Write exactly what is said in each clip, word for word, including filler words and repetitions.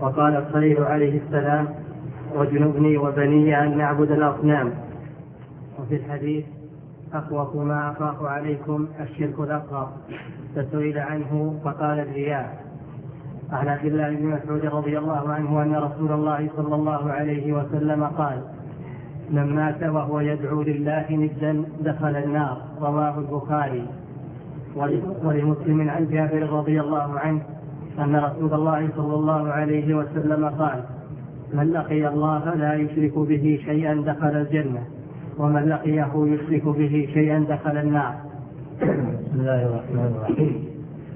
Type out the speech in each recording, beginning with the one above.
وقال الخليل عليه السلام: واجنبني وبني أن نعبد الأصنام. وفي الحديث: أخوف ما أخاف عليكم الشرك الأصغر، فسئل عنه فقال الرياء. عن عبد الله بن مسعود رضي الله عنه أن رسول الله صلى الله عليه وسلم قال: من مات وهو يدعو لله ندا دخل النار. رواه البخاري. ولمسلم عن جابر رضي الله عنه أن رسول الله صلى الله عليه وسلم قال: من لقي الله لا يشرك به شيئا دخل الجنة، ومن لقيه يشرك به شيئا دخل النار. بسم الله الرحمن الرحيم.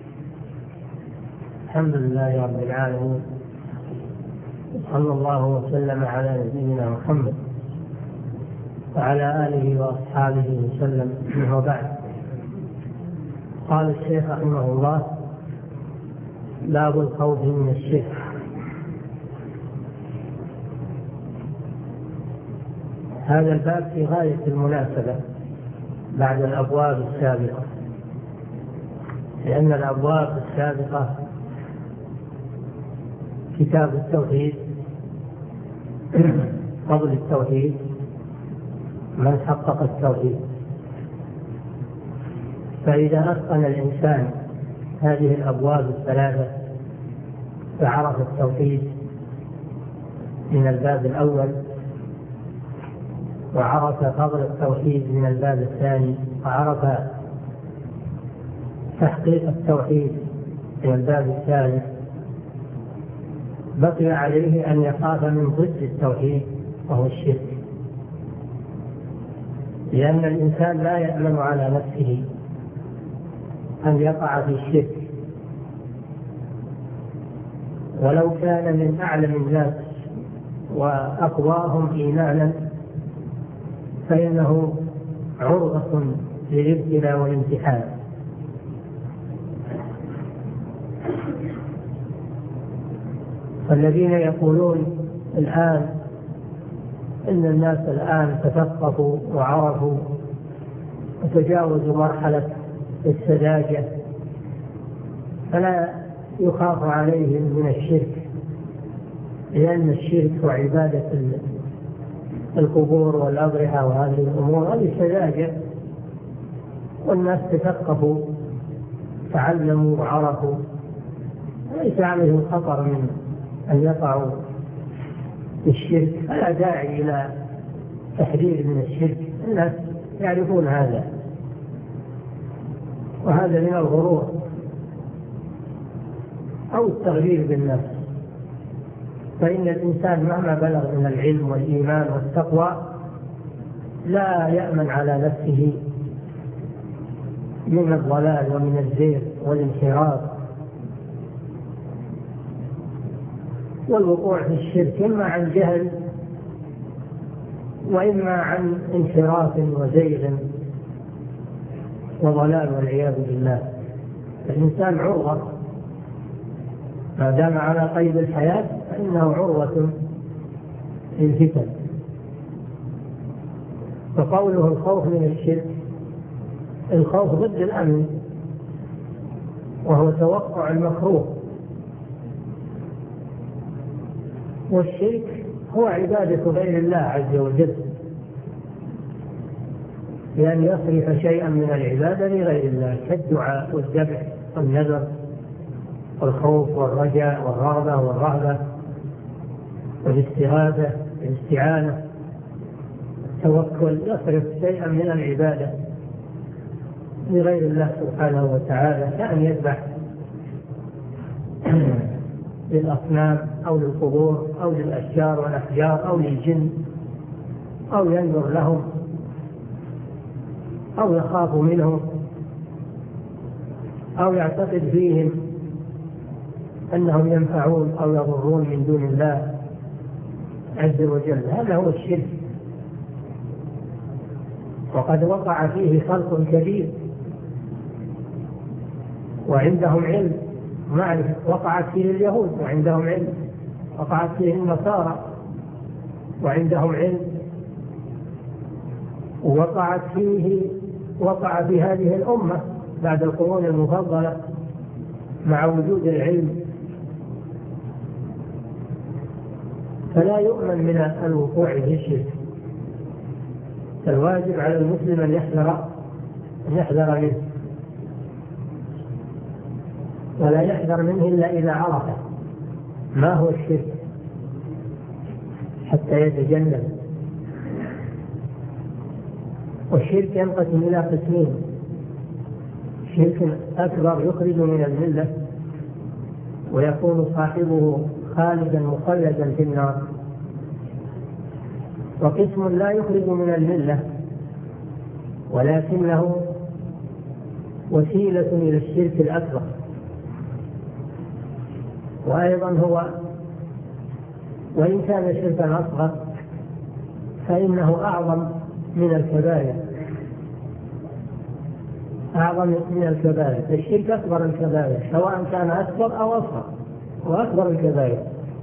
الحمد لله رب العالمين، صلى الله وسلم على نبينا محمد وعلى آله وأصحابه وسلم. وبعد، قال الشيخ رحمه الله: باب الخوف من الشرك. هذا الباب في غاية المناسبة بعد الأبواب السابقة، لأن الأبواب السابقة كتاب التوحيد، فضل التوحيد، من حقق التوحيد. فإذا أتقن الإنسان هذه الأبواب الثلاثة فعرف التوحيد من الباب الأول، وعرف فضل التوحيد من الباب الثاني، وعرف تحقيق التوحيد من الباب الثالث، بقي عليه أن يخاف من ضد التوحيد وهو الشرك، لأن الإنسان لا يأمن على نفسه أن يقع في الشرك، ولو كان من أعلم الناس وأقواهم إيمانا فإنه عرضة للابتلاء والامتحان. فالذين يقولون الآن إن الناس الآن تثقفوا وعرفوا وتجاوزوا مرحلة السذاجة فلا يخاف عليهم من الشرك، لأن الشرك وعبادة القبور والأضرحة وهذه الأمور هذه سذاجة، والناس تثقفوا تعلموا وعرفوا، ليس عليهم خطر من أن يقعوا في الشرك، فلا داعي إلى تحذير من الشرك، الناس يعرفون هذا، وهذا من الغرور أو التغرير بالنفس. فإن الإنسان مهما بلغ من العلم والإيمان والتقوى لا يأمن على نفسه من الضلال ومن الزيغ والانحراف والوقوع في الشرك، إما عن جهل وإما عن انحراف وزيغ وضلال والعياذ بالله. الإنسان عرضة ما دام على قيد الحياة فإنه عروة للفتن. فقوله الخوف من الشرك، الخوف ضد الأمن، وهو توقع المكروه، والشرك هو عبادة غير الله عز وجل، لأن يصرف شيئا من العبادة لغير الله كالدعاء والذبح والنذر والخوف والرجاء والرغبة والرهبة والاستغاثة والاستعانة. التوكل يصرف شيئا من العبادة لغير الله سبحانه وتعالى، كأن يذبح للأصنام أو للقبور أو للأشجار والأحجار أو للجن، أو ينظر لهم أو يخاف منهم أو يعتقد فيهم أنهم ينفعون أو يضرون من دون الله عز وجل. هذا هو الشرك، وقد وقع فيه خلق كبير وعندهم علم معرفة. وقعت فيه اليهود وعندهم علم، وقعت فيه النصارى وعندهم علم، ووقعت فيه وقع في هذه الأمة بعد القرون المفضلة مع وجود العلم فلا يؤمن من الوقوع في الشرك. الواجب على المسلم أن يحذر أن يحذر منه، ولا يحذر منه إلا إذا عرف ما هو الشرك حتى يتجنب. والشرك ينقسم إلى قسمين: شرك أكبر يخرج من الملة ويكون صاحبه خالدا مخلدا في النار، وقسم لا يخرج من الملة ولكنه وسيلة إلى الشرك الأكبر، وأيضا هو وإن كان شركا أصغر فإنه أعظم من الكبائر، أعظم من الكبائر. الشرك أكبر الكبائر سواء كان أكبر أو أصغر، وأكبر الكبائر،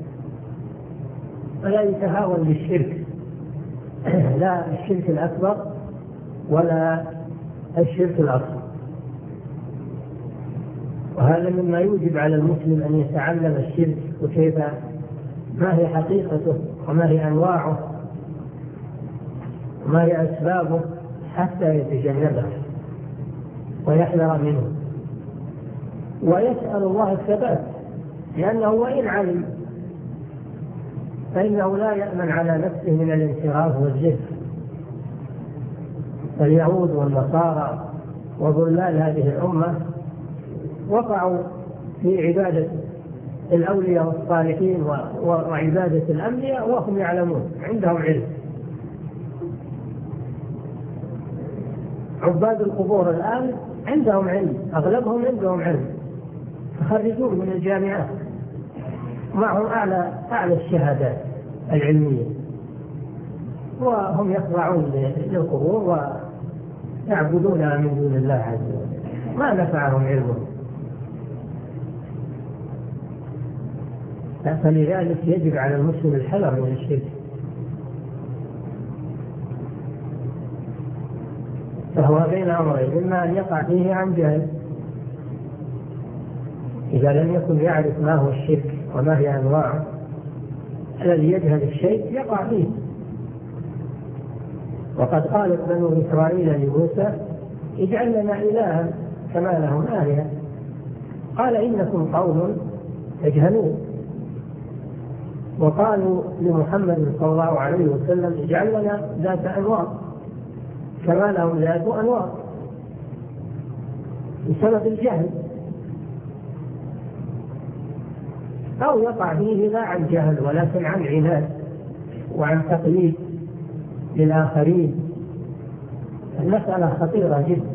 فلا يتهاون بالشرك، لا الشرك الأكبر ولا الشرك الأصغر. وهذا مما يوجب على المسلم أن يتعلم الشرك وكيف ما هي حقيقته وما هي أنواعه وما هي أسبابه حتى يتجنبه ويحذر منه، ويسأل الله الثبات، لأنه وإن علم فإنه لا يأمن على نفسه من الانحراف والزيغ. اليهود والنصارى وضلال هذه الأمة وقعوا في عبادة الأولياء والصالحين وعبادة الأنبياء وهم يعلمون، عندهم علم. عباد القبور الآن عندهم علم، أغلبهم عندهم علم، تخرجون من الجامعات معهم أعلى أعلى الشهادات العلمية، وهم يخضعون للقبور ويعبدونها من دون الله عز وجل، ما نفعهم علمهم. فلذلك يجب على المسلم الحذر من الشرك، فهو بين أمرين: إما أن يقع فيه عن جهل إذا لم يكن يعرف ما هو الشرك وما هي أنواعه، الذي يجهل الشيء يقع فيه. وقد قالت بنو إسرائيل لموسى: اجعل لنا إلها كما لهم آلهة، قال إنكم قوم تجهلون. وقالوا لمحمد صلى الله عليه وسلم: اجعل لنا ذات أنوار كما لهم ذات أنوار، بسبب الجهل. أو يقع فيه لا عن جهل ولكن عن عناد وعن تقليد للآخرين. المسألة خطيرة جدا.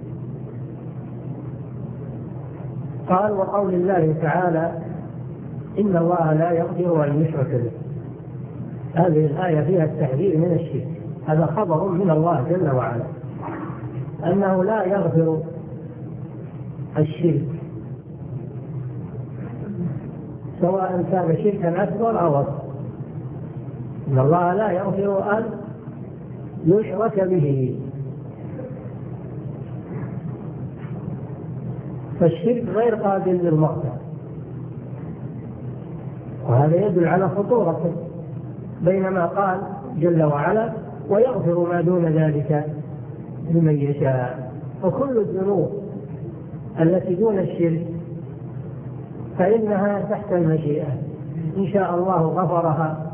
قال: وقول الله تعالى: إن الله لا يغفر أن يشرك به. هذه الآية فيها التحذير من الشرك، هذا خبر من الله جل وعلا أنه لا يغفر الشرك سواء كان شركا أكبر أو أصغر. إن الله لا يغفر أن يشرك به. فالشرك غير قابل للمغفرة، وهذا يدل على خطورته، بينما قال جل وعلا: ويغفر ما دون ذلك لمن يشاء. وكل الذنوب التي دون الشرك فإنها تحت المشيئة، إن شاء الله غفرها،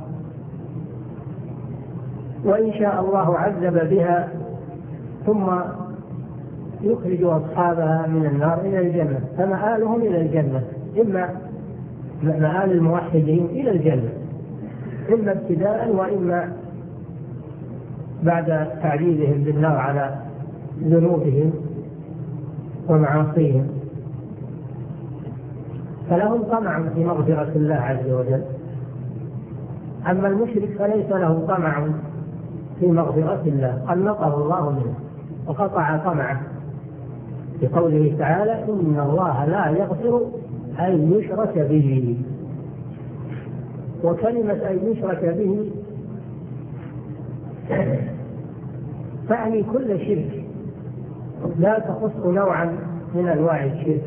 وإن شاء الله عذب بها ثم يخرج أصحابها من النار إلى الجنة، فمآلهم إلى الجنة، إما مآل الموحدين إلى الجنة، إما ابتداء وإما بعد تعذيبهم بالنار على ذنوبهم ومعاصيهم. فلهم طمع في مغفرة الله عز وجل. أما المشرك فليس له طمع في مغفرة الله، قد نقض الله منه وقطع طمعه بقوله تعالى: إن الله لا يغفر أن يشرك به. وكلمة أن يشرك به تعني كل شرك، لا تخص نوعا من أنواع الشرك،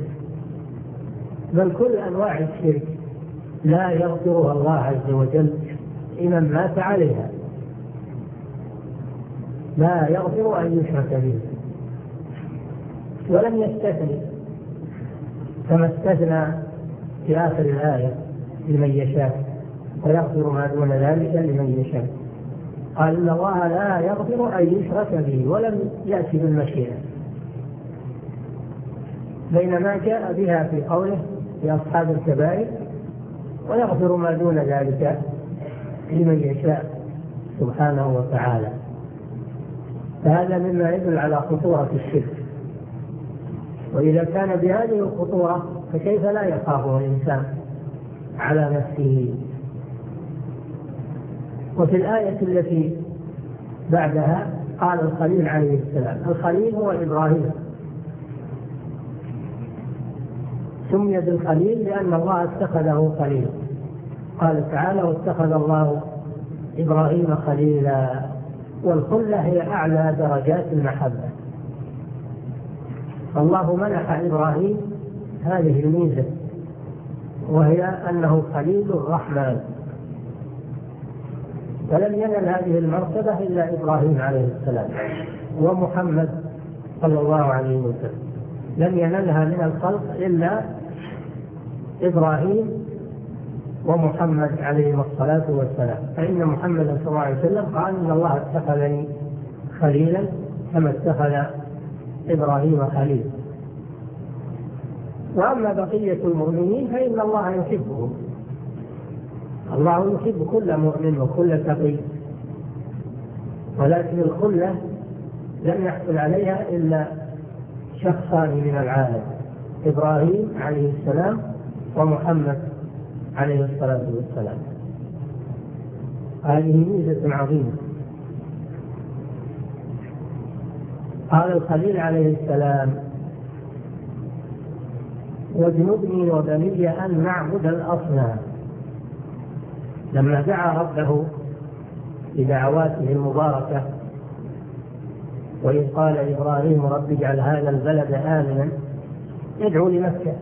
بل كل أنواع الشرك لا يغفرها الله عز وجل لمن مات عليها، لا يغفر أن يشرك به. ولم يستثني كما استثنى في آخر الآية لمن يشاء، ويغفر ما دون ذلك لمن يشاء. قال إن الله لا يغفر أن يشرك به، ولم يأتي بالمشيئة، بينما جاء بها في قوله في أصحاب الكبائر ويغفر ما دون ذلك لمن يشاء سبحانه وتعالى. فهذا مما يدل على خطورة الشرك، وإذا كان بهذه الخطورة فكيف لا يخافه الإنسان على نفسه. وفي الآية التي بعدها قال الخليل عليه السلام، الخليل هو إبراهيم، سمي بالخليل لأن الله اتخذه خليلا. قال تعالى واتخذ الله إبراهيم خليلا، والخلة هي أعلى درجات المحبة. فالله منح إبراهيم هذه الميزة، وهي أنه خليل الرحمن، فلم ينل هذه المرتبة إلا إبراهيم عليه السلام، ومحمد صلى الله عليه وسلم لم ينلها من الخلق إلا إبراهيم ومحمد عليه الصلاة والسلام. فإن محمد صلى الله عليه وسلم قال إن الله اتخذني خليلا كما اتخذ إبراهيم خليلا. وأما بقية المؤمنين فإن الله يحبهم، الله يحب كل مؤمن وكل تقي، ولكن الخلة لم يحصل عليها إلا شخصان من العالم، إبراهيم عليه السلام ومحمد عليه الصلاة والسلام. هذه ميزة عظيمة. قال الخليل عليه السلام واجنبني وبني أن نعبد الأصنام، لما دعا ربه بدعواته المباركة، وإذ قال إبراهيم رب اجعل هذا البلد آمنا، يدعو لمكة،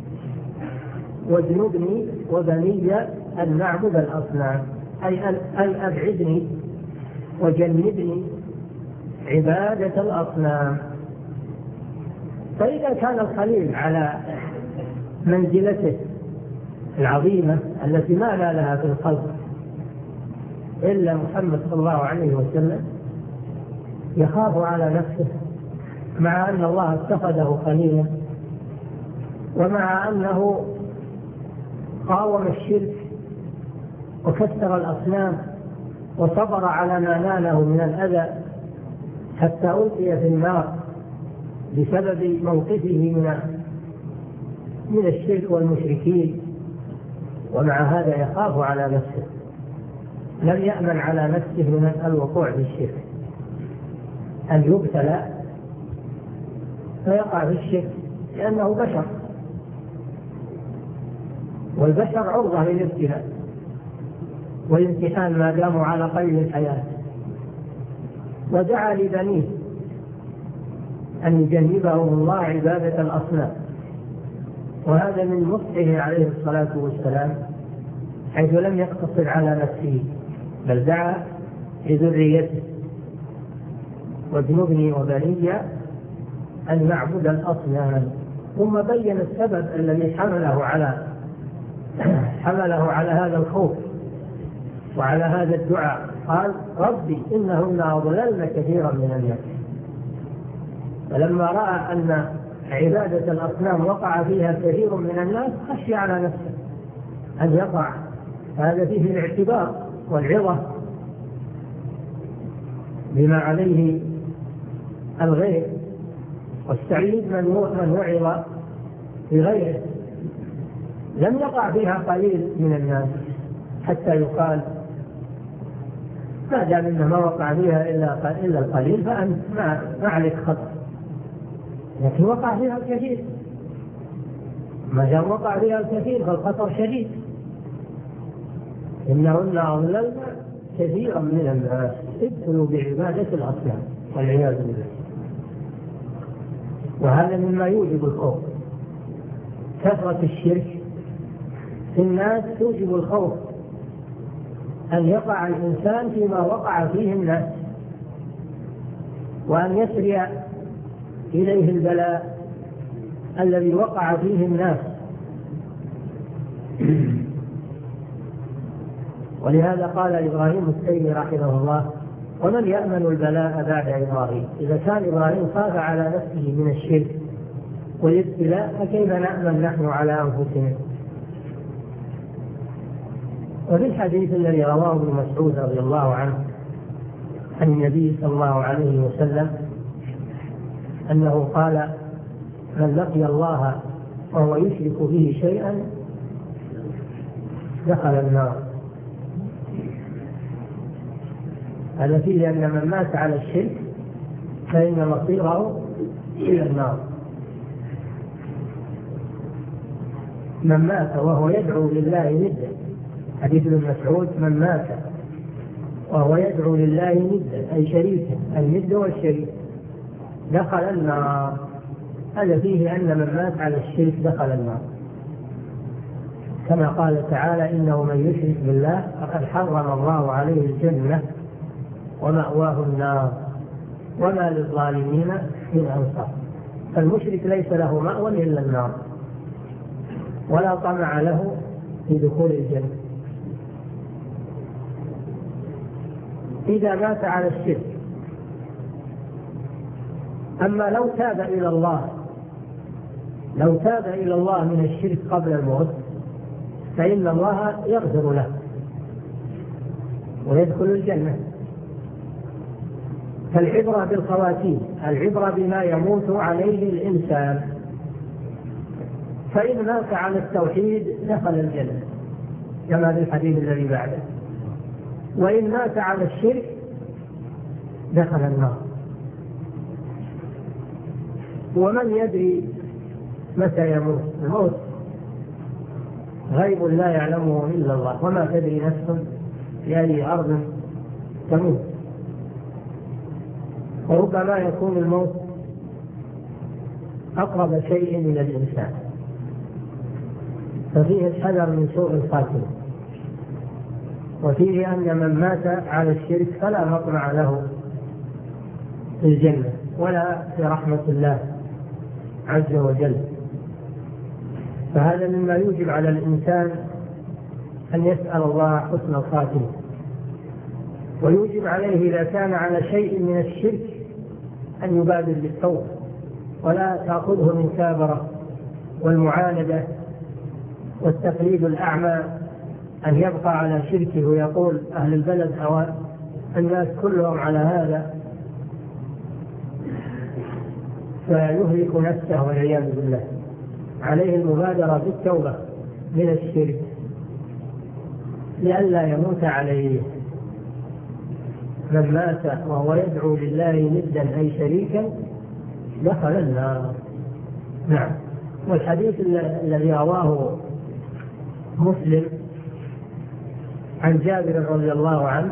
واجنبني وبني أن نعبد الأصنام، أي أن أبعدني وجنبني عبادة الأصنام. فإذا كان الخليل على منزلته العظيمة التي ما نالها في الخلق إلا محمد صلى الله عليه وسلم، يخاف على نفسه مع أن الله اتخذه خليلا، ومع أنه قاوم الشرك وكسر الأصنام وصبر على ما ناله من الأذى حتى ألقي في النار بسبب موقفه من من الشرك والمشركين، ومع هذا يخاف على نفسه، لم يأمن على نفسه من الوقوع في الشرك، أن يبتلى فيقع في الشرك، لأنه بشر، والبشر عرضة للابتلاء والامتحان ما داموا على قيد الحياة. ودعا لبنيه أن يجنبهم الله عبادة الأصنام، وهذا من نصحه عليه الصلاة والسلام، حيث لم يقتصر على نفسه بل دعا لذريته واجنبني وبني أن نعبد الأصنام. ثم بين السبب الذي حمله على حمله على هذا الخوف وعلى هذا الدعاء. قال ربي إنهن أضللن كثيرا من الناس. فلما رأى أن عبادة الأصنام وقع فيها كثير من الناس خشي على نفسه أن يقع، هذا فيه الاعتبار والعظة بما عليه الغير، والسعيد من وعظ بغيره. لم يقع فيها قليل من الناس حتى يقال ما دام انه ما وقع فيها الا الا القليل فانت ما عليك خطر، لكن وقع فيها الكثير. ما دام وقع فيها الكثير فالخطر شديد. انهن اضللن كثيرا من الناس ابتلوا بعباده الاصنام والعياذ بالله. وهذا مما يوجب الخوف. كثرة الشرك في الناس توجب الخوف أن يقع الإنسان فيما وقع فيه الناس، وأن يسرع إليه البلاء الذي وقع فيه الناس. ولهذا قال إبراهيم التيمي رحمه الله: ومن يأمن البلاء بعد إبراهيم؟ إذا كان إبراهيم خاف على نفسه من الشرك والابتلاء، فكيف نأمن نحن على أنفسنا؟ وفي الحديث الذي رواه ابن مسعود رضي الله عنه عن النبي صلى الله عليه وسلم أنه قال: من لقي الله وهو يشرك به شيئا دخل النار. هذا فيه أن من مات على الشرك فإن مصيره إلى النار. من مات وهو يدعو لله ندا، حديث ابن مسعود: من مات وهو يدعو لله ندا أي شريكا، الند والشريك، دخل النار. هذا فيه أن من مات على الشرك دخل النار، كما قال تعالى: إنه من يشرك بالله فقد حرم الله عليه الجنة ومأواه النار وما للظالمين من أنصار. فالمشرك ليس له مأوى إلا النار، ولا طمع له في دخول الجنة. إذا مات على الشرك. أما لو تاب إلى الله لو تاب إلى الله من الشرك قبل الموت فإن الله يغفر له ويدخل الجنة. فالعبرة بالخواتيم، العبرة بما يموت عليه الإنسان. فإن مات على التوحيد دخل الجنة كما في الحديث الذي بعده، وإن مات على الشرك دخل النار. ومن يدري متى يموت؟ الموت غيب لا يعلمه إلا الله، وما تدري نفس في أي أرض تموت. وربما يكون الموت أقرب شيء إلى الإنسان، ففيه الحذر من سوء الخاتمة، وفيه أن من مات على الشرك فلا مطمع له في الجنة ولا في رحمة الله عز وجل. فهذا مما يوجب على الإنسان أن يسأل الله حسن الخاتمة، ويوجب عليه إذا كان على شيء من الشرك أن يبادر بالتوبة ولا تأخذه من كابرة والمعاندة والتقليد الأعمى، أن يبقى على شركه ويقول أهل البلد أو الناس كلهم على هذا، فيهلك نفسه والعياذ بالله. عليه المبادرة بالتوبة من الشرك لئلا يموت عليه. من مات وهو يدعو لله ندا أي شريكا دخل النار. نعم. والحديث الذي رواه مسلم عن جابر رضي الله عنه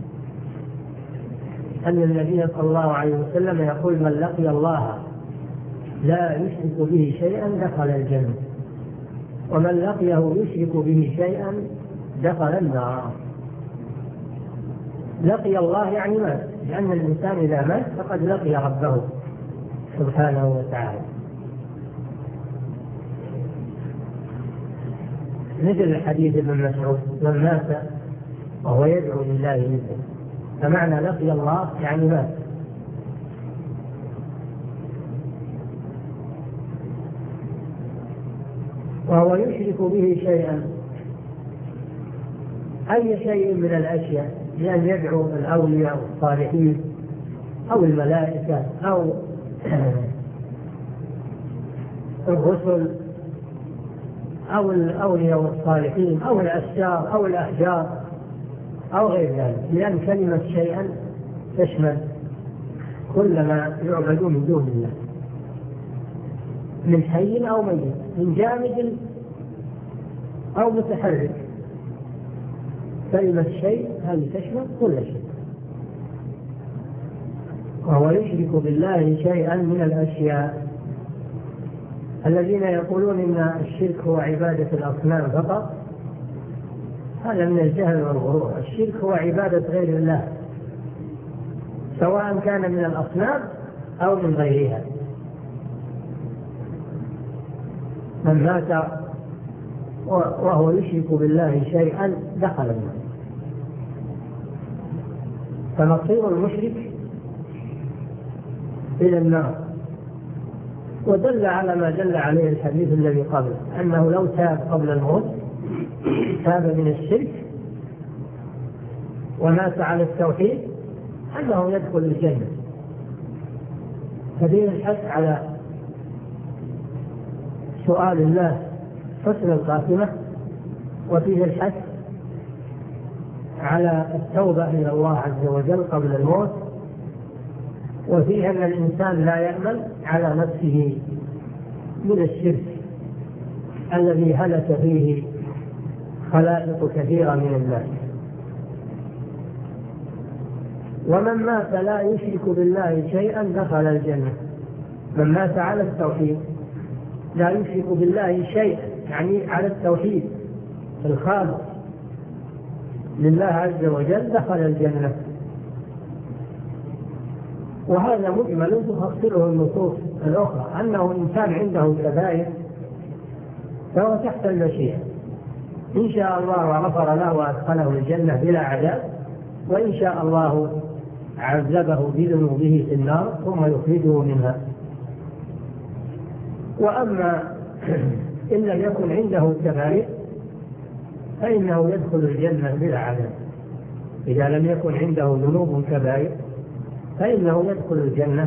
أن النبي صلى الله عليه وسلم يقول: من لقي الله لا يشرك به شيئا دخل الجنة، ومن لقيه يشرك به شيئا دخل النار. لقي الله يعني مات، لأن الإنسان إذا مات فقد لقي ربه سبحانه وتعالى. مثل الحديث ابن مسعود: من مات وهو يدعو لله ندا، فمعنى لقي الله يعني مات. وهو يشرك به شيئا أي شيء من الأشياء، لأن يدعو الأولياء والصالحين أو الملائكة أو الرسل أو الأولياء والصالحين أو الأشجار أو الأحجار أو غير ذلك، لأن كلمة شيئا تشمل كل ما يعبد من دون الله، من حي أو ميت، من جامد أو متحرك. كلمة شيء هذه تشمل كل شيء. وهو يشرك بالله شيئا من الأشياء. الذين يقولون إن الشرك هو عبادة الأصنام فقط هذا من الجهل والغرور. الشرك هو عبادة غير الله، سواء كان من الأصنام أو من غيرها. من مات وهو يشرك بالله شيئا دخل النار. فمصير المشرك إلى النار. ودل على ما دل عليه الحديث الذي قبله، أنه لو تاب قبل الموت، تاب من الشرك ومات على التوحيد، أنه يدخل الجنة. فدين الحث على سؤال الله حسن الخاتمة، وفيه الحث على التوبة إلى الله عز وجل قبل الموت، وفيه أن الإنسان لا يأمن على نفسه من الشرك الذي هلك فيه خلائق كثيرة من الناس. ومن مات لا يشرك بالله شيئا دخل الجنة. من مات على التوحيد لا يشرك بالله شيئا، يعني على التوحيد الخالص لله عز وجل، دخل الجنة. وهذا مجمل تفصله النصوص الأخرى، أنه إن كان عنده كبائر فهو تحت المشيئة، إن شاء الله غفر له وأدخله الجنة بلا عذاب، وإن شاء الله عذبه بذنوبه في النار ثم يخرجه منها. وأما إن لم يكن عنده كبائر فإنه يدخل الجنة بلا عذاب. إذا لم يكن عنده ذنوب كبائر فإنه يدخل الجنة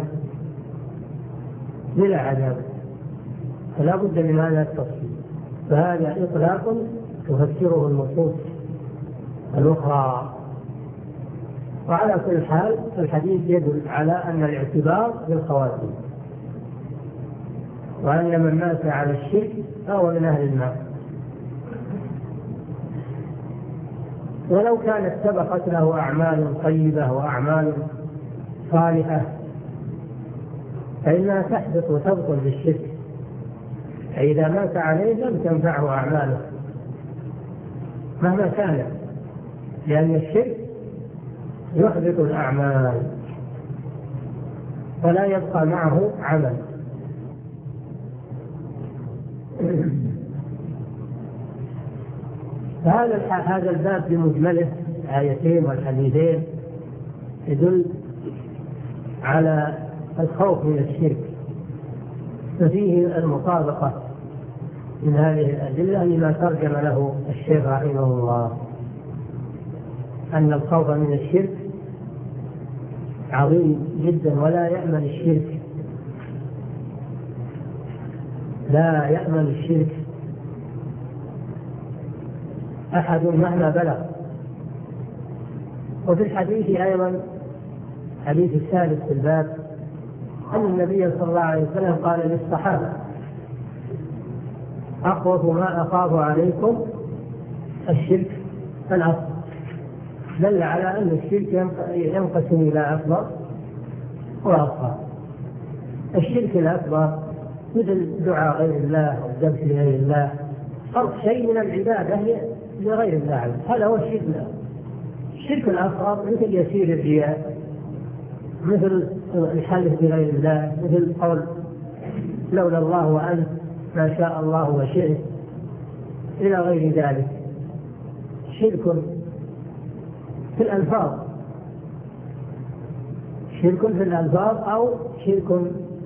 بلا عذاب. فلا بد من هذا التفصيل. فهذا إطلاق تفسره النصوص الأخرى. وعلى كل حال الحديث يدل على أن الاعتبار بالخواتيم، وأن من مات على الشرك فهو من أهل النار. ولو كانت سبقت له أعمال طيبة وأعمال صالحة فإنها تحبط وتبطل بالشرك، فإذا مات عليه لم تنفعه أعماله مهما كانت، لأن الشرك يحبط الأعمال ولا يبقى معه عمل. فهذا هذا الباب بمجمله آيتين والحديثين يدل على الخوف من الشرك، ففيه المطابقة من هذه الأدلة لما ترجم له الشيخ رحمه الله، أن الخوف من الشرك عظيم جدا، ولا يأمن الشرك لا يأمن الشرك أحد مهما بلغ. وفي الحديث أيضا حديث الثالث في الباب أن النبي صلى الله عليه وسلم قال للصحابة: أخوف ما أخاف عليكم الشرك الأصغر. دل على أن الشرك ينقسم إلى أكبر وأصغر. الشرك الأكبر مثل دعاء غير الله والذبح لغير الله، صرف شيء من العبادة لغير الله، هذا هو الشرك الأكبر. الشرك الأصغر مثل يسير الرياء، مثل الحلف بغير الله، مثل قول لولا الله وأنت ما شاء الله وشئت، إلى غير ذلك. شرك في الألفاظ، شرك في الألفاظ أو شرك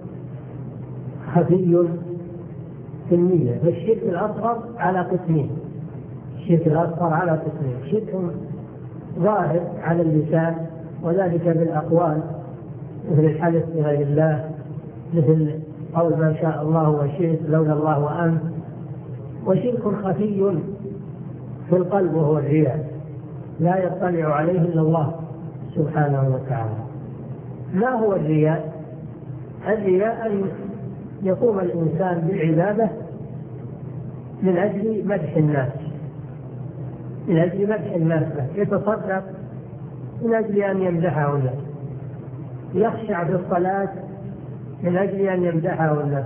خفي في النية. فالشرك الأصغر على قسمين، الشرك الأصغر على قسمين: شرك ظاهر على اللسان وذلك بالأقوال مثل الحلف بغير الله، مثل قول ما شاء الله وشئت لولا الله وأنت. وشرك خفي في القلب وهو الرياء، لا يطلع عليه إلا الله سبحانه وتعالى. ما هو الرياء؟ الرياء أن يقوم الإنسان بالعبادة من أجل مدح الناس، من أجل مدح الناس له، يتصدق من أجل أن يمدحه الناس، يخشع في الصلاة من أجل أن يمدحه الناس،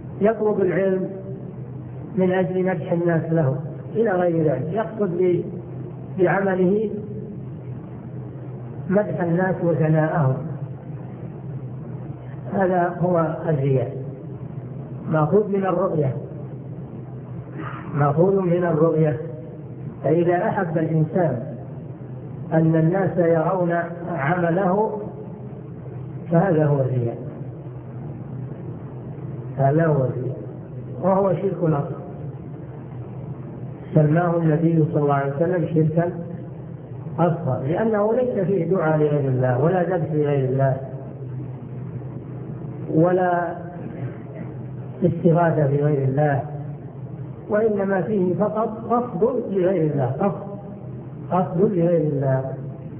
يطلب العلم من أجل مدح الناس له، إلى غير ذلك. يقصد بعمله مدح الناس وثناءهم، هذا هو الرياء، مأخوذ من الرؤية، مأخوذ من الرؤية. فإذا أحب الإنسان أن الناس يرون عمله فهذا هو الرياء، هذا هو الرياء، وهو شرك أصغر سماه النبي صلى الله عليه وسلم شركا أصغر، لأنه ليس فيه دعاء لغير الله ولا ذبح لغير الله ولا استغاثة بغير الله، وإنما فيه فقط قصد لغير الله، قصد قصد لغير الله.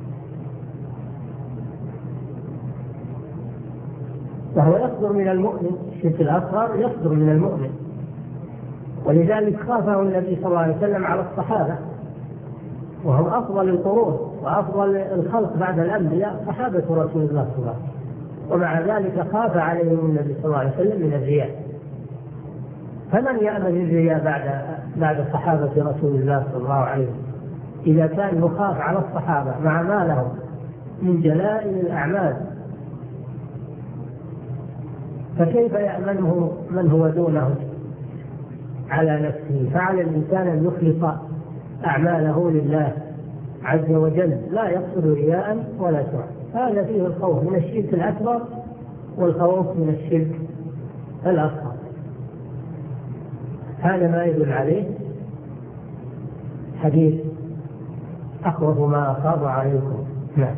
وهو يصدر من المؤمن، الشرك الأصغر يصدر من المؤمن، ولذلك خافه النبي صلى الله عليه وسلم على الصحابة، وهم أفضل القرون وأفضل الخلق بعد الأنبياء صحابة رسول الله صلى الله عليه وسلم، ومع ذلك خاف عليهم النبي صلى الله عليه وسلم من الرياء. فمن يأمن الرياء بعد بعد صحابة رسول الله صلى الله عليه وسلم إذا كان يخاف على الصحابة مع ما لهم من جلائل الأعمال، فكيف يأمنه من هو دونه على نفسه؟ فعلى الإنسان أن يخلص أعماله لله عز وجل، لا يقصد رياء ولا سمعة. هذا فيه الخوف من الشرك الأكبر والخوف من الشرك الأصغر. هذا ما يدل عليه حديث أخوف ما أخاف عليكم. نعم.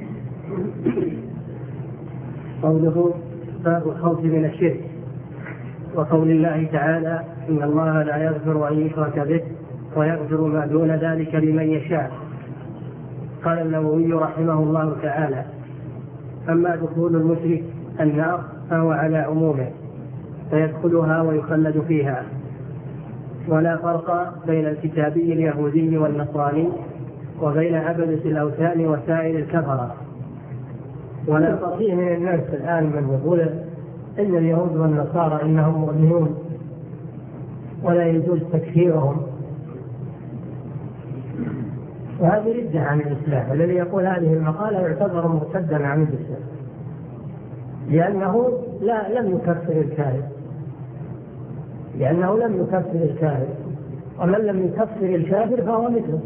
قوله باب الخوف من الشرك، وقول الله تعالى إن الله لا يغفر أن يشرك به ويغفر ما دون ذلك لمن يشاء. قال النووي رحمه الله تعالى: أما دخول المشرك النار فهو على عمومه، فيدخلها ويخلد فيها، ولا فرق بين الكتابي اليهودي والنصراني وبين عبدة الأوثان وسائر الكفرة. ولا تطيع من الناس الآن من يقول إن اليهود والنصارى إنهم مؤمنون ولا يجوز تكفيرهم، وهذه ردة عن الإسلام. الذي يقول هذه المقالة يعتبر مرتدا عن الإسلام، لأنه لا لم يكفر الكافر، لأنه لم يكفر الكافر، ومن لم يكفر الكافر فهو مثله.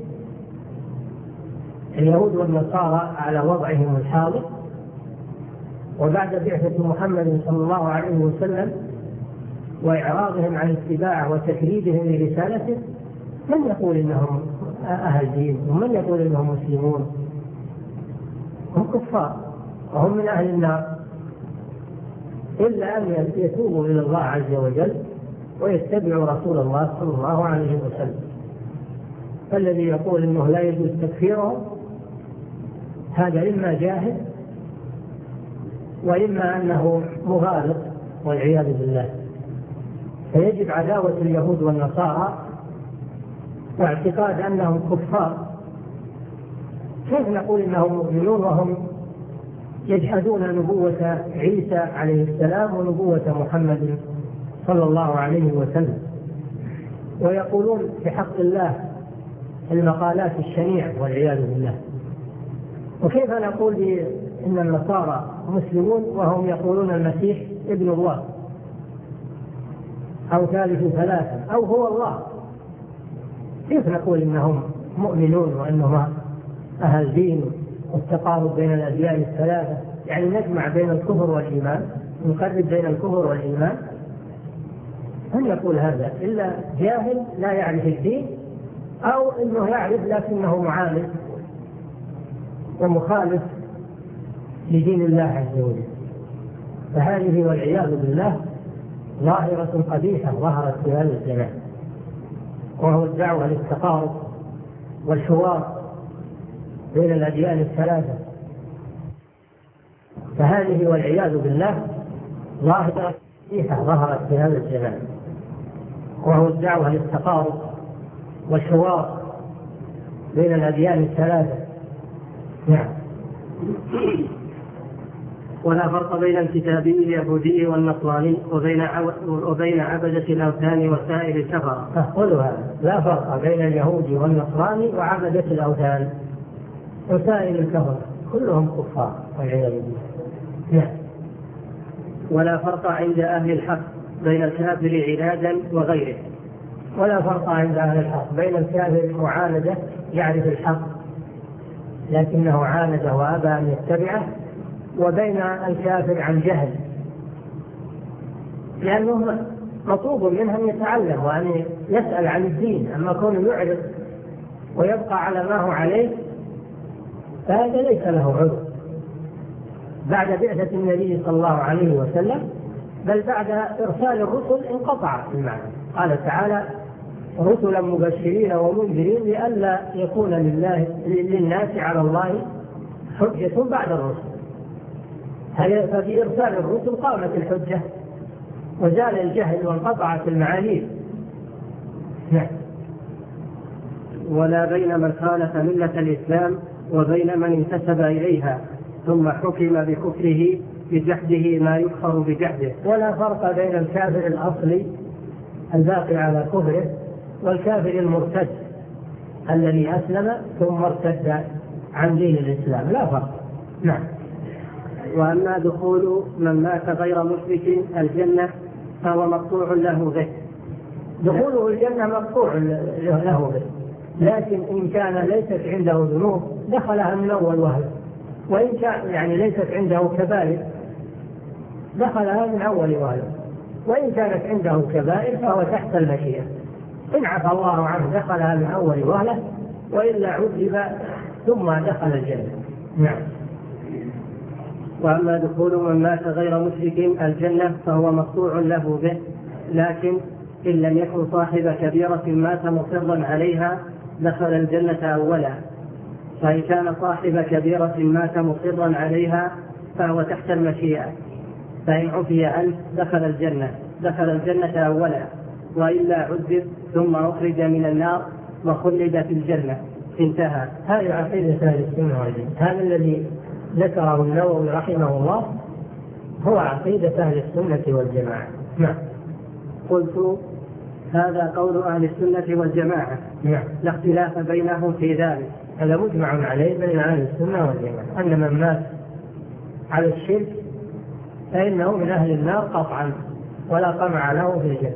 اليهود والنصارى على وضعهم الحاضر وبعد بعثة محمد صلى الله عليه وسلم وإعراضهم عن اتباعه وتكذيبهم لرسالته، من يقول إنهم أهل دين ومن يقول إنهم مسلمون؟ هم كفار وهم من أهل النار، إلا أن يتوبوا إلى الله عز وجل ويتبعوا رسول الله صلى الله عليه وسلم. فالذي يقول إنه لا يجوز تكفيرهم هذا إما جاهل وإما أنه مغالط والعياذ بالله. فيجب عداوة اليهود والنصارى واعتقاد أنهم كفار. كيف نقول إنهم مؤمنون وهم يجحدون نبوة عيسى عليه السلام ونبوة محمد صلى الله عليه وسلم، ويقولون في حق الله المقالات الشنيعة والعياذ بالله؟ وكيف نقول إن النصارى مسلمون وهم يقولون المسيح ابن الله أو ثالث ثلاثة أو هو الله؟ كيف نقول إنهم مؤمنون وإنهم أهل دين والتقارب بين الأديان الثلاثة؟ يعني نجمع بين الكفر والإيمان، نقرب بين الكفر والإيمان. من يقول هذا إلا جاهل لا يعرف الدين، أو إنه يعرف لكنه معاند ومخالف لدين الله عز وجل. فهذه والعياذ بالله ظاهرة قبيحة ظهرت في هذا الزمان، وهو الدعوة للتقارب والحوار بين الأديان الثلاثة. فهذه والعياذ بالله ظاهرة قبيحة ظهرت في هذا الزمان، وهو الدعوة للتقارب والحوار بين الأديان الثلاثة. نعم. ولا فرق بين الكتابي اليهودي والنصراني وبين وبين عبدة الأوثان وسائر الكفرة. فقلوا هذا لا فرق بين اليهودي والنصراني وعبدة الأوثان وسائر الكفرة كلهم كفار والعياذ بالله. ولا فرق عند أهل الحق بين الكافر عنادا وغيره. ولا فرق عند أهل الحق بين الكافر معاندة يعرف الحق لكنه عاند وأبى أن يتبعه وبين الكافر عن جهل لأنه مطلوب منه أن يتعلم وأن يسأل عن الدين. أما كونه يعرض ويبقى على ما هو عليه فهذا ليس له عذر بعد بعثة النبي صلى الله عليه وسلم، بل بعد إرسال الرسل انقطع المعنى. قال تعالى رسلا مبشرين ومنذرين لئلا يكون لله للناس على الله حجة بعد الرسل. ففي إرسال الرسل قامت الحجة وزال الجهل وانقطعت المعاني. نعم. ولا بين من خالف ملة الإسلام وبين من انتسب إليها ثم حكم بكفره بجحده ما يكفر بجحده. ولا فرق بين الكافر الأصلي الباقي على كفره والكافر المرتد الذي أسلم ثم ارتد عن دين الإسلام، لا فرق. نعم. وأما دخول من مات غير مشرك الجنة فهو مقطوع له به. دخوله الجنة مقطوع له به، لكن إن كان ليست عنده ذنوب دخلها من أول وهلة، وإن كان يعني ليست عنده كبائر دخلها من أول وهلة، وإن كانت عنده كبائر فهو تحت المشيئة. إن عفى الله عنه دخلها من أول وهلة، وإلا عذب ثم دخل الجنة. نعم. وأما دخول من مات غير مشرك الجنة فهو مقطوع له به، لكن إن لم يكن صاحب كبيرة مات مصرا عليها دخل الجنة أولا، فإن كان صاحب كبيرة مات مصرا عليها فهو تحت المشيئة، فإن عفي عنه دخل الجنة دخل الجنة أولا، وإلا عذب ثم أخرج من النار وخلد في الجنة. انتهى. هذه عقيدة أهل السنة والجماعة. هذا الذي ذكره النووي رحمه الله هو عقيدة أهل السنة والجماعة. نعم. قلت هذا قول أهل السنة والجماعة. نعم. لا اختلاف بينهم في ذلك. هذا مجمع عليه بين أهل السنة والجماعة أن من مات على الشرك فإنه من أهل النار قطعا ولا طمع له في الجنة،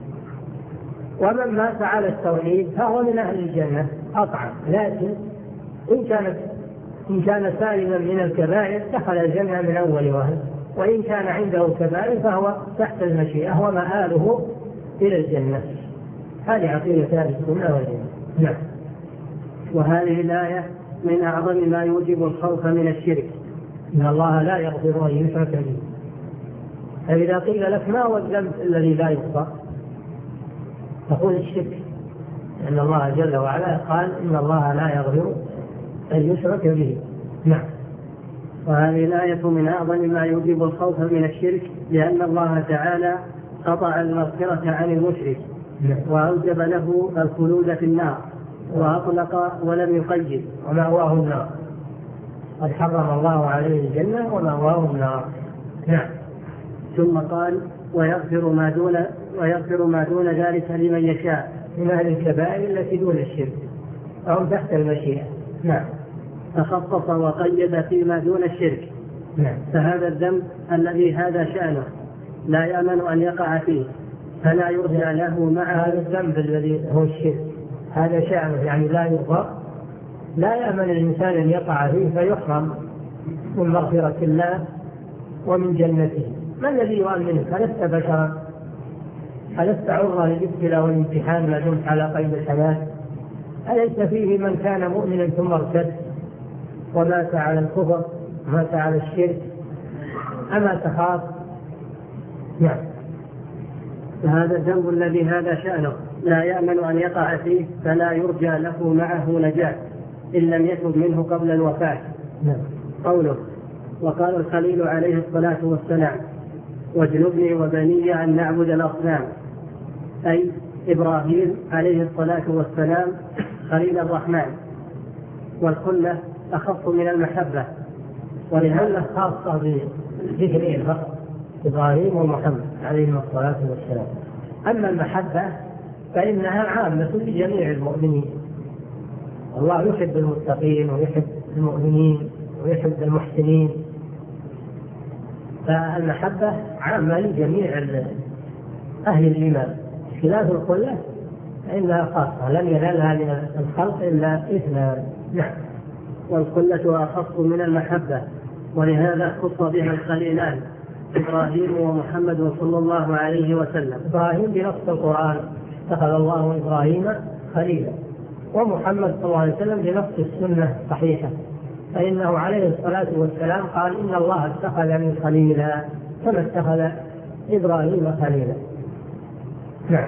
ومن مات على التوحيد فهو من أهل الجنة قطعا، لكن إن كانت إن كان سالما من الكبائر دخل الجنة من أول وهلة، وإن كان عنده كبائر فهو تحت المشيئة ومآله إلى الجنة. هذه عقيدة أهل السنة والجماعة. نعم. وهذه الآية من أعظم ما يوجب الخوف من الشرك، إن الله لا يغفر أن يشرك به. فإذا قيل لك ما هو الذنب الذي لا يغفر تقول الشرك، لأن الله جل وعلا قال إن الله لا يغفر أن يشرك به. نعم. وهذه الآية من أعظم ما يوجب الخوف من الشرك، لأن الله تعالى قطع المغفرة عن المشرك وأوجب له الخلود في النار وأطلق ولم يقيد ومأواه النار. قد حرم الله عليه الجنة ومأواه النار. نعم. ثم قال ويغفر ما دون ويغفر ما دون ذلك لمن يشاء من أهل الكبائر التي دون الشرك أو تحت المشيئة. نعم. فخصص وقيد فيما دون الشرك. نعم. فهذا الذنب الذي هذا شأنه لا يأمن أن يقع فيه فلا يرجع له مع هذا الذنب الذي هو الشرك، هذا شأنه يعني لا يغفر، لا يأمن الإنسان أن يقع فيه فيحرم من مغفرة الله ومن جنته. ما الذي يؤمنك؟ ألست بشرا؟ ألست عرضة للابتلاء والامتحان ما دمت على قيد الحياة؟ أليس فيه من كان مؤمنا ثم ارتد ومات على الكفر مات على الشرك؟ أما تخاف؟ نعم. فهذا الذنب الذي هذا شأنه لا يأمن أن يقع فيه فلا يرجى له معه نجاة إن لم يتب منه قبل الوفاة. نعم. قوله وقال الخليل عليه الصلاة والسلام واجنبني وبني أن نعبد الأصنام، أي إبراهيم عليه الصلاة والسلام خليل الرحمن، والخلة أخف من المحبة، ولهذا خاصة ذكرين فقط، إبراهيم ومحمد عليهم الصلاة والسلام. أما المحبة فإنها عامة لجميع المؤمنين، الله يحب المتقين ويحب المؤمنين ويحب المحسنين، فالمحبة عامة لجميع أهل الإيمان، خلاف الخلة فإنها خاصة لم ينالها من الخلق إلا اثنان. نعم. والخلة أخص من المحبة، ولهذا خص بها الخليلان إبراهيم ومحمد صلى الله عليه وسلم. إبراهيم بنص القرآن اتخذ الله إبراهيم خليلا، ومحمد صلى الله عليه وسلم بنص السنة الصحيحة، فإنه عليه الصلاة والسلام قال إن الله اتخذني خليلا كما اتخذ إبراهيم خليلا. نعم.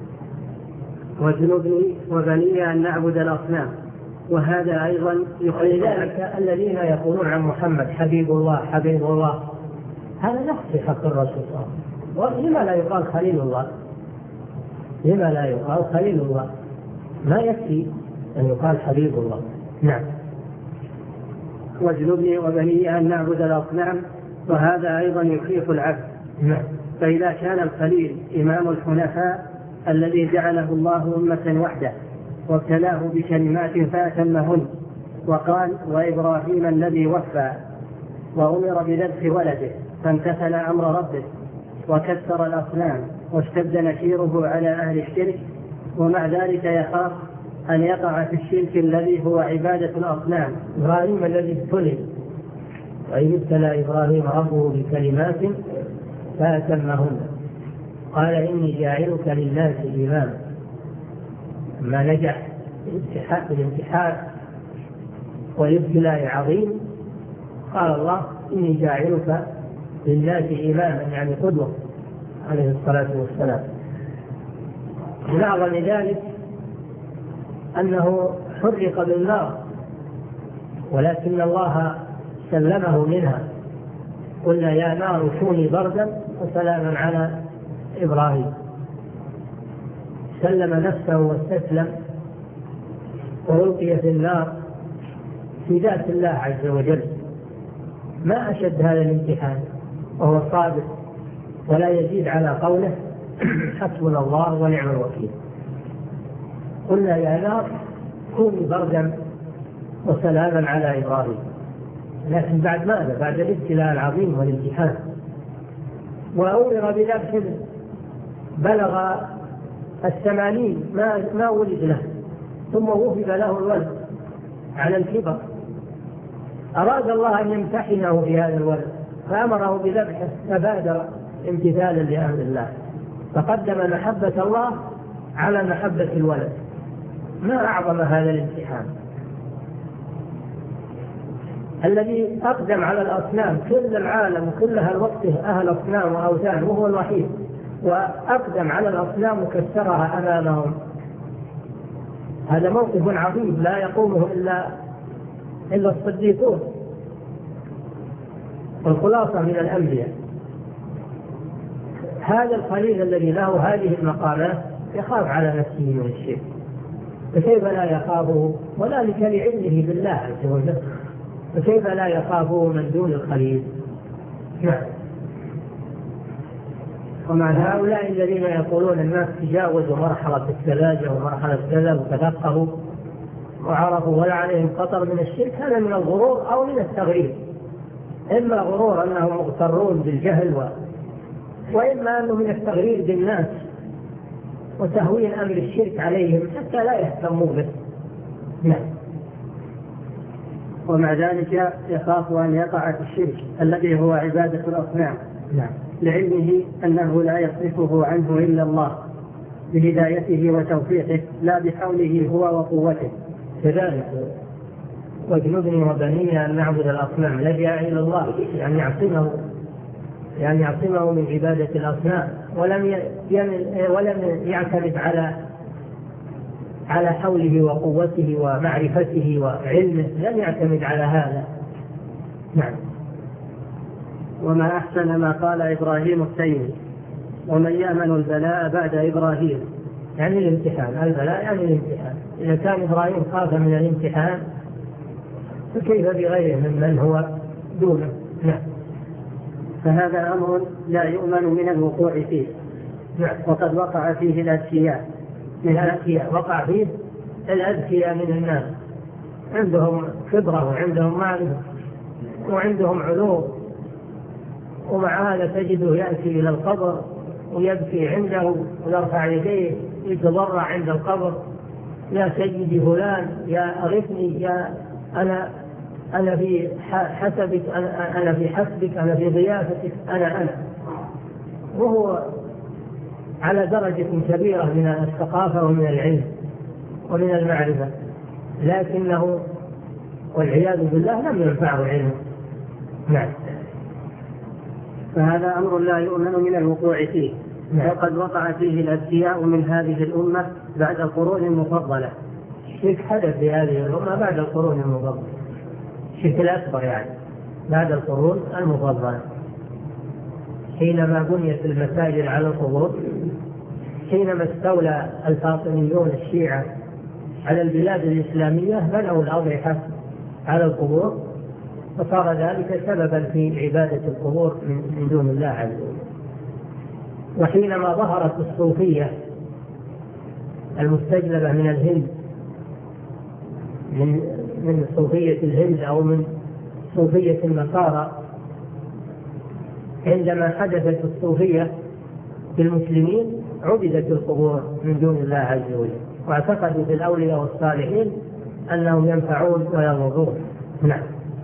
واجنبني وبني أن نعبد الأصنام، وهذا أيضا يخالف ذلك الذين يقولون عن محمد حبيب الله حبيب الله، هذا نقص في حق الرسول صلى الله عليه وسلم. لما لا يقال خليل الله؟ لما لا يقال خليل الله؟ ما يكفي أن يقال حبيب الله. نعم. واجنبني وبني أن نعبد الأصنام، وهذا أيضا يخيف العبد. نعم. فإذا كان الخليل إمام الحنفاء الذي جعله الله أمة وحده وابتلاه بكلمات فأتمهن، وقال وإبراهيم الذي وفى، وأمر بذبح ولده فامتثل أمر ربه وكسر الأصنام واشتد نكيره على أهل الشرك، ومع ذلك يخاف أن يقع في الشرك الذي هو عبادة الأصنام. إبراهيم الذي ابتلي، وإذ ابتلى إبراهيم ربه بكلمات فأتمهن قال إني جاعلك للناس إماما. ما نجح الامتحان والابتلاء عظيم قال الله إني جاعلك للناس إماما، يعني قدوة عليه الصلاة والسلام. من أعظم ذلك أنه حرق بالنار، ولكن الله سلمه منها، قلنا يا نار كوني بردا وسلاما على إبراهيم. سلم نفسه واستسلم وألقي في النار في ذات الله عز وجل. ما أشد هذا الامتحان، وهو صادق ولا يزيد على قوله حسبنا الله ونعم الوكيل. قلنا يا نار كوني بردا وسلاما على إبراهيم، لكن بعد ماذا؟ بعد الابتلاء العظيم والامتحان. وأمر بذبح بلغ الثمانين ما, ما ولد له، ثم وهب له الولد على الكبر. أراد الله أن يمتحنه في هذا الولد فأمره بذبحه، فبادر امتثالا لأمر الله، فقدم محبة الله على محبة الولد. ما أعظم هذا الامتحان. الذي أقدم على الأصنام، كل العالم كلها الوقت أهل أصنام وأوثان، وهو الوحيد، وأقدم على الأصنام وكسرها أمامهم. هذا موقف عظيم لا يقومه إلا إلا الصديقون والخلاصة من الأنبياء. هذا الخليل الذي له هذه المقامات يخاف على نفسه من الشرك، فكيف لا يخافه؟ وذلك لعلمه بالله عز وجل، فكيف لا يخافه من دون الخليل؟ نعم. ومع هؤلاء الذين يقولون الناس تجاوزوا مرحلة السذاجة ومرحلة كذا وتفقهوا وعرفوا ولا عليهم خطر من الشرك، هذا من الغرور أو من التغريب. إما غرور أنهم مغترون بالجهل و... وإما أنه من التغرير بالناس وتهوين أمر الشرك عليهم حتى لا يهتموا به. نعم. ومع ذلك يخاف أن يقع في الشرك الذي هو عبادة الأصنام. نعم. لعلمه أنه لا يصرفه عنه إلا الله بهدايته وتوفيقه، لا بحوله هو وقوته. كذلك واجنبني وبني أن نعبد الأصنام، لجأ إلى الله يعني يعصمه يعني يعصمه من عبادة الأصنام، ولم ولم يعتمد على على حوله وقوته ومعرفته وعلمه، لم يعتمد على هذا. نعم. وما أحسن ما قال إبراهيم التيمي ومن يأمن البلاء بعد إبراهيم، يعني الامتحان. البلاء يعني الامتحان. إذا كان إبراهيم خاف من الامتحان فكيف بغيره ممن هو دونه؟ نعم. فهذا أمر لا يؤمن من الوقوع فيه، وقد وقع فيه الأذكياء من الأذكياء وقع فيه الأذكياء من الناس، عندهم خبرة وعندهم معرفة وعندهم علوم، ومع هذا تجده يأتي إلى القبر ويبكي عنده ويرفع يديه يتضرع عند القبر: يا سيدي فلان، يا أغثني، يا أنا أنا في حسبك، أنا, أنا في حسبك، أنا في ضيافتك، أنا أنا وهو على درجة كبيرة من الثقافة ومن العلم ومن المعرفة، لكنه والعياذ بالله لم ينفعه علمه. نعم. فهذا أمر لا يؤمن من الوقوع فيه. نعم. وقد وقع فيه الأذكياء من هذه الأمة بعد القرون المفضلة. الشرك حدث في هذه الأمة بعد القرون المفضلة، الشرك الأكبر يعني بعد القرون المفضلة، حينما بنيت المساجد على القبور، حينما استولى الفاطميون الشيعة على البلاد الإسلامية بنوا الأضرحة على القبور، فصار ذلك سببا في عبادة القبور من دون الله عز وجل. وحينما ظهرت الصوفية المستجلبة من الهند، من من صوفية الهند أو من صوفية النصارى، عندما حدثت الصوفية في المسلمين عبدت القبور من دون الله عز وجل، واعتقدوا في الأولياء والصالحين أنهم ينفعون ويضرون. نعم.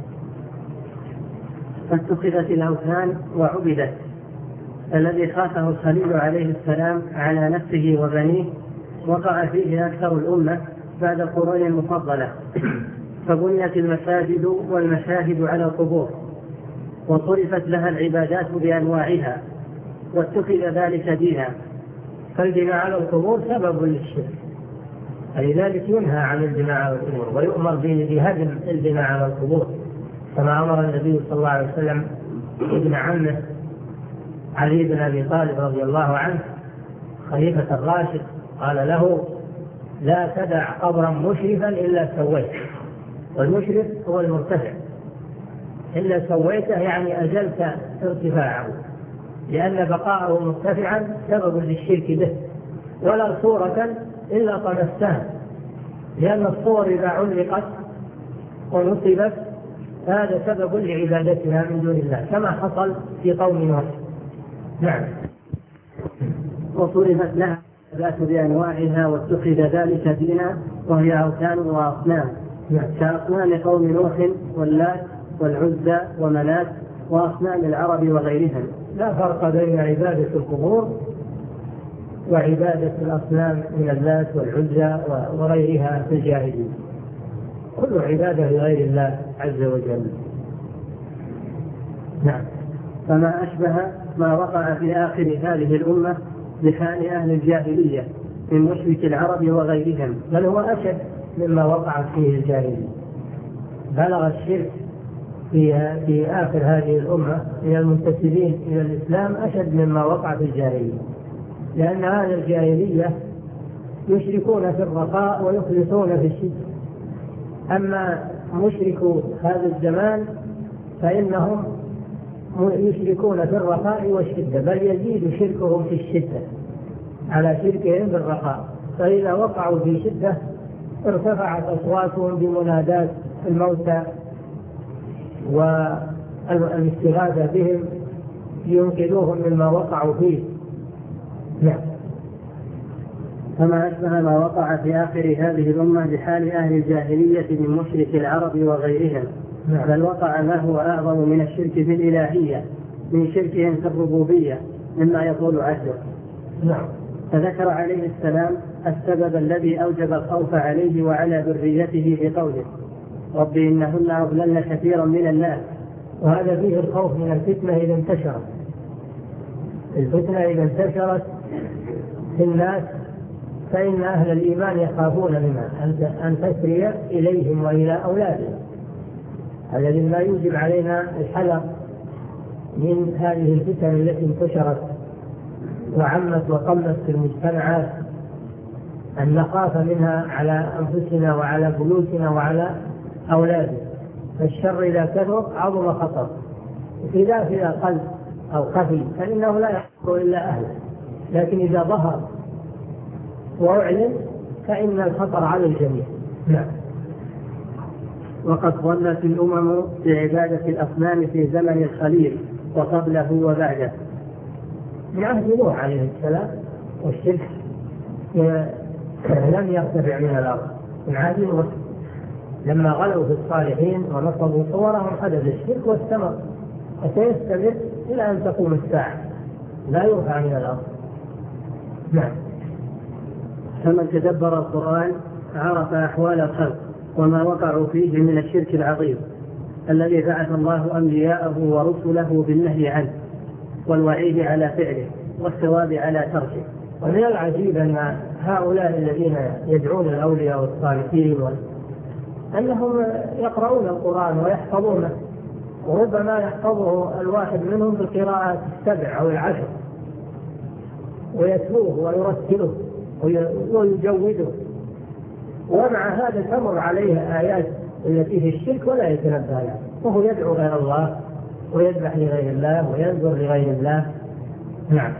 فاتخذت الأوثان وعبدت. الذي خافه الخليل عليه السلام على نفسه وبنيه وقع فيه أكثر الأمة بعد القرون المفضلة، فبنيت المساجد والمشاهد على القبور، وصرفت لها العبادات بأنواعها، واتخذ ذلك دينا. فالبناء على القبور سبب للشرك، فلذلك ينهى عن البناء على القبور ويؤمر بهدم البناء على القبور، كما أمر النبي صلى الله عليه وسلم ابن عمه علي بن أبي طالب رضي الله عنه خليفة الراشد، قال له: لا تدع قبرا مشرفا إلا سويته. والمشرف هو المرتفع، إلا سويته يعني أزلت ارتفاعه، لأن بقاءه مرتفعا سبب للشرك به، ولا صورة إلا طمستها، لأن الصور إذا علقت ونصبت هذا سبب لعبادتها من دون الله، كما حصل في قوم نوح. نعم. وصرفت لها العبادات بأنواعها، واتخذ ذلك دينا، وهي أوثان وأصنام. نعم. كأصنام قوم نوح واللات والعزى ومنات وأصنام العرب وغيرهم. لا فرق بين عبادة القبور وعبادة الأصنام من اللات والعزى وغيرها في الجاهلية، كل عبادة لغير الله عز وجل. نعم. فما أشبه ما وقع في آخر هذه الأمة بحال أهل الجاهلية من مشرك العرب وغيرهم، بل هو أشد مما وقع فيه الجاهلية. بلغ الشرك في في آخر هذه الأمة من المنتسبين إلى الإسلام أشد مما وقع في الجاهلية، لأن أهل الجاهلية يشركون في الرخاء ويخلصون في الشدة، أما مشركو هذا الزمان فإنهم يشركون في الرخاء والشدة، بل يزيد شركهم في الشدة على شركهم بالرخاء، فإذا وقعوا في شدة ارتفعت أصواتهم بمنادات الموتى والاستغاثة بهم لينقذوهم مما وقعوا فيه. نعم. فما أشبه ما وقع في آخر هذه الأمة بحال أهل الجاهلية من مشرك العرب وغيرهم. نعم. بل وقع ما هو أعظم من الشرك في الإلهية من شركهم في الربوبية مما يطول عهده. نعم. فذكر عليه السلام السبب الذي أوجب الخوف عليه وعلى ذريته بقوله: رب إنهن أضللن كثيرا من الناس. وهذا فيه الخوف من الفتنة إذا انتشرت. الفتنة إذا انتشرت في الناس فإن أهل الإيمان يخافون منها أن تسري إليهم وإلى أولادهم. هذا مما يوجب علينا الحذر من هذه الفتن التي انتشرت وعمت وقمت في المجتمعات، أن نخاف منها على أنفسنا وعلى بيوتنا وعلى أولادنا. فالشر إذا كثر عظم خطر، وإذا في القلب أو خفي فإنه لا يحصل إلا أهله، لكن إذا ظهر وأعلن فإن الخطر على الجميع. نعم. وقد ظلت الأمم بعبادة الأصنام في زمن الخليل وقبله وبعده. من عهد نوح عليه السلام والشرك لم يرتفع من الأرض، من عهد نوح لما غلوا في الصالحين ونصبوا صورهم حدث الشرك واستمر وسيستمر إلى أن تقوم الساعة، لا يرفع من الأرض. نعم. فمن تدبر القرآن عرف أحوال الخلق وما وقعوا فيه من الشرك العظيم الذي بعث الله أنبياءه ورسله بالنهي عنه والوعيد على فعله والثواب على تركه. ومن العجيب أن هؤلاء الذين يدعون الأولياء والصالحين أنهم يقرؤون القرآن ويحفظونه، وربما يحفظه الواحد منهم بالقراءات السبع أو العشر ويتلوه ويرتله ويجوده، ومع هذا تمر عليه آيات التي في الشرك ولا يتنبه لها، وهو يدعو غير الله ويذبح لغير الله وينذر لغير الله. نعم.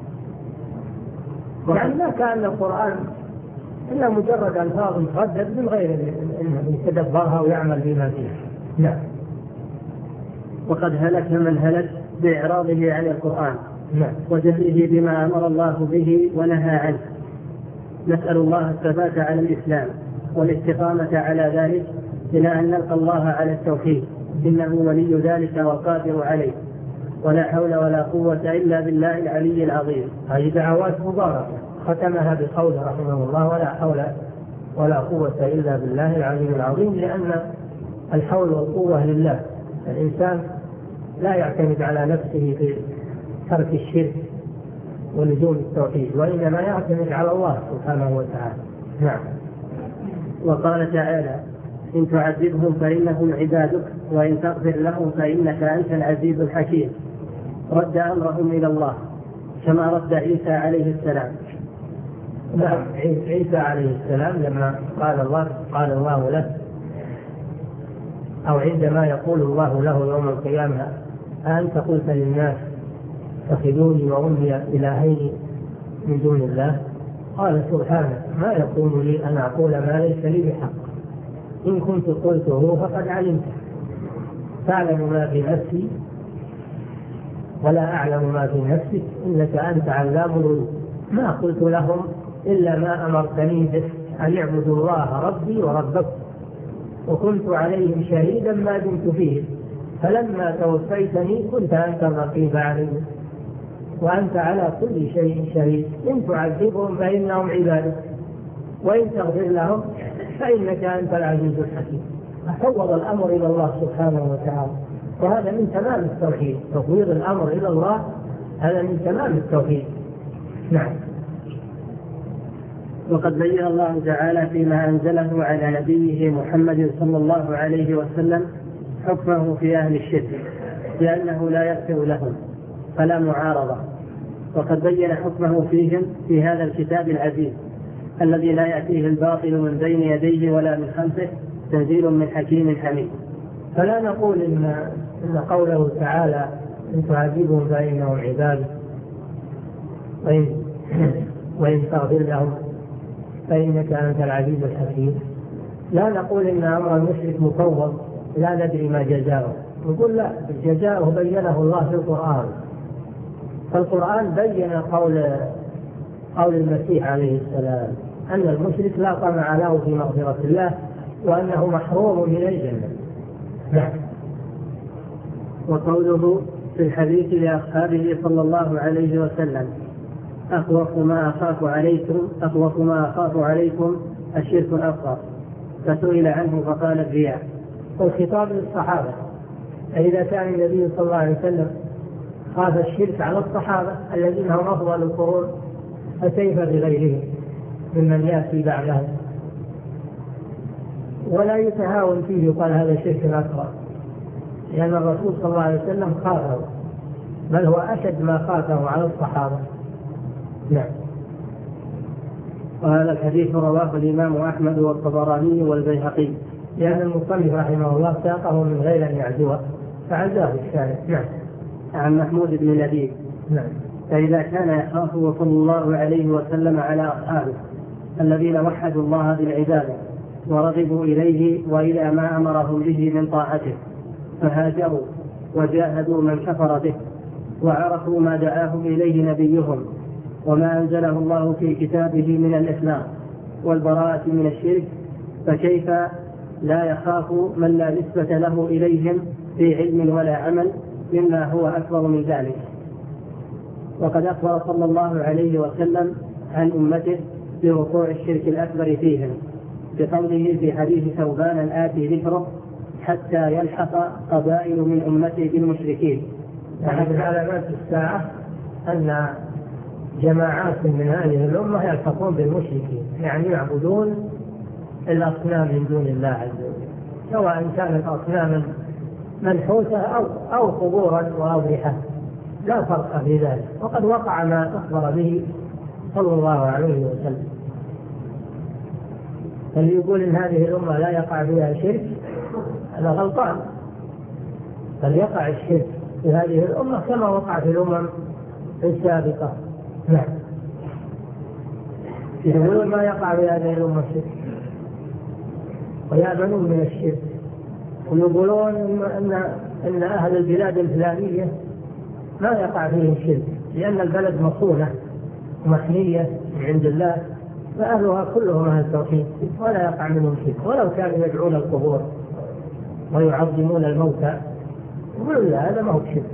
يعني ما كان القرآن إلا مجرد ألفاظ تردد من غير أن يتدبرها ويعمل بما فيها. نعم. وقد هلك من هلك بإعراضه عن القرآن نعم. وجهله بما أمر الله به ونهى عنه. نسأل الله الثبات على الإسلام والاستقامة على ذلك إلى أن نلقى الله على التوحيد، إنه ولي ذلك والقادر عليه، ولا حول ولا قوة إلا بالله العلي العظيم. هذه دعوات مباركة ختمها بقول رحمه الله ولا حول ولا قوة إلا بالله العلي العظيم، لأن الحول والقوة لله. الإنسان لا يعتمد على نفسه في ترك الشرك ولزوم التوحيد، وإنما يعتمد على الله سبحانه وتعالى. نعم. وقال تعالى: إن تعذبهم فإنهم عبادك وإن تغفر لهم فإنك أنت العزيز الحكيم. رد أمرهم إلى الله كما رد عيسى عليه السلام. نعم. عيسى عليه السلام لما قال الله قال الله له، أو عندما يقول الله له يوم القيامة: أأنت قلت للناس اتخذوني وأمي إلهين من دون الله؟ قال: سبحانك، ما يكون لي أن أقول ما ليس لي بحق، إن كنت قلته فقد علمته، تعلم ما في نفسي ولا أعلم ما في نفسك، إنك أنت علام الغيوب. ما قلت لهم إلا ما أمرتني به، أن اعبدوا الله ربي وربكم، وكنت عليهم شهيدا ما دمت فيهم، فلما توفيتني كنت أنت الرقيب عليهم وأنت على كل شيء شهيد. إن تعذبهم فإنهم عبادك وإن تغفر لهم فإنك أنت العزيز الحكيم. ففوض الأمر إلى الله سبحانه وتعالى، وهذا من تمام التوحيد. تفويض الأمر إلى الله هذا من تمام التوحيد. نعم. وقد بين الله تعالى فيما أنزله على نبيه محمد صلى الله عليه وسلم حكمه في أهل الشرك لأنه لا يغفر لهم فلا معارضة، وقد بين حكمه فيهم في هذا الكتاب العزيز الذي لا يأتيه الباطل من بين يديه ولا من خلفه، تنزيل من حكيم حميد. فلا نقول إن, إن قوله تعالى: إن تعذبهم فإنهم عباد وإن, وإن تغفر لهم فإنك أنت العزيز الحكيم. لا نقول إن أمر المشرك مفوض لا ندري ما جزاؤه، نقول لا، جزاؤه بينه الله في القرآن. فالقرآن بين قول قول المسيح عليه السلام أن المشرك لا طمع له في مغفرة الله وأنه محروم من الجنة. نعم. وقوله في الحديث لأصحابه صلى الله عليه وسلم: أخوف ما أخاف عليكم أخوف ما أخاف عليكم الشرك الأصغر، فسئل عنه فقال: الرياء. والخطاب للصحابة، إذا كان النبي صلى الله عليه وسلم خاف الشرك على الصحابة الذين هم أفضل القرون، فكيف بغيرهم ممن يأتي بعدهم؟ ولا يتهاون فيه يقال هذا شرك أكبر، لأن الرسول صلى الله عليه وسلم خافه، بل هو أشد ما خافه على الصحابة. نعم. وهذا الحديث رواه الإمام أحمد والطبراني والبيهقي، لأن المصنف رحمه الله ساقه من غير أن يعزوه فعزاه الشارع. نعم. عن محمود بن لبيب. نعم. فإذا كان يخافه صلى الله عليه وسلم على أصحابه الذين وحدوا الله بالعبادة ورغبوا إليه وإلى ما أمرهم به من طاعته فهاجروا وجاهدوا من كفر به وعرفوا ما دعاهم إليه نبيهم وما أنزله الله في كتابه من الإسلام والبراءة من الشرك، فكيف لا يخاف من لا نسبة له إليهم في علم ولا عمل مما هو أكبر من ذلك؟ وقد أخبر صلى الله عليه وسلم عن أمته بوقوع الشرك الأكبر فيهم بقوله في حديث ثوبان الآتي ذكره حتى يلحق قبائل من أمته بالمشركين. أحد علامات الساعة أن جماعات من هذه الأمة يلحقون بالمشركين، يعني يعبدون الأصنام من دون الله عز وجل، سواء كانت أصناما منحوتة أو أو قبورا وأضرحة، لا فرق في ذلك. وقد وقع ما أخبر به صلى الله عليه وسلم. اللي يقول إن هذه الأمة لا يقع فيها شرك هذا غلطان، بل يقع الشرك في هذه الأمة كما وقع في الأمم السابقة. نعم. يقولون ما يقع في هذه الأمة الشرك ويأمنون من الشرك، ويقولون إن إن أهل البلاد الفلانية ما يقع فيهم شرك لأن البلد مصونة محمية من عند الله فأهلها كلهم أهل التوحيد ولا يقع منهم شرك، ولو كانوا يدعون القبور ويعظمون الموتى يقولون لا هذا ما هو شرك.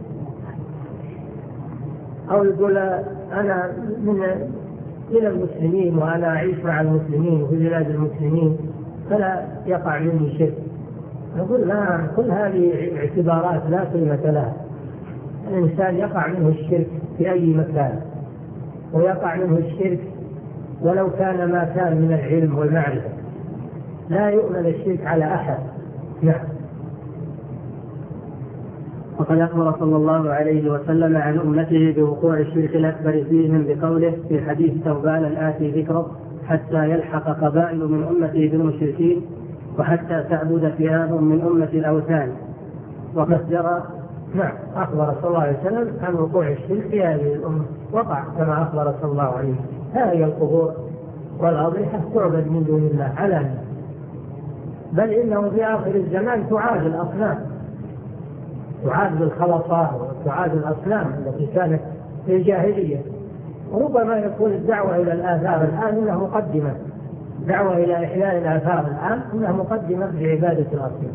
أو يقول أنا من من المسلمين وأنا أعيش مع المسلمين وفي بلاد المسلمين فلا يقع مني شرك. نقول لا، كل هذه اعتبارات لا قيمة لها. الإنسان يقع منه الشرك في أي مكان، ويقع منه الشرك ولو كان ما كان من العلم والمعرفة، لا يؤمن الشرك على أحد. نعم. وقد أخبر صلى الله عليه وسلم عن أمته بوقوع الشرك الأكبر فيهم بقوله في حديث ثوبان الآتي ذكره حتى يلحق قبائل من أمته بالمشركين وحتى تعبد فئام من أمة الأوثان. وقد جرى. نعم. أخبر صلى الله عليه وسلم عن وقوع الشرك في هذه الأمة، وقع كما أخبر صلى الله عليه وسلم. هذه القبور والأضرحة تعبد من دون الله علانية، بل إنه في آخر الزمان تعاد الأصنام، تعاد بالخلطات وتعاد الأصنام التي كانت في الجاهلية. وربما يكون الدعوة إلى الآثار الآن إنها مقدمة، دعوة إلى إحياء الآثار الآن إنها مقدمة بعبادة الأصنام.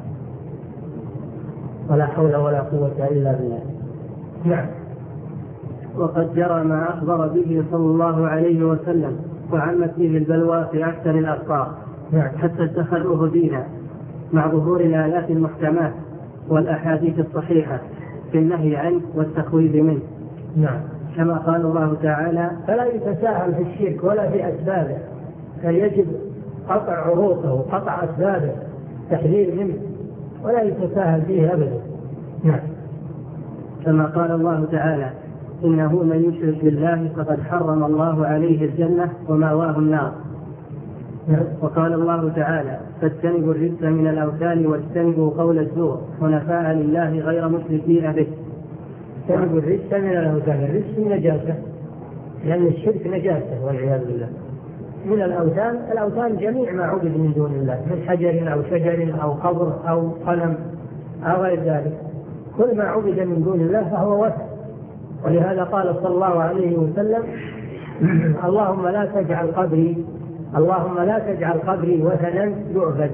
ولا حول ولا قوة إلا بالله. نعم. وقد جرى ما أخبر به صلى الله عليه وسلم وعمت به البلوى في أكثر الأقطار. نعم. حتى اتخذوه دينا مع ظهور الآيات المحكمات والأحاديث الصحيحة في النهي عنه والتخويف منه. نعم. كما قال الله تعالى فلا يتساهل في الشرك ولا في أسبابه، فيجب قطع عروقه وقطع أسبابه، تحذير منه، ولا يتساهل فيه أبدا. نعم. كما قال الله تعالى إنه من يشرك بالله فقد حرم الله عليه الجنة ومأواه النار. نعم. وقال الله تعالى فاجتنبوا الرجس من الأوثان واجتنبوا قول الزور حنفاء لله غير مشركين به. اجتنبوا الرجس من الأوثان، الرجس نجاسة لأن الشرك نجاسة والعياذ بالله. من الأوثان، الأوثان جميع ما عبد من دون الله من حجر أو شجر أو قبر أو قلم أو غير ذلك، كل ما عبد من دون الله فهو وثن. ولهذا قال صلى الله عليه وسلم اللهم لا تجعل قبري اللهم لا تجعل قبري وثنا يعبد.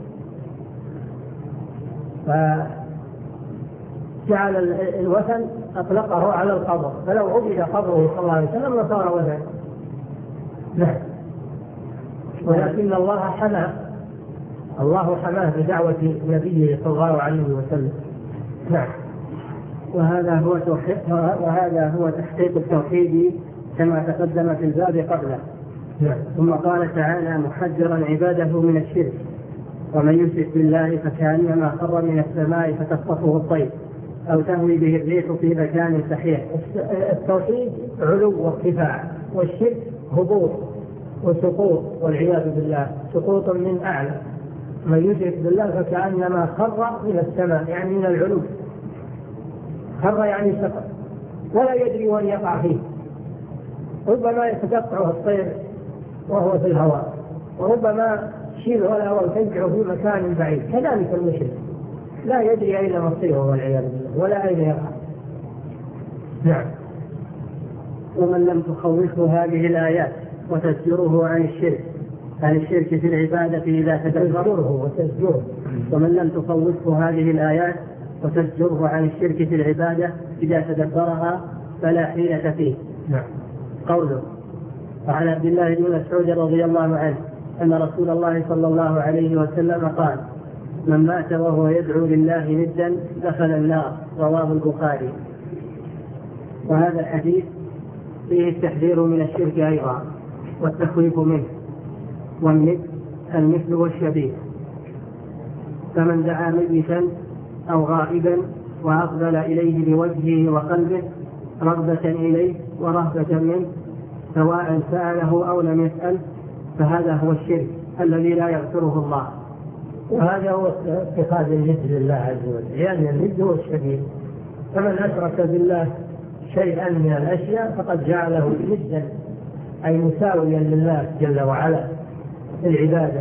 فجعل الوثن أطلقه على القبر، فلو عبد قبره صلى الله عليه وسلم لصار وثن. نعم. ولكن الله حماه الله حماه بدعوة نبيه صلى الله عليه وسلم. نعم. وهذا هو توحيد وهذا هو تحقيق التوحيد كما تقدم في الباب قبله. نعم. ثم قال تعالى محذرا عباده من الشرك ومن يشرك بالله فكأنما خر من السماء فتخطفه الطير أو تهوي به الريح في مكان سحيق. التوحيد علو وارتفاع، والشرك هبوط وسقوط والعياذ بالله، سقوط من أعلى. من يشرك بالله فكأنما خر من السماء، يعني من العلو. خر يعني سقط ولا يدري وين يقع فيه، ربما يتقطعه الطير وهو في الهواء، وربما تشيله الهواء وتنزعه في مكان بعيد. كذلك المشرك لا يدري أين مصيره والعياذ بالله ولا أين يقع. نعم. ومن لم تخوفه هذه الآيات وتزجره عن الشرك عن الشرك في العبادة إذا تدبره وتزجره ومن لم تخوفه هذه الآيات وتزجره عن الشرك في العبادة إذا تدبرها فلا حيلة فيه. نعم. قوله: وعن عبد الله بن مسعود رضي الله عنه أن رسول الله صلى الله عليه وسلم قال: من مات وهو يدعو لله ندا دخل النار. رواه البخاري. وهذا الحديث فيه التحذير من الشرك أيضا والتخويف منه. والند المثل والشبيه، فمن دعا ميتا أو غائبا وأقبل إليه بوجهه وقلبه رغبة إليه ورهبة منه سواء سأله أو لم يسأل فهذا هو الشرك الذي لا يغفره الله. وهذا هو اتخاذ الند لله عز وجل، لأن الند هو الشبيه. فمن أشرك بالله شيئا من الأشياء فقد جعله ندا أي مساويا لله جل وعلا في العبادة.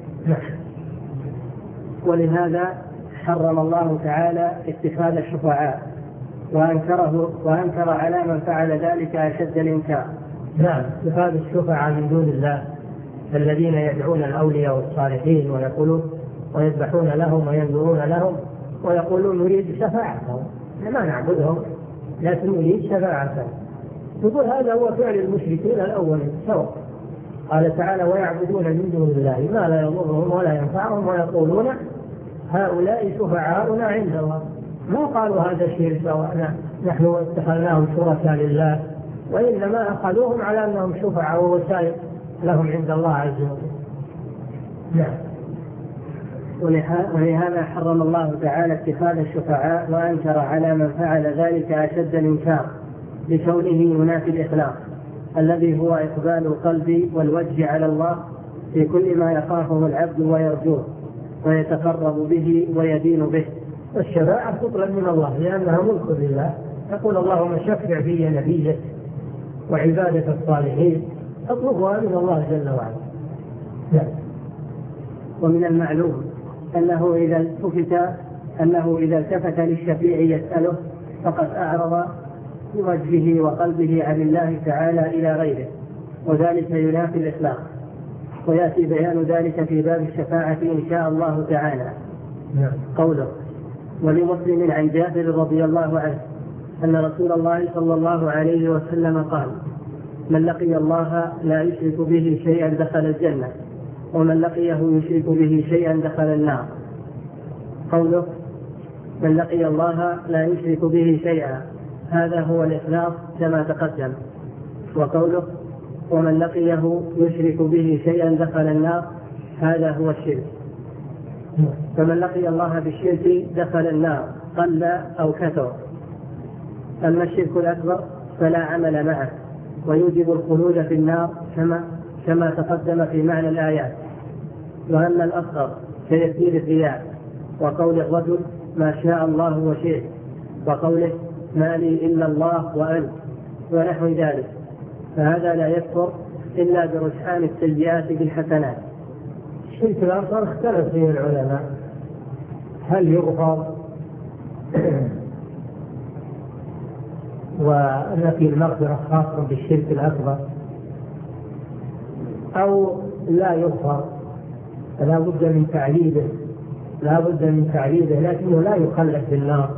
ولهذا حرم الله تعالى اتخاذ الشفعاء وأنكره وأنكر على من فعل ذلك أشد الإنكار. نعم، اتخاذ الشفعاء من دون الله الذين يدعون الأولياء والصالحين ويقولون ويذبحون لهم وينذرون لهم ويقولون نريد شفاعتهم، ما نعبدهم لكن نريد شفاعتهم. يقول هذا هو فعل المشركين الأولين سواء. قال تعالى: ويعبدون من دون الله ما لا يضرهم ولا ينفعهم ويقولون هؤلاء شفعاؤنا عند الله. ما قالوا هذا شرك سواء نحن اتخذناهم شركاء لله، وإنما أخذوهم على أنهم شفعاء ووسائل لهم عند الله عز وجل. نعم. ولهذا حرم الله تعالى اتخاذ الشفعاء وأنكر على من فعل ذلك أشد الإنكار لكونه ينافي الإخلاص الذي هو إقبال القلب والوجه على الله في كل ما يخافه العبد ويرجوه ويتقرب به ويدين به. الشفاعة تطلب من الله لأنها ملك لله. يقول: اللهم شفع في نبيك وعبادة الصالحين، اطلبها من الله جل وعلا. نعم. ومن المعلوم أنه إذا التفت أنه إذا التفت للشفيع يسأله فقد أعرض بوجهه وقلبه عن الله تعالى إلى غيره، وذلك ينافي الإخلاص. ويأتي بيان ذلك في باب الشفاعة إن شاء الله تعالى. نعم. قوله: ولمسلم عن جابر رضي الله عنه أن رسول الله صلى الله عليه وسلم قال: من لقي الله لا يشرك به شيئا دخل الجنة، ومن لقيه يشرك به شيئا دخل النار. قوله: من لقي الله لا يشرك به شيئا، هذا هو الإخلاص كما تقدم. وقوله: ومن لقيه يشرك به شيئا دخل النار، هذا هو الشرك. فمن لقي الله بالشرك دخل النار قل أو كثر. أما الشرك الأكبر فلا عمل معه ويوجب الخلود في النار كما كما تقدم في معنى الآيات. وأما الأصغر كيسير الرياء وقول الرجل ما شاء الله وشئت، وقوله ما لي إلا الله وأنت ونحو ذلك، فهذا لا يكفر إلا برجحان السيئات بالحسنات. الشرك الأصغر اختلف فيه العلماء هل يغفر ونفي المغفرة خاص بالشرك الأكبر أو لا يغفر، فلا بد من تعليله لا بد من تعليله لكنه لا يخلد في النار،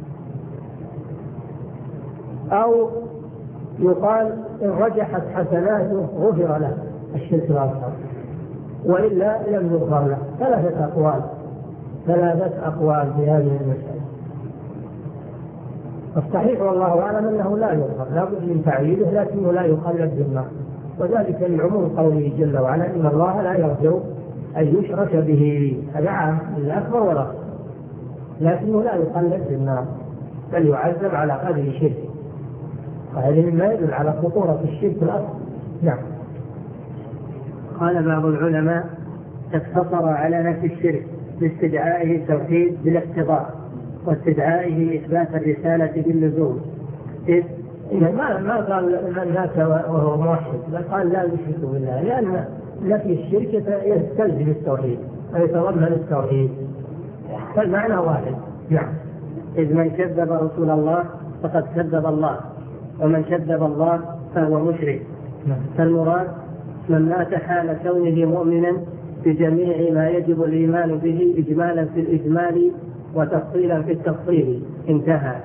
أو يقال إن رجحت حسناته غفر له الشرك الأصغر وإلا لم يغفر له. ثلاثة أقوال ثلاثة أقوال في هذه المسألة. الصحيح والله أعلم أنه لا يغفر، لا بد من تعليله لكنه لا يخلد في النار، وذلك لعموم قوله جل وعلا: إن الله لا يغفر أن يشرك به. هذا عام الأكبر والأصغر، لكنه لا يخلد في النار بل يعذب على قدر شركه، وهذه مما يدل على خطورة الشرك الأصغر. نعم. قال بعض العلماء: اقتصر على نفي الشرك باستدعائه التوحيد بالاقتضاء واستدعائه إثبات الرسالة باللزوم، إذ ما ما قال من مات وهو موحد، بل قال لا يشرك بالله، لأن نفي الشرك يستلزم التوحيد ويتضمن التوحيد، فالمعنى واحد. نعم. إذ من كذب رسول الله فقد كذب الله، ومن كذب الله فهو مشرك. فالمراد من مات حال كونه مؤمنا بجميع ما يجب الإيمان به إجمالا في الإجمال وتفصيلا في التفصيل. انتهى.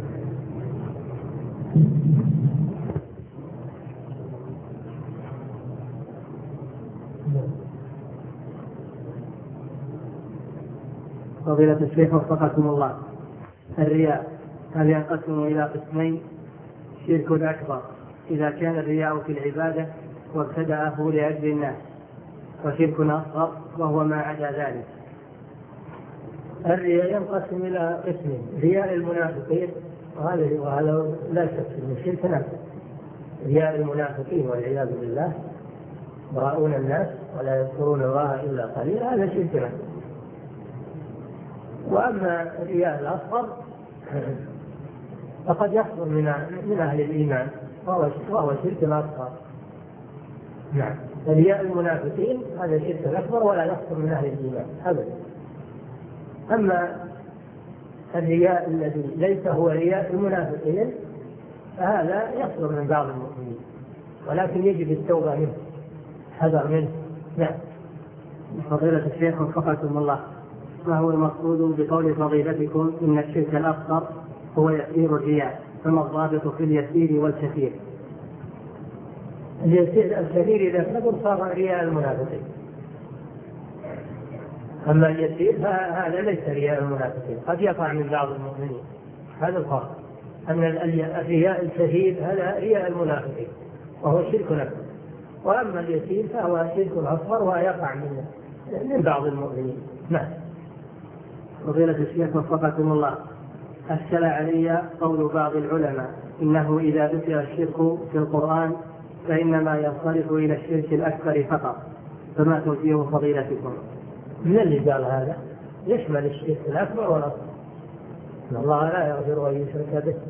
فضيلة الشيخ وفقكم الله، الرياء هل ينقسم إلى قسمين؟ شرك أكبر إذا كان الرياء في العبادة وابتدأه لأجل الناس، وشرك أصغر وهو ما عدا ذلك. الرياء ينقسم إلى قسمين: رياء المنافقين، وهذا وهذا لا شك من شرك أكبر. رياء المنافقين والعياذ بالله يراؤون الناس ولا يذكرون الله إلا قليلا، هذا شرك أكبر. وأما الرياء الأصغر فقد يحصل من من أهل الإيمان وهو وهو شرك أصغر. نعم. رياء المنافقين هذا شرك أكبر ولا يحصل من أهل الإيمان أبدا. أما الرياء الذي ليس هو رياء المنافقين فهذا يحصل من بعض المؤمنين، ولكن يجب التوبة منه، حذر منه. نعم. فضيلة الشيخ وفقكم الله، ما هو المقصود بقول فضيلتكم إن الشرك الأصغر هو يسير الرياء، فما الضابط في اليسير والكثير؟ اليسير الكثير إذا كبر صار رياء المنافقين، أما اليسير فهذا ليس رياء المنافقين، قد يقع من بعض المؤمنين، هذا الفرق. أن الرياء الكثير هذا رياء المنافقين وهو شرك أكبر، وأما اليسير فهو شرك أصغر ويقع من من بعض المؤمنين. نعم. فضيلة الشيخ وفقكم الله، أشكل علي قول بعض العلماء إنه إذا ذكر الشرك في القرآن فإنما ينصرف إلى الشرك الأكبر فقط، فما توجيه فضيلتكم؟ من اللي قال هذا؟ يشمل الشرك الأكبر والأصغر. إن الله لا يغفر أن يشرك به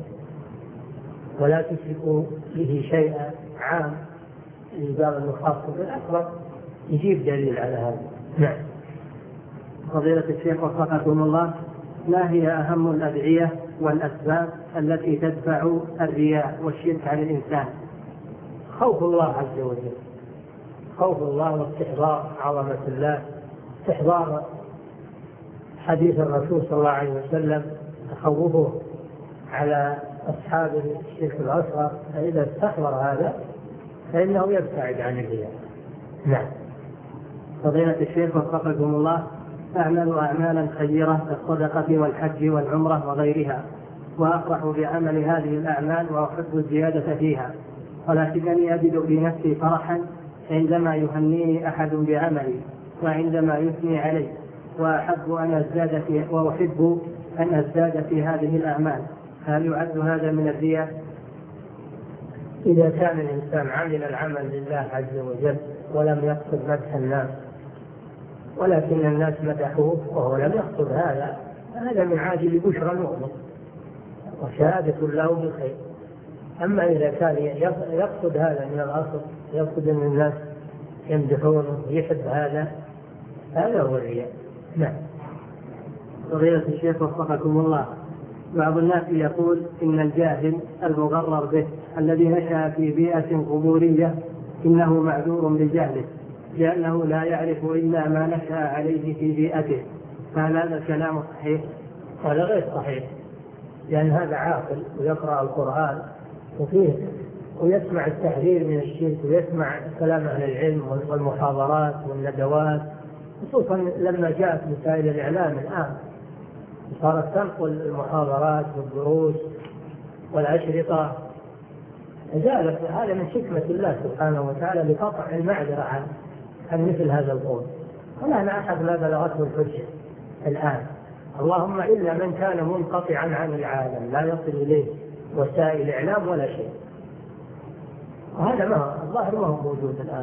ولا تشركوا به شيئا، عام. اللي قال أنه خاص بالأكبر يجيب دليل على هذا. نعم. فضيلة الشيخ وفقكم الله، ما هي أهم الأدعية والأسباب التي تدفع الرياء والشرك عن الإنسان؟ خوف الله عز وجل، خوف الله واستحضار عظمة الله، استحضار حديث الرسول صلى الله عليه وسلم، تخوفه على أصحاب الشرك الأصغر، فإذا استحضر هذا فإنه يبتعد عن الرياء. نعم. فضيلة الشيخ وفقكم الله، أعمل أعمالا خيرة كالصدقة والحج والعمرة وغيرها، وأفرح بعمل هذه الأعمال وأحب الزيادة فيها، ولكنني أجد في نفسي فرحا عندما يهنيني أحد بعملي وعندما يثني علي، وأحب أن أزداد في وأحب أن أزداد في هذه الأعمال. هل يعد هذا من الرياء؟ إذا كان الإنسان عمل العمل لله عز وجل ولم يقصد مدح الناس، ولكن الناس مدحوه وهو لم يقصد هذا، هذا من عاجل بشرى المؤمن وشهادة له بالخير. أما إذا كان يقصد هذا من الأصل، يقصد أن الناس يمدحونه ويحب هذا، هذا هو الرياء. نعم. فضيلة الشيخ وفقكم الله، بعض الناس يقول إن الجاهل المغرر به الذي نشأ في بيئة قبورية إنه معذور بجهله، لأنه لا يعرف إلا ما نشأ عليه في بيئته، فهل هذا الكلام صحيح؟ هذا غير صحيح، لأن هذا عاقل ويقرأ القرآن وفيه ويسمع التحذير من الشرك ويسمع كلام أهل العلم والمحاضرات والندوات، خصوصا لما جاءت وسائل الإعلام الآن صارت تنقل المحاضرات والدروس والأشرطة، ذلك هذا من حكمة الله سبحانه وتعالى لقطع المعذرة عن عن مثل هذا القول. ولا أحد ما بلغته الحجة الآن، اللهم إلا من كان منقطعا عن العالم لا يصل إليه وسائل إعلام ولا شيء، وهذا ما الظاهر ما هو موجود الآن.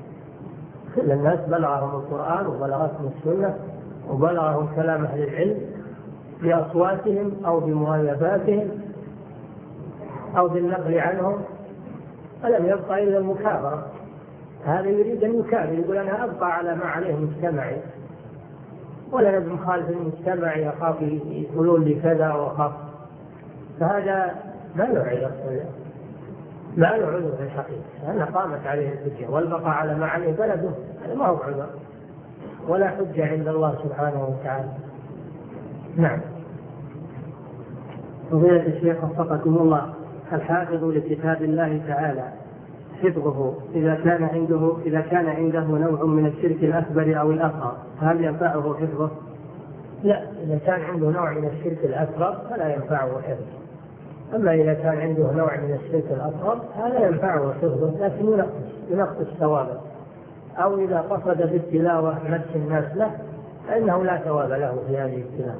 كل الناس بلغهم القرآن وبلغتهم السنة وبلغهم كلام أهل العلم، بأصواتهم أو بمؤلفاتهم أو بالنقل عنهم، فلم يبقى إلا المكابرة. هذا يريد أن يكابر، يقول أنا أبقى على ما عليه مجتمعي، ولا لازم خالف المجتمع يخاف يقولون لي كذا وأخاف. فهذا ما له عذر، ما له عذر في الحقيقة، أنا قامت عليه الحجة والبقاء على ما عليه بلده، هذا ما هو عذر ولا حجة عند الله سبحانه وتعالى. نعم. فضيلة الشيخ وفقكم الله، الحافظ لكتاب الله تعالى حفظه إذا كان عنده إذا كان عنده نوع من الشرك الأكبر أو الأصغر هل ينفعه حفظه؟ لا، إذا كان عنده نوع من الشرك الأكبر فلا ينفعه حفظه. أما إذا كان عنده نوع من الشرك الأصغر هذا ينفعه حفظه، لكن ينقص ينقص ثوابه. أو إذا قصد بالتلاوة مس الناس له فإنه لا ثواب له في هذه التلاوة.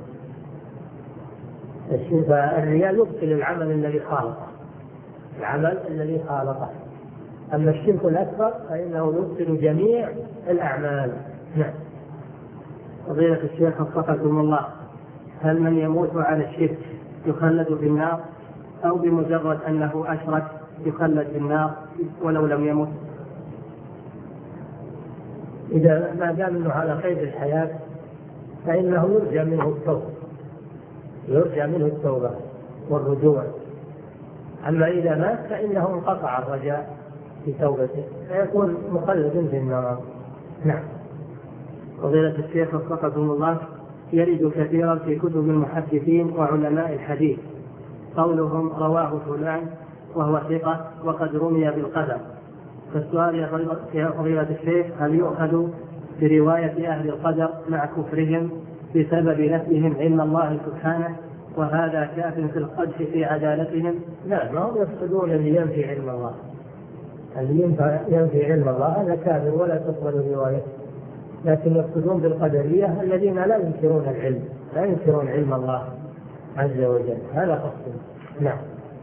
فالرياء يبطل العمل الذي خالقه، العمل الذي خالقه. أما الشرك الأكبر فإنه يبطل جميع الأعمال. نعم. فضيلة الشيخ وفقكم الله، هل من يموت على الشرك يخلد في النار أو بمجرد أنه أشرك يخلد في النار ولو لم يمت؟ إذا ما دام أنه على قيد الحياة فإنه يرجى منه التوبة، يرجى منه التوبة والرجوع. أما إذا مات فإنه انقطع الرجاء في توبته فيكون مخلد في النار. نعم. فضيلة الشيخ وفقكم الله، يرد كثيرا في كتب المحدثين وعلماء الحديث قولهم رواه فلان وهو ثقة وقد رمي بالقدر. فالسؤال يا فضيلة الشيخ، هل يؤخذ برواية أهل القدر مع كفرهم بسبب نفيهم علم الله سبحانه وهذا كاف في القدح في عدالتهم؟ لا، ما هم يقصدون اللي ينفي علم الله، اللي ينفي علم الله هذا كافر ولا تقبل روايته، لكن يقصدون بالقدرية الذين لا ينكرون العلم، لا ينكرون علم الله عز وجل، هذا قصدهم. نعم.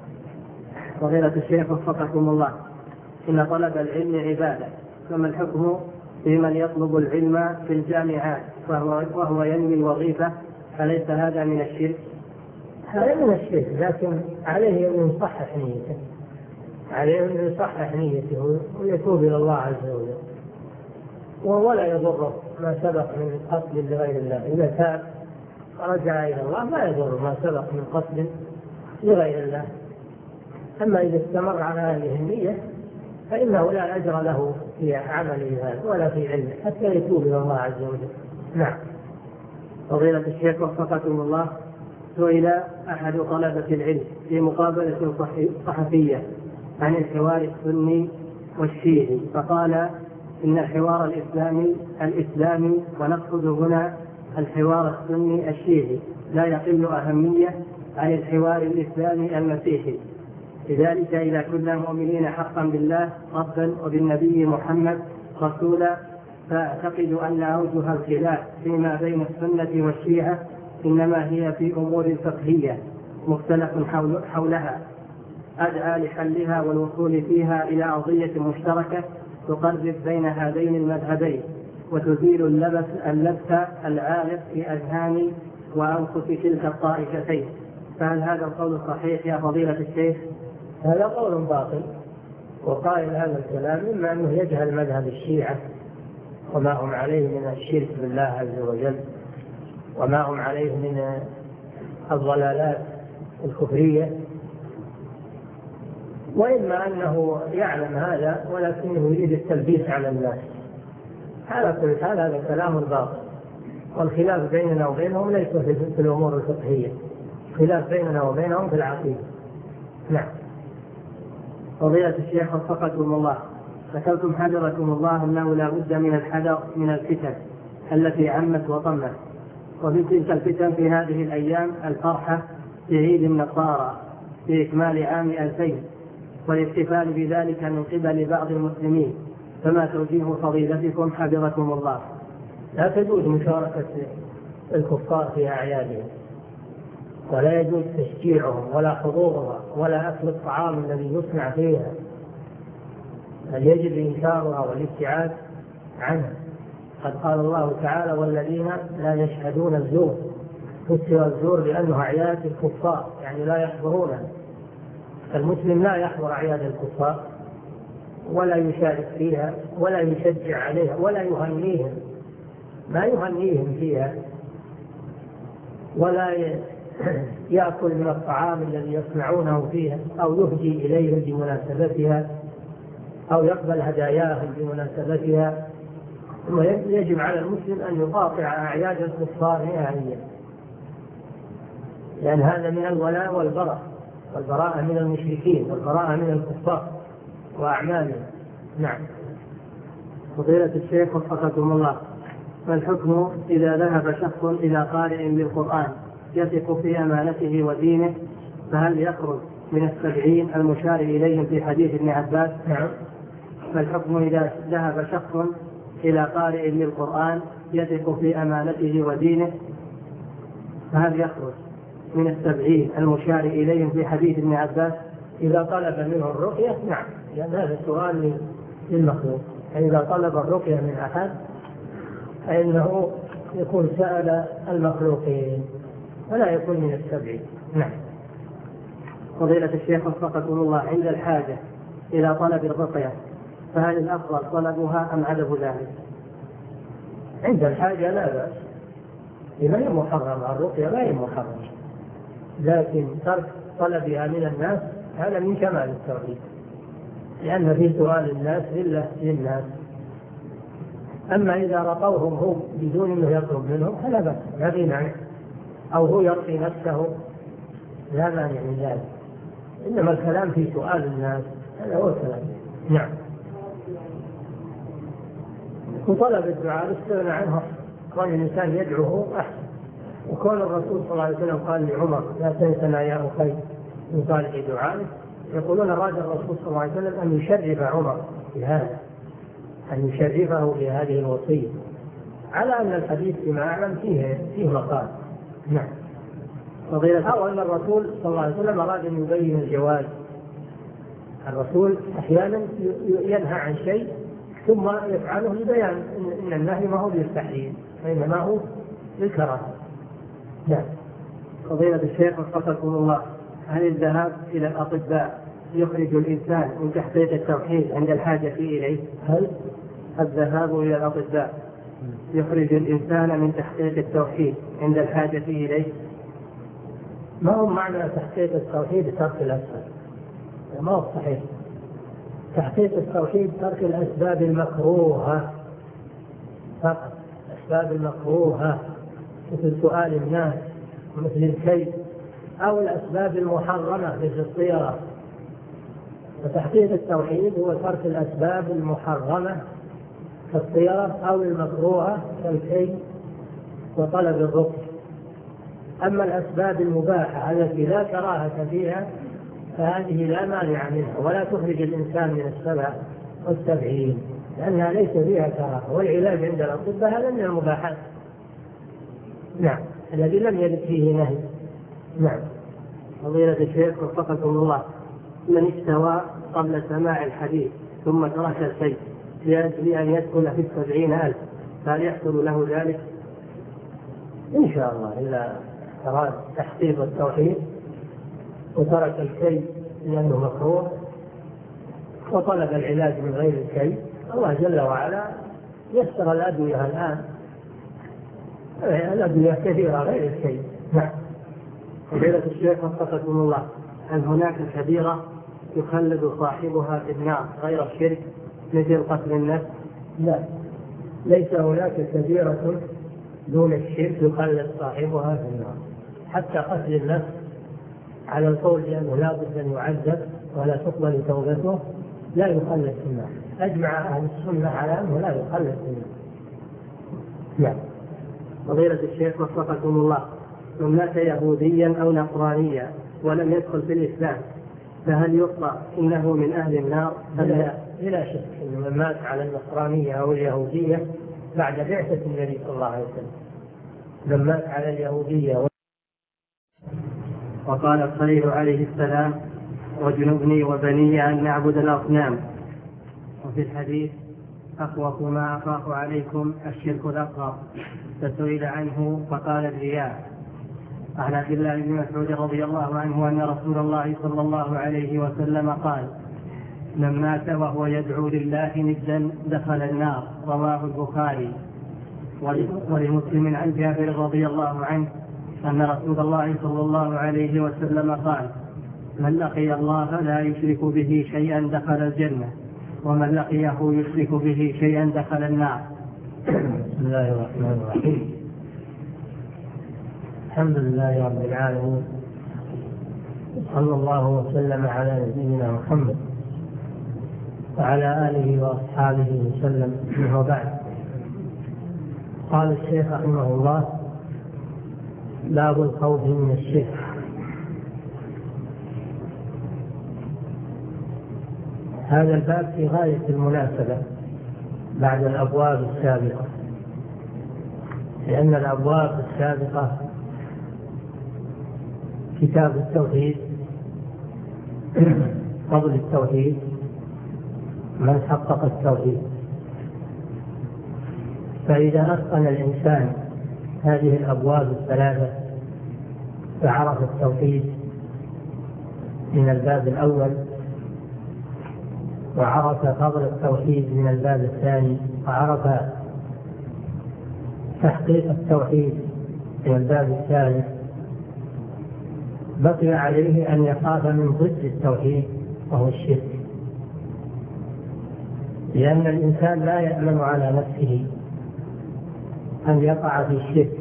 فضيلة الشيخ وفقكم الله، إن طلب العلم عبادة، فما الحكم في من يطلب العلم في الجامعات وهو, وهو ينوي الوظيفة؟ أليس هذا من الشرك؟ هذا من الشرك، لكن عليه أن يصحح نيته، عليه أن يصحح نيته ويتوب إلى الله عز وجل، ولا يضره ما سبق من قتل لغير الله. إذا تاب ورجع إلى الله ما يضر ما سبق من قتل لغير الله. أما إذا استمر على هذه النية فإنه لا أجر له في عمله هذا ولا في علمه حتى يتوب إلى الله عز وجل. نعم. فضيلة الشيخ وفقكم الله، سئل أحد طلبة العلم في مقابلة صحفية عن الحوار السني والشيعي، فقال إن الحوار الإسلامي الإسلامي ونقصد هنا الحوار السني الشيعي لا يقل أهمية عن الحوار الإسلامي المسيحي. لذلك إذا كنا مؤمنين حقا بالله ربا وبالنبي محمد رسولا فأعتقد أن أوجه الخلاف فيما بين السنة والشيعة إنما هي في أمور فقهية مختلف حولها أدعى لحلها والوصول فيها إلى قضية مشتركة تقرب بين هذين المذهبين وتزيل اللبس اللبس العالق في أذهان وأنفس تلك الطائفتين. فهل هذا القول صحيح يا فضيلة الشيخ؟ هذا قول باطل، وقائل هذا الكلام إما أنه يجهل مذهب الشيعة وما هم عليه من الشرك بالله عز وجل وما هم عليه من الضلالات الكفرية، وإما أنه يعلم هذا ولكنه يريد التلبيس على الناس. على كل حال هذا كلام باطل، والخلاف بيننا وبينهم ليس في الأمور الفقهية، خلاف بيننا وبينهم في العقيدة. نعم. فضيلة الشيخ وفقكم الله، ذكرتم حذركم الله أنه لا بد من الحذر من الفتن التي عمت وطمت، ومن تلك الفتن في هذه الأيام الفرحة بعيد النصارى في إكمال عام ألفين والاحتفال بذلك من قبل بعض المسلمين، فما توجيه فضيلتكم حفظكم الله؟ لا تجوز مشاركة الكفار في أعيادهم، ولا يجوز تشجيعهم ولا حضورها ولا أكل الطعام الذي يصنع فيها، بل يجب إنكارها والابتعاد عنها. قد قال الله تعالى: والذين لا يشهدون الزور فسر الزور لأنه أعياد الكفار، يعني لا يحضرونها. المسلم لا يحضر أعياد الكفار ولا يشارك فيها ولا يشجع عليها ولا يهنيهم، ما يهنيهم فيها، ولا يأكل من الطعام الذي يصنعونه فيها أو يهدي إليهم بمناسبتها أو يقبل هداياهم بمناسبتها. ويجب على المسلم أن يقاطع أعياد الكفار نهائيا، لأن هذا من الولاء والبراء، والبراءة من المشركين والبراءة من الكفار وأعمالهم. نعم. فضيلة الشيخ وفقكم الله، ما الحكم إذا ذهب شخص إلى قارئ بالقرآن يثق في أمانته ودينه، فهل يخرج من السبعين المشار إليهم في حديث ابن عباس؟ نعم. ما الحكم إذا ذهب شخص إلى قارئ بالقرآن يثق في أمانته ودينه، فهل يخرج من السبعين المشار إليهم في حديث ابن عباس؟ إذا طلب منه الرقية نعم، لأن هذا سؤال للمخلوق. إذا طلب الرقية من أحد فإنه يكون سأل المخلوقين ولا يكون من السبعين. نعم. فضيلة الشيخ وفقكم الله، عند الحاجة إلى طلب الرقية فهل الأفضل طلبها أم عدم ذلك؟ عند الحاجة لا بأس، إذا هي محرمة الرقية لا هي محرمة، لكن ترك طلبها من الناس هذا من كمال التوحيد، لأن في سؤال الناس لله للناس. أما إذا رقوهم هو بدون أنه يطلب منهم فلا بأس، لا في مانع، أو هو يرقي نفسه لا مانع من ذلك، إنما الكلام في سؤال الناس هذا هو الكلام. نعم. وطلب الدعاء الاستغنى عنه، كون الإنسان يدعوه أحسن، وكون الرسول صلى الله عليه وسلم قال لعمر لا تنسنا يا أخي من صالح دعائه، يقولون أراد الرسول صلى الله عليه وسلم أن يشرف عمر بهذا، أن يشرفه بهذه الوصية، على أن الحديث فيما أعلم فيه فيه مقال. نعم. أو أن الرسول صلى الله عليه وسلم أراد أن يبين الجواز. الرسول أحيانا ينهى عن شيء ثم يفعله لبيان إن النهي ما هو بالتحريم وإنما هو بالكراهة. نعم. فضيلة الشيخ وفقكم الله، هل الذهاب إلى الأطباء يخرج الإنسان من تحقيق التوحيد عند الحاجة إليه؟ هل الذهاب إلى الأطباء يخرج الإنسان من تحقيق التوحيد عند الحاجة إليه؟ ما هو معنى تحقيق التوحيد ترك الأسباب، ما هو صحيح. تحقيق التوحيد ترك الأسباب المكروهة فقط، الأسباب المكروهة مثل سؤال الناس مثل الكي، أو الأسباب المحرمة مثل الطيرة. فتحقيق التوحيد هو ترك الأسباب المحرمة كالطيرة أو المكروهة كالكي وطلب الرقية. أما الأسباب المباحة التي لا كراهة فيها فهذه لا مانع منها ولا تخرج الإنسان من السبع والسبعين، لأنها ليس فيها كراهة. والعلاج عند الأطباء هذا من المباحات. نعم. الذي لم يرد فيه نهي. نعم. فضيلة الشيخ وفقكم الله، من استوى قبل سماع الحديث ثم ترك الشيء لأجل أن يدخل في السبعين ألف فهل يحصل له ذلك؟ إن شاء الله، إلا أراد تحقيق التوحيد وترك الكي لأنه مكروه وطلب العلاج من غير الكي، الله جل وعلا يسر الأدوية الآن، الأدوية كثيرة غير الكي. نعم. فضيلة الشيخ وفقكم الله، هل هناك كبيرة يخلد صاحبها في النار غير الشرك مثل قتل النفس؟ لا، ليس هناك كبيرة دون الشرك يخلد صاحبها في النار. حتى قتل النفس على القول بأنه لا بد أن يعذب ولا تقبل توبته لا يخلد في النار. أجمع أهل السنة على أنه لا يخلد في النار. نعم. فضيلة الشيخ وفقكم الله، من مات يهوديا أو نصرانيا ولم يدخل في الإسلام فهل يطلق إنه من أهل النار؟ بلا شك أن من مات على النصرانية أو اليهودية بعد بعثة النبي صلى الله عليه وسلم، من مات على اليهودية و... وقال الخليل عليه السلام واجنبني وبني أن نعبد الأصنام. وفي الحديث أخوف ما أخاف عليكم الشرك الأصغر، فسئل عنه فقال الرياء. عن عبد الله بن مسعود رضي الله عنه أن رسول الله صلى الله عليه وسلم قال: من مات وهو يدعو لله ندا دخل النار. رواه البخاري. ولمسلم عن جابر رضي الله عنه أن رسول الله صلى الله عليه وسلم قال: من لقي الله لا يشرك به شيئا دخل الجنة، ومن لقيه يشرك به شيئا دخل النار. بسم الله الرحمن الرحيم. الحمد لله رب العالمين، صلى الله وسلم على نبينا محمد وعلى آله وأصحابه وسلم. وبعد، قال الشيخ رحمه الله: باب الخوف من الشرك. هذا الباب في غاية المناسبة بعد الأبواب السابقة، لأن الأبواب السابقة كتاب التوحيد، فضل التوحيد، من حقق التوحيد. فإذا أتقن الإنسان هذه الأبواب الثلاثة فعرف التوحيد من الباب الأول، وعرف فضل التوحيد من الباب الثاني، وعرف تحقيق التوحيد من الباب الثالث، بقي عليه أن يخاف من ضد التوحيد وهو الشرك، لأن الإنسان لا يأمن على نفسه أن يقع في الشرك،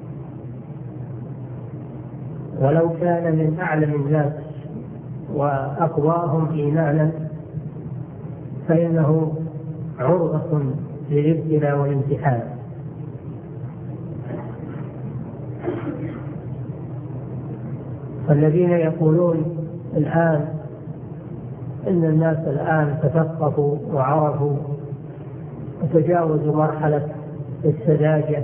ولو كان من أعلم الناس وأقواهم إيمانا فإنه عرضة للابتلاء والامتحان. فالذين يقولون الآن إن الناس الآن تثقفوا وعرفوا وتجاوزوا مرحلة السذاجة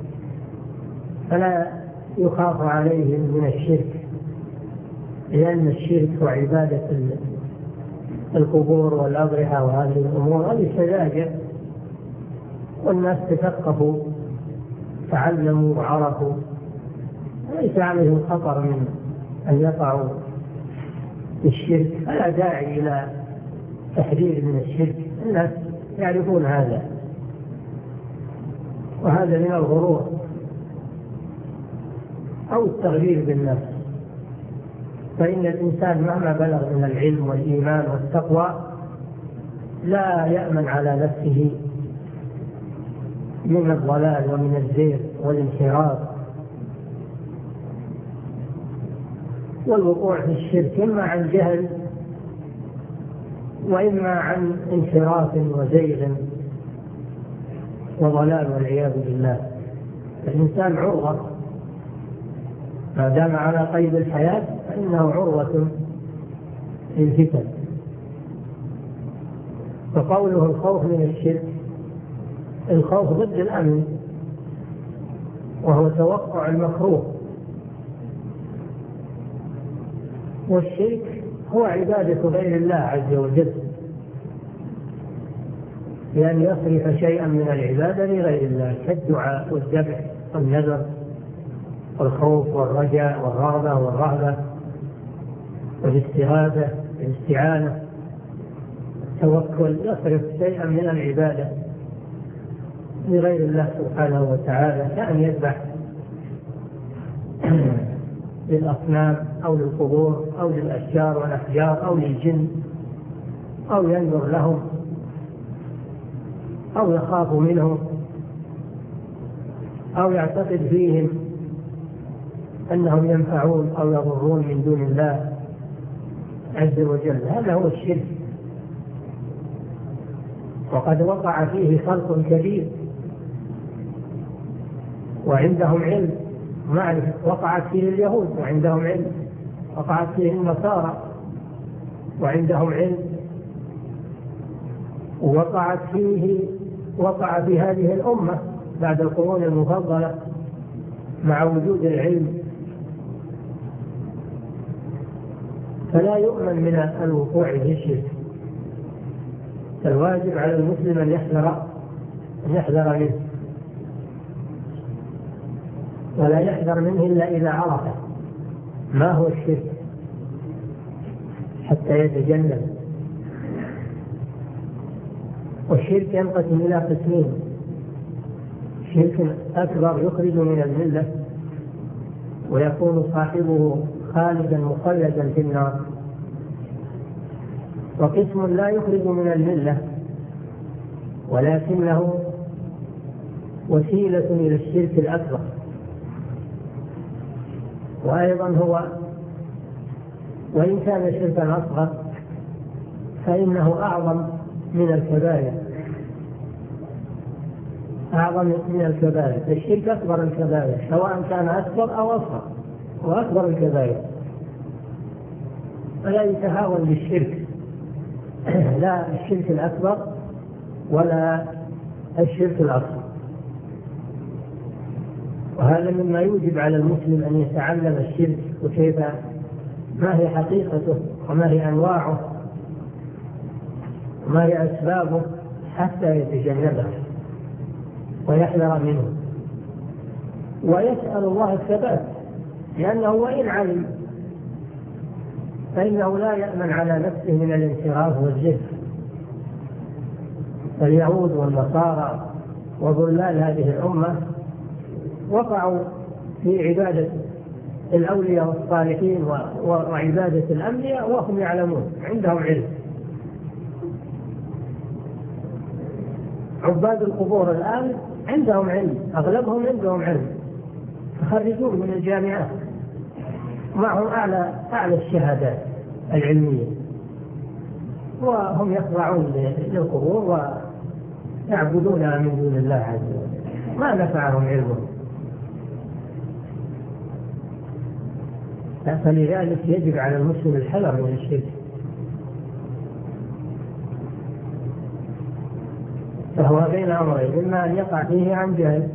فلا يخاف عليهم من الشرك، لأن الشرك هو عبادة القبور والأضرحة وهذه الأمور، هذه سذاجة، والناس تثقفوا تعلموا وعرفوا، ليس عليهم خطر من أن يقعوا في الشرك، فلا داعي إلى تحذير من الشرك، الناس يعرفون هذا، وهذا من الغرور أو التغرير بالنفس. فإن الإنسان مهما بلغ من العلم والإيمان والتقوى لا يأمن على نفسه من الضلال ومن الزيغ والانحراف والوقوع في الشرك، إما عن جهل وإما عن انحراف وزيغ وضلال والعياذ بالله. الإنسان عرضة ما دام على قيد الحياة فإنه عروة للفتن. فقوله الخوف من الشرك، الخوف ضد الأمن، وهو توقع المكروه، والشرك هو عبادة غير الله عز وجل، لأن يصرف شيئا من العبادة لغير الله كالدعاء والذبح والنذر والخوف والرجاء والرغبة والرهبة والاستغاثة والاستعانة. التوكل يصرف شيئا من العبادة لغير الله سبحانه وتعالى، كأن يذبح للأصنام أو للقبور أو للأشجار والأحجار أو للجن، أو ينظر لهم أو يخاف منهم أو يعتقد فيهم أنهم ينفعون أو يضرون من دون الله عز وجل. هذا هو الشرك، وقد وقع فيه خلق كبير وعندهم علم معرفة. وقعت فيه اليهود وعندهم علم، وقعت فيه النصارى وعندهم علم، ووقعت فيه وقع في هذه الأمة بعد القرون المفضلة مع وجود العلم. فلا يؤمن من الوقوع في الشرك. الواجب على المسلم أن يحذر أن يحذر منه. ولا يحذر منه إلا إذا عرفه ما هو الشرك حتى يتجنب. والشرك ينقسم إلى قسمين: شرك أكبر يخرج من الملة ويكون صاحبه خالدا مخلدا في النار، وقسم لا يخرج من الملة ولكنه وسيلة إلى الشرك الأكبر، وأيضا هو وإن كان شركا أصغر فإنه أعظم من الكبائر، أعظم من الكبائر. الشرك أكبر الكبائر سواء كان أكبر أو أصغر، وأكبر الكبائر فلا يتهاون بالشرك، لا الشرك الأكبر ولا الشرك الأصغر. وهذا مما يوجب على المسلم أن يتعلم الشرك وكيف ما هي حقيقته وما هي أنواعه وما هي أسبابه حتى يتجنبه ويحذر منه ويسأل الله الثبات، لأنه وإن علم فإنه لا يأمن على نفسه من الانحراف والزهد. اليهود والنصارى وضلال هذه الأمة وقعوا في عبادة الأولياء والصالحين وعبادة الأنبياء وهم يعلمون، عندهم علم. عباد القبور الآن عندهم علم، أغلبهم عندهم علم، تخرجون من الجامعات معهم أعلى أعلى الشهادات العلمية، وهم يخضعون للقبور ويعبدونها من دون الله عز وجل، ما نفعهم علمهم. فلذلك يجب على المسلم الحذر من الشرك، فهو بين أمرين: إما أن يقع فيه عن جهل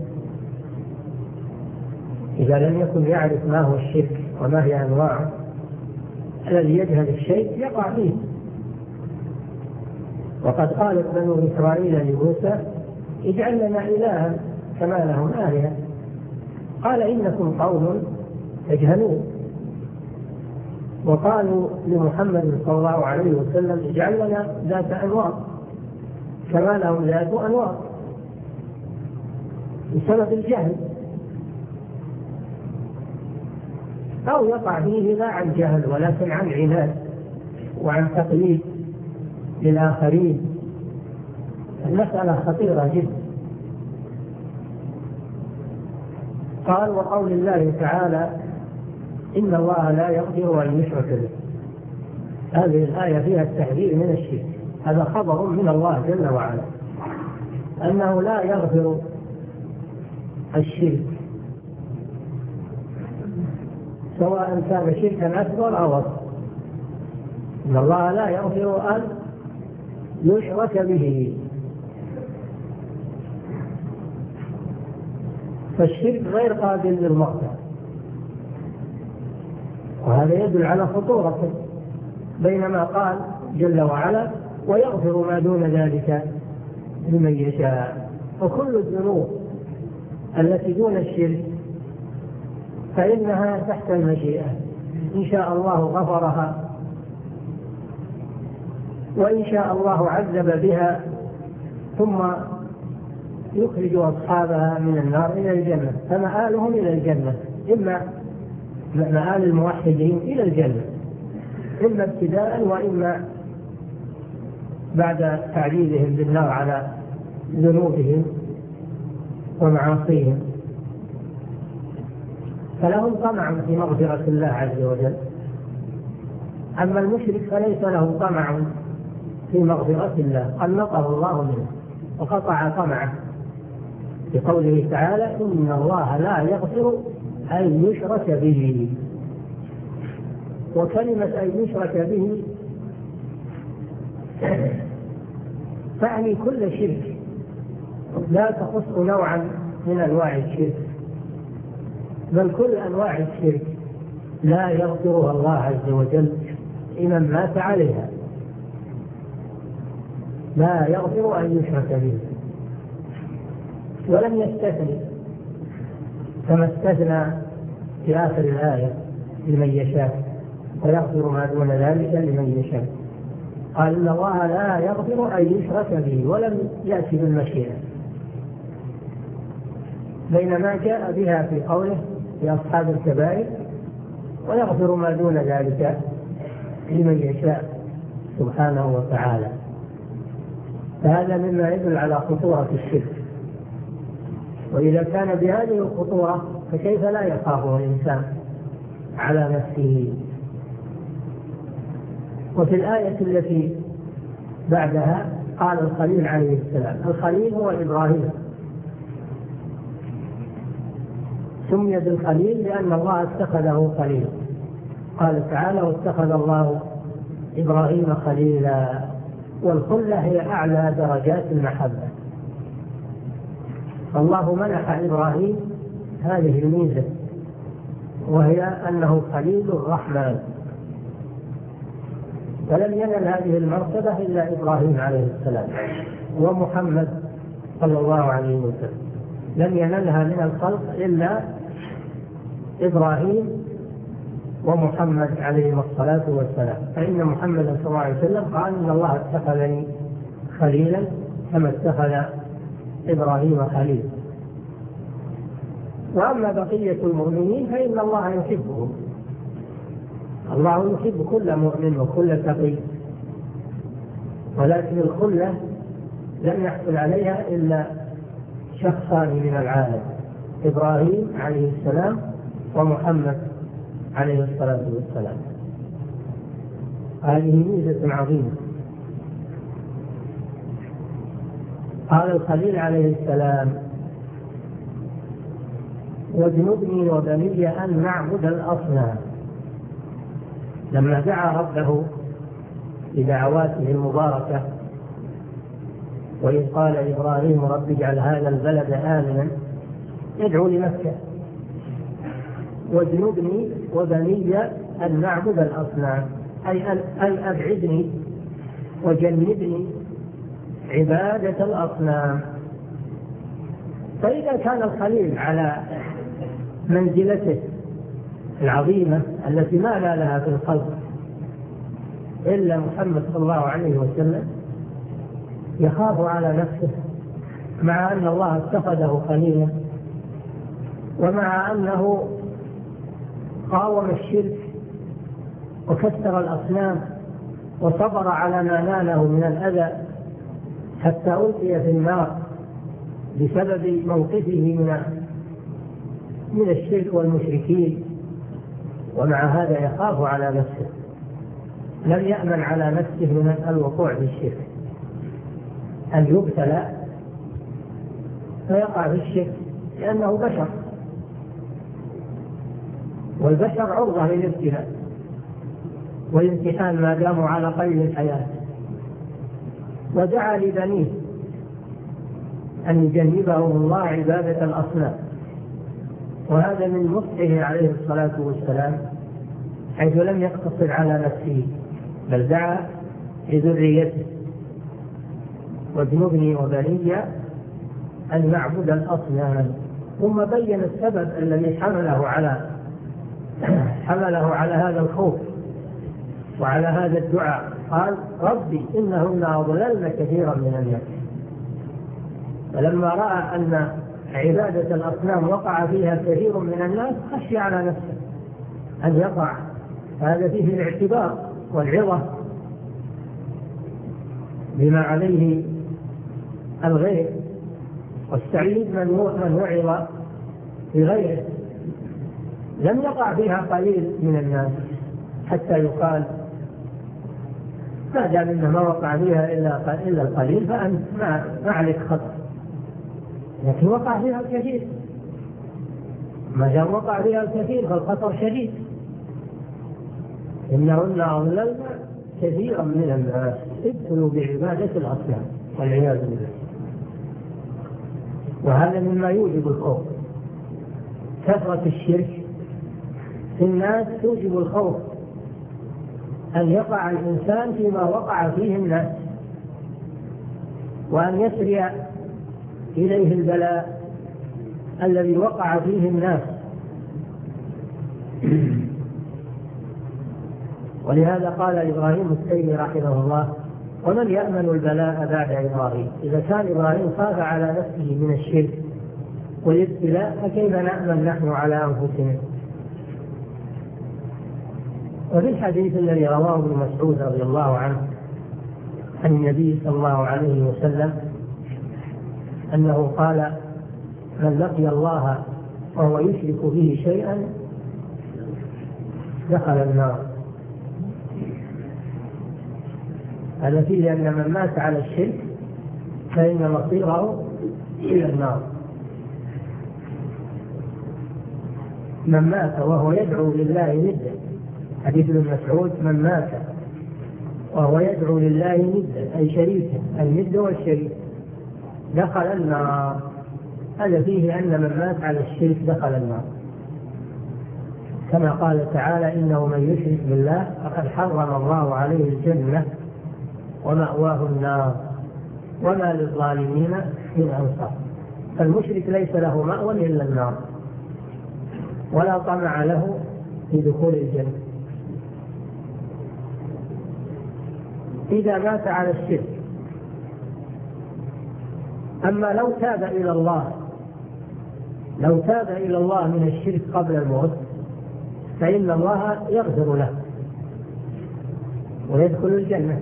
إذا لم يكن يعرف ما هو الشرك وما هي أنواعه، الذي يجهل الشيء يقع فيه. وقد قالت بنو إسرائيل لموسى: اجعل لنا إلها كما لهم آلهة، قال إنكم قوم تجهلون. وقالوا لمحمد صلى الله عليه وسلم: اجعل لنا ذات أنوار كما لهم ذات أنوار، بسبب الجهل. أو يقع فيه لا عن جهل ولكن عن عناد وعن تقليد للآخرين. المسألة خطيرة جدا. قال: وقول الله تعالى: إن الله لا يغفر أن يشرك به. هذه الآية فيها التحذير من الشرك، هذا خبر من الله جل وعلا أنه لا يغفر الشرك سواء كان شركا أكبر أو أصغر. إن الله لا يغفر أن يشرك به. فالشرك غير قابل للمغفرة، وهذا يدل على خطورته، بينما قال جل وعلا: ويغفر ما دون ذلك لمن يشاء. وكل الذنوب التي دون الشرك فإنها تحت المشيئة، إن شاء الله غفرها وإن شاء الله عذب بها ثم يخرج أصحابها من النار إلى الجنة، فمآلهم إلى الجنة، إما مآل الموحدين إلى الجنة إما ابتداء وإما بعد تعذيبهم بالنار على ذنوبهم ومعاصيهم. فلهم طمع في مغفرة الله عز وجل. أما المشرك فليس له طمع في مغفرة الله، قد نقض الله منه وقطع طمعه بقوله تعالى: إن الله لا يغفر أن يشرك به. وكلمة أن يشرك به تعني كل شرك، لا تخص نوعا من أنواع الشرك، بل كل أنواع الشرك لا يغفرها الله عز وجل لمن مات عليها، لا يغفر أن يشرك به. ولم يستثني كما استثنى في آخر الآية لمن يشاء ويغفر ما دون ذلك لمن يشاء. قال إن الله لا يغفر أن يشرك به ولم يأتي بالمشيئة، بينما جاء بها في قوله في أصحاب الكبائر ويغفر ما دون ذلك لمن يشاء سبحانه وتعالى. فهذا مما يدل على خطورة الشرك، وإذا كان بهذه الخطورة فكيف لا يخافه الإنسان على نفسه. وفي الآية التي بعدها قال الخليل عليه السلام، الخليل هو إبراهيم، سمي بالخليل لأن الله اتخذه خليلا. قال تعالى واتخذ الله إبراهيم خليلا، والخلة هي أعلى درجات المحبة. فالله منح إبراهيم هذه الميزة، وهي أنه خليل الرحمن، فلم ينل هذه المرتبة إلا إبراهيم عليه السلام، ومحمد صلى الله عليه وسلم لم ينلها من الخلق إلا إبراهيم ومحمد عليه الصلاة والسلام. فإن محمد صلى الله عليه وسلم قال إن الله اتخذني خليلا كما اتخذ إبراهيم خليلا. وأما بقية المؤمنين فإن الله يحبهم، الله يحب كل مؤمن وكل تقي، ولكن الخلة لم يحصل عليها إلا شخصان من العالم، إبراهيم عليه السلام ومحمد عليه الصلاة والسلام. هذه ميزة عظيمة. قال الخليل عليه السلام واجنبني وبني أن نعبد الأصنام، لما دعا ربه بدعواته المباركة، وإذ قال إبراهيم رب اجعل هذا البلد آمنا، يدعو لمكة، واجنبني وبني أن نعبد الأصنام، أي أن أبعدني وجنبني عبادة الأصنام. فإذا كان الخليل على منزلته العظيمة التي ما نالها في الخلق إلا محمد صلى الله عليه وسلم، يخاف على نفسه مع أن الله اتخذه خليلا، ومع أنه قاوم الشرك وكسر الأصنام وصبر على ما ناله من الأذى حتى ألقي في النار بسبب موقفه من من الشرك والمشركين، ومع هذا يخاف على نفسه، لم يأمن على نفسه من الوقوع في الشرك، أن يبتلى فيقع في الشرك، لأنه بشر، والبشر عرضة للابتلاء والامتحان ما داموا على قيد الحياة. ودعا لبنيه أن يجنبهم الله عبادة الأصنام، وهذا من نصحه عليه الصلاة والسلام، حيث لم يقتصر على نفسه بل دعا لذريته واجنبني وبني أن نعبد الأصنام. ثم بين السبب الذي حمله على حمله على هذا الخوف وعلى هذا الدعاء. قال ربي إنهن أضللن كثيرا من الناس. فلما رأى أن عبادة الأصنام وقع فيها كثير من الناس خشي على نفسه أن يقع، هذا فيه الاعتبار والعظة بما عليه الغير، والسعيد من وعظ بغيره. لم يقع فيها قليل من الناس حتى يقال ما دام انه ما وقع فيها الا الا القليل فانت ما عليك خطر، لكن وقع فيها الكثير. ما دام وقع فيها الكثير فالخطر شديد. انهن اضللن كثيرا من الناس ابتلوا بعباده الاصنام والعياذ بالله. وهذا مما يوجب الخوف. كثرة الشرك في الناس توجب الخوف أن يقع الإنسان فيما وقع فيه الناس، وأن يسرع إليه البلاء الذي وقع فيه الناس. ولهذا قال إبراهيم التيمي رحمه الله: ومن يأمن البلاء بعد إبراهيم؟ إذا كان إبراهيم خاف على نفسه من الشرك والابتلاء، فكيف نأمن نحن على أنفسنا؟ وفي الحديث الذي رواه ابن مسعود رضي الله عنه عن النبي صلى الله عليه وسلم أنه قال: من لقي الله وهو يشرك به شيئا دخل النار. هذا فيه أن من مات على الشرك فإن مصيره إلى النار. من مات وهو يدعو لله ندا، حديث ابن مسعود: من مات وهو يدعو لله ندا أي شريكا، الند والشريك، دخل النار. هذا فيه أن من مات على الشرك دخل النار، كما قال تعالى: إنه من يشرك بالله فقد حرم الله عليه الجنة ومأواه النار وما للظالمين من أنصار. فالمشرك ليس له مأوى إلا النار، ولا طمع له في دخول الجنة. إذا مات على الشرك. أما لو تاب إلى الله لو تاب إلى الله من الشرك قبل الموت فإن الله يغفر له ويدخل الجنة.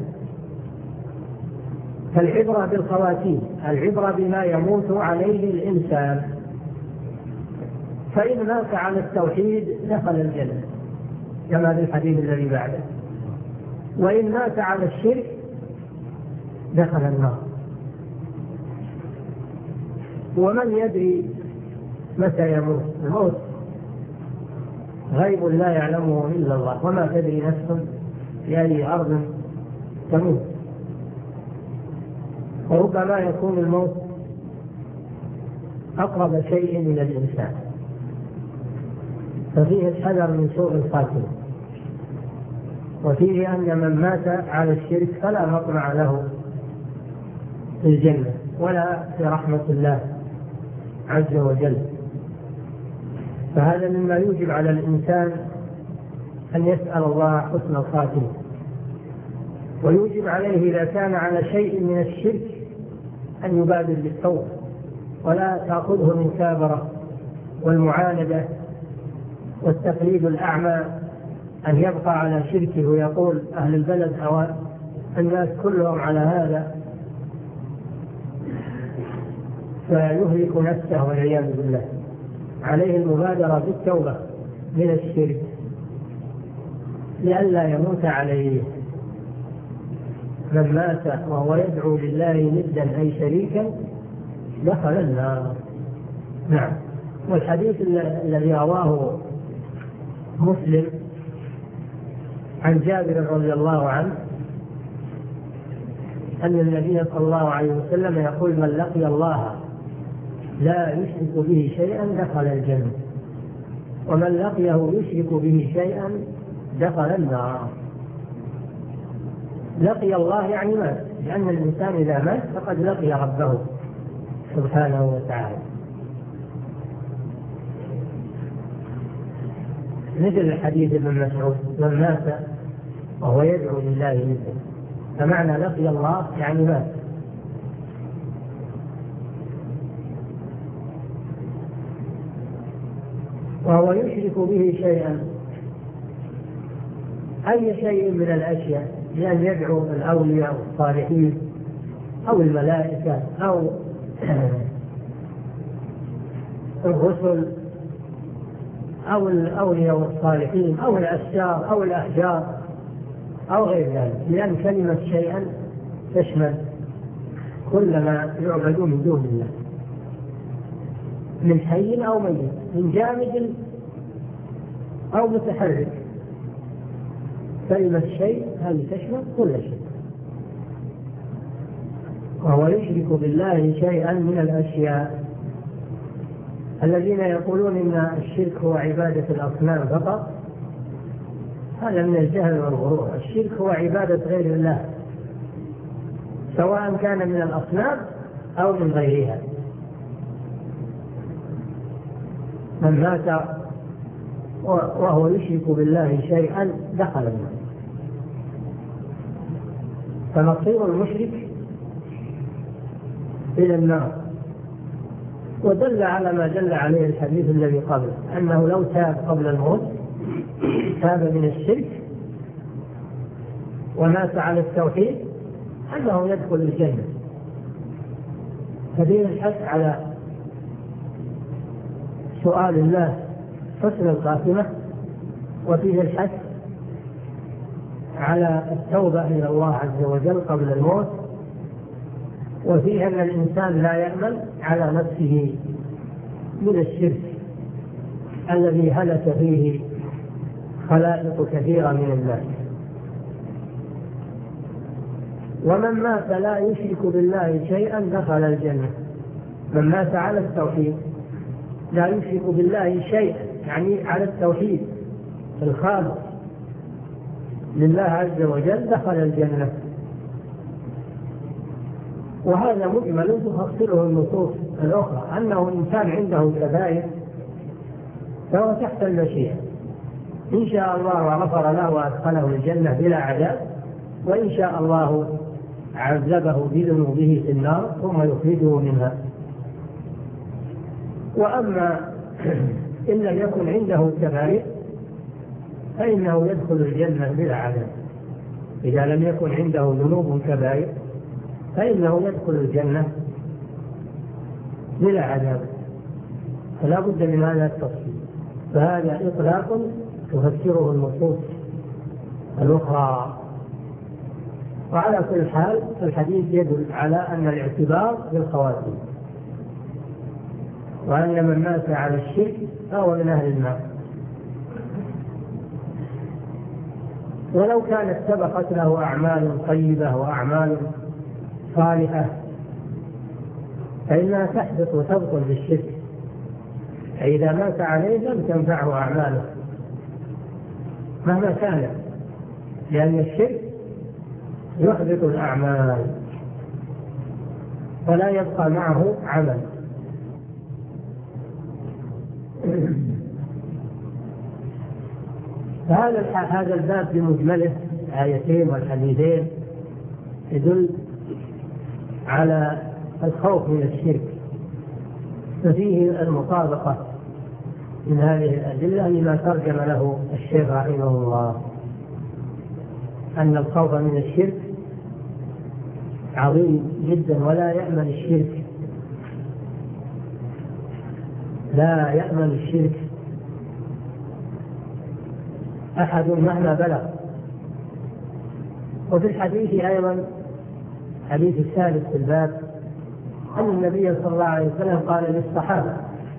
فالعبرة بالخواتيم، العبرة بما يموت عليه الإنسان. فإن مات على التوحيد دخل الجنة كما في الحديث الذي بعده، وإن مات على الشرك دخل النار. ومن يدري متى يموت؟ الموت غيب لا يعلمه إلا الله، وما تدري نفس في أي أرض تموت. وربما يكون الموت أقرب شيء إلى الإنسان، ففيه الحذر من سوء الخاتمة، وفيه أن من مات على الشرك فلا مطمع له في الجنة ولا في رحمة الله عز وجل. فهذا مما يوجب على الإنسان أن يسأل الله حسن الخاتمة، ويوجب عليه إذا كان على شيء من الشرك أن يبادر بالتوبة ولا تأخذه من كابرة والمعاندة والتقليد الأعمى، أن يبقى على شركه ويقول أهل البلد أو الناس كلهم على هذا، فيهلك نفسه والعياذ بالله. عليه المبادرة بالتوبة من الشرك لئلا يموت عليه. من مات وهو يدعو لله ندا أي شريكا دخل النار. نعم. والحديث الذي رواه مسلم عن جابر رضي الله عنه أن النبي صلى الله عليه وسلم يقول: من لقي الله لا يشرك به شيئا دخل الجنة، ومن لقيه يشرك به شيئا دخل النار. لقي الله يعني مات، لأن الإنسان إذا مات فقد لقي ربه سبحانه وتعالى. مثل الحديث ابن مسعود: من مات وهو يدعو لله ندا، فمعنى لقي الله يعني مات. وهو يشرك به شيئا أي شيء من الأشياء، لأن يدعو الأولياء والصالحين أو الملائكة أو الرسل أو الأولياء والصالحين أو الأشجار أو الأحجار أو غير ذلك، لأن كلمة شيئا تشمل كل ما يعبد من دون الله، من حي أو ميت، من جامد أو متحرك. كلمة شيء هذه تشمل كل شيء. وهو يشرك بالله شيئا من الأشياء. الذين يقولون إن الشرك هو عبادة الأصنام فقط، هذا من الجهل والغرور. الشرك هو عبادة غير الله، سواء كان من الأصنام أو من غيرها. من مات وهو يشرك بالله شيئا دخل النار. فمصير المشرك إلى النار. ودل على ما دل عليه الحديث الذي قبله أنه لو تاب قبل الموت، تاب من الشرك ومات على التوحيد، أنه يدخل الجنة. فدين الحث على سؤال الله حسن الخاتمة، وفيه الحث على التوبة إلى الله عز وجل قبل الموت، وفيه أن الإنسان لا يأمن على نفسه من الشرك الذي هلك فيه خلائق كثيرة من الناس. ومن مات لا يشرك بالله شيئا دخل الجنة. من مات على التوحيد لا يشرك بالله شيئا، يعني على التوحيد الخالص لله عز وجل، دخل الجنة. وهذا مجمل تفصله النصوص الأخرى، أنه إن كان عنده كبائر فهو تحت المشيئة، إن شاء الله غفر له وأدخله الجنة بلا عذاب، وإن شاء الله عذبه بذنوبه في النار ثم يخرجه منها. وأما إن لم يكن عنده كبائر فإنه يدخل الجنة بلا عذاب. إذا لم يكن عنده ذنوب كبائر فإنه يدخل الجنة بلا عذاب. فلا بد من هذا التفصيل. فهذا إطلاق تفسره النصوص الأخرى. وعلى كل حال الحديث يدل على أن الاعتبار بالخواتيم، وأن من مات على الشرك فهو من أهل النار. ولو كانت سبقت له أعمال طيبة وأعمال صالحة فإنها تحبط وتبطل بالشرك، فإذا مات عليه لم تنفعه أعماله مهما كانت، لأن الشرك يحبط الأعمال ولا يبقى معه عمل. فهذا هذا الباب بمجمله آيتين والحديثين يدل على الخوف من الشرك، ففيه المطابقة من هذه الأدلة لما ترجم له الشيخ رحمه الله، أن الخوف من الشرك عظيم جدا، ولا يأمن الشرك لا يأمن الشرك أحد مهما بلغ. وفي الحديث أيضا حديث الثالث في الباب أن النبي صلى الله عليه وسلم قال للصحابة: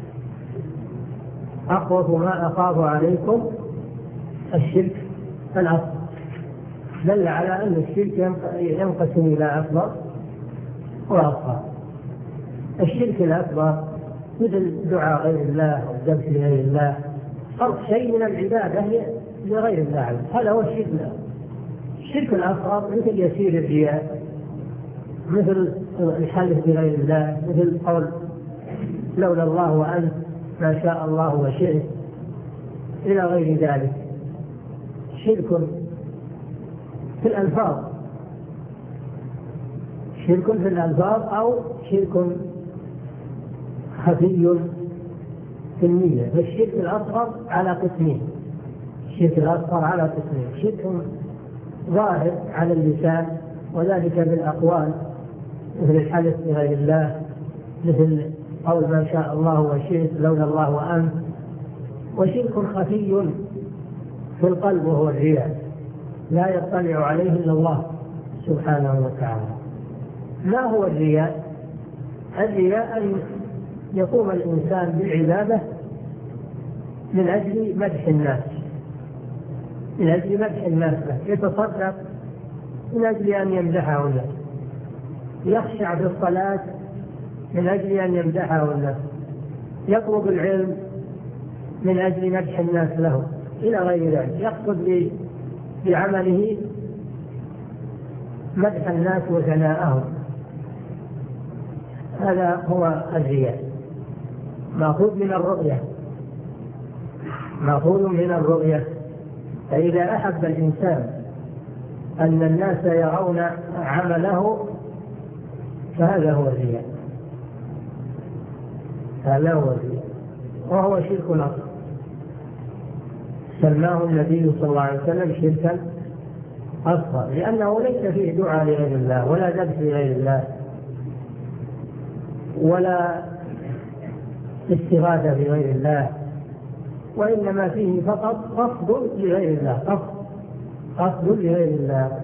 أخوف ما أخاف عليكم الشرك الأصغر. دل على أن الشرك ينقسم إلى أكبر وأصغر. الشرك الأكبر مثل دعاء غير الله والذبح لغير الله، صرف شيء من العبادة لغير الله، هذا هو الشرك الأكبر. الشرك الأصغر مثل يسير الرياء، مثل الحلف بغير الله، مثل قول لولا الله وأنت ما شاء الله وشئت، إلى غير ذلك. شرك في الألفاظ، شرك في الألفاظ أو شرك خفي في النية. فالشرك الأصغر على قسمين، الشرك الأصغر على قسمين: شرك ظاهر على اللسان وذلك بالأقوال مثل الحلف بغير الله، مثل قول ما شاء الله وشئت لولا الله وأنت. وشرك خفي في القلب وهو الرياء، لا يطلع عليه إلا الله سبحانه وتعالى. ما هو الرياء؟ الرياء أن يقوم الإنسان بالعبادة من أجل مدح الناس، من أجل مدح الناس له، يتصدق من أجل أن يمدحه الناس، يخشع في الصلاة من أجل أن يمدحه الناس، يطلب العلم من أجل مدح الناس له، إلى غير ذلك. يقصد بعمله مدح الناس وثناءهم. هذا هو الرياء، مأخوذ من الرؤية، مأخوذ من الرؤية. فإذا أحب الإنسان أن الناس يرون عمله فهذا هو الرياء، هذا هو الرياء، وهو شرك أصغر سماه النبي صلى الله عليه وسلم شركا أصغر، لأنه ليس فيه دعاء لغير الله ولا ذبح لغير الله ولا استغاثة بغير الله، وإنما فيه فقط قصد لغير الله، قصد قصد لغير الله.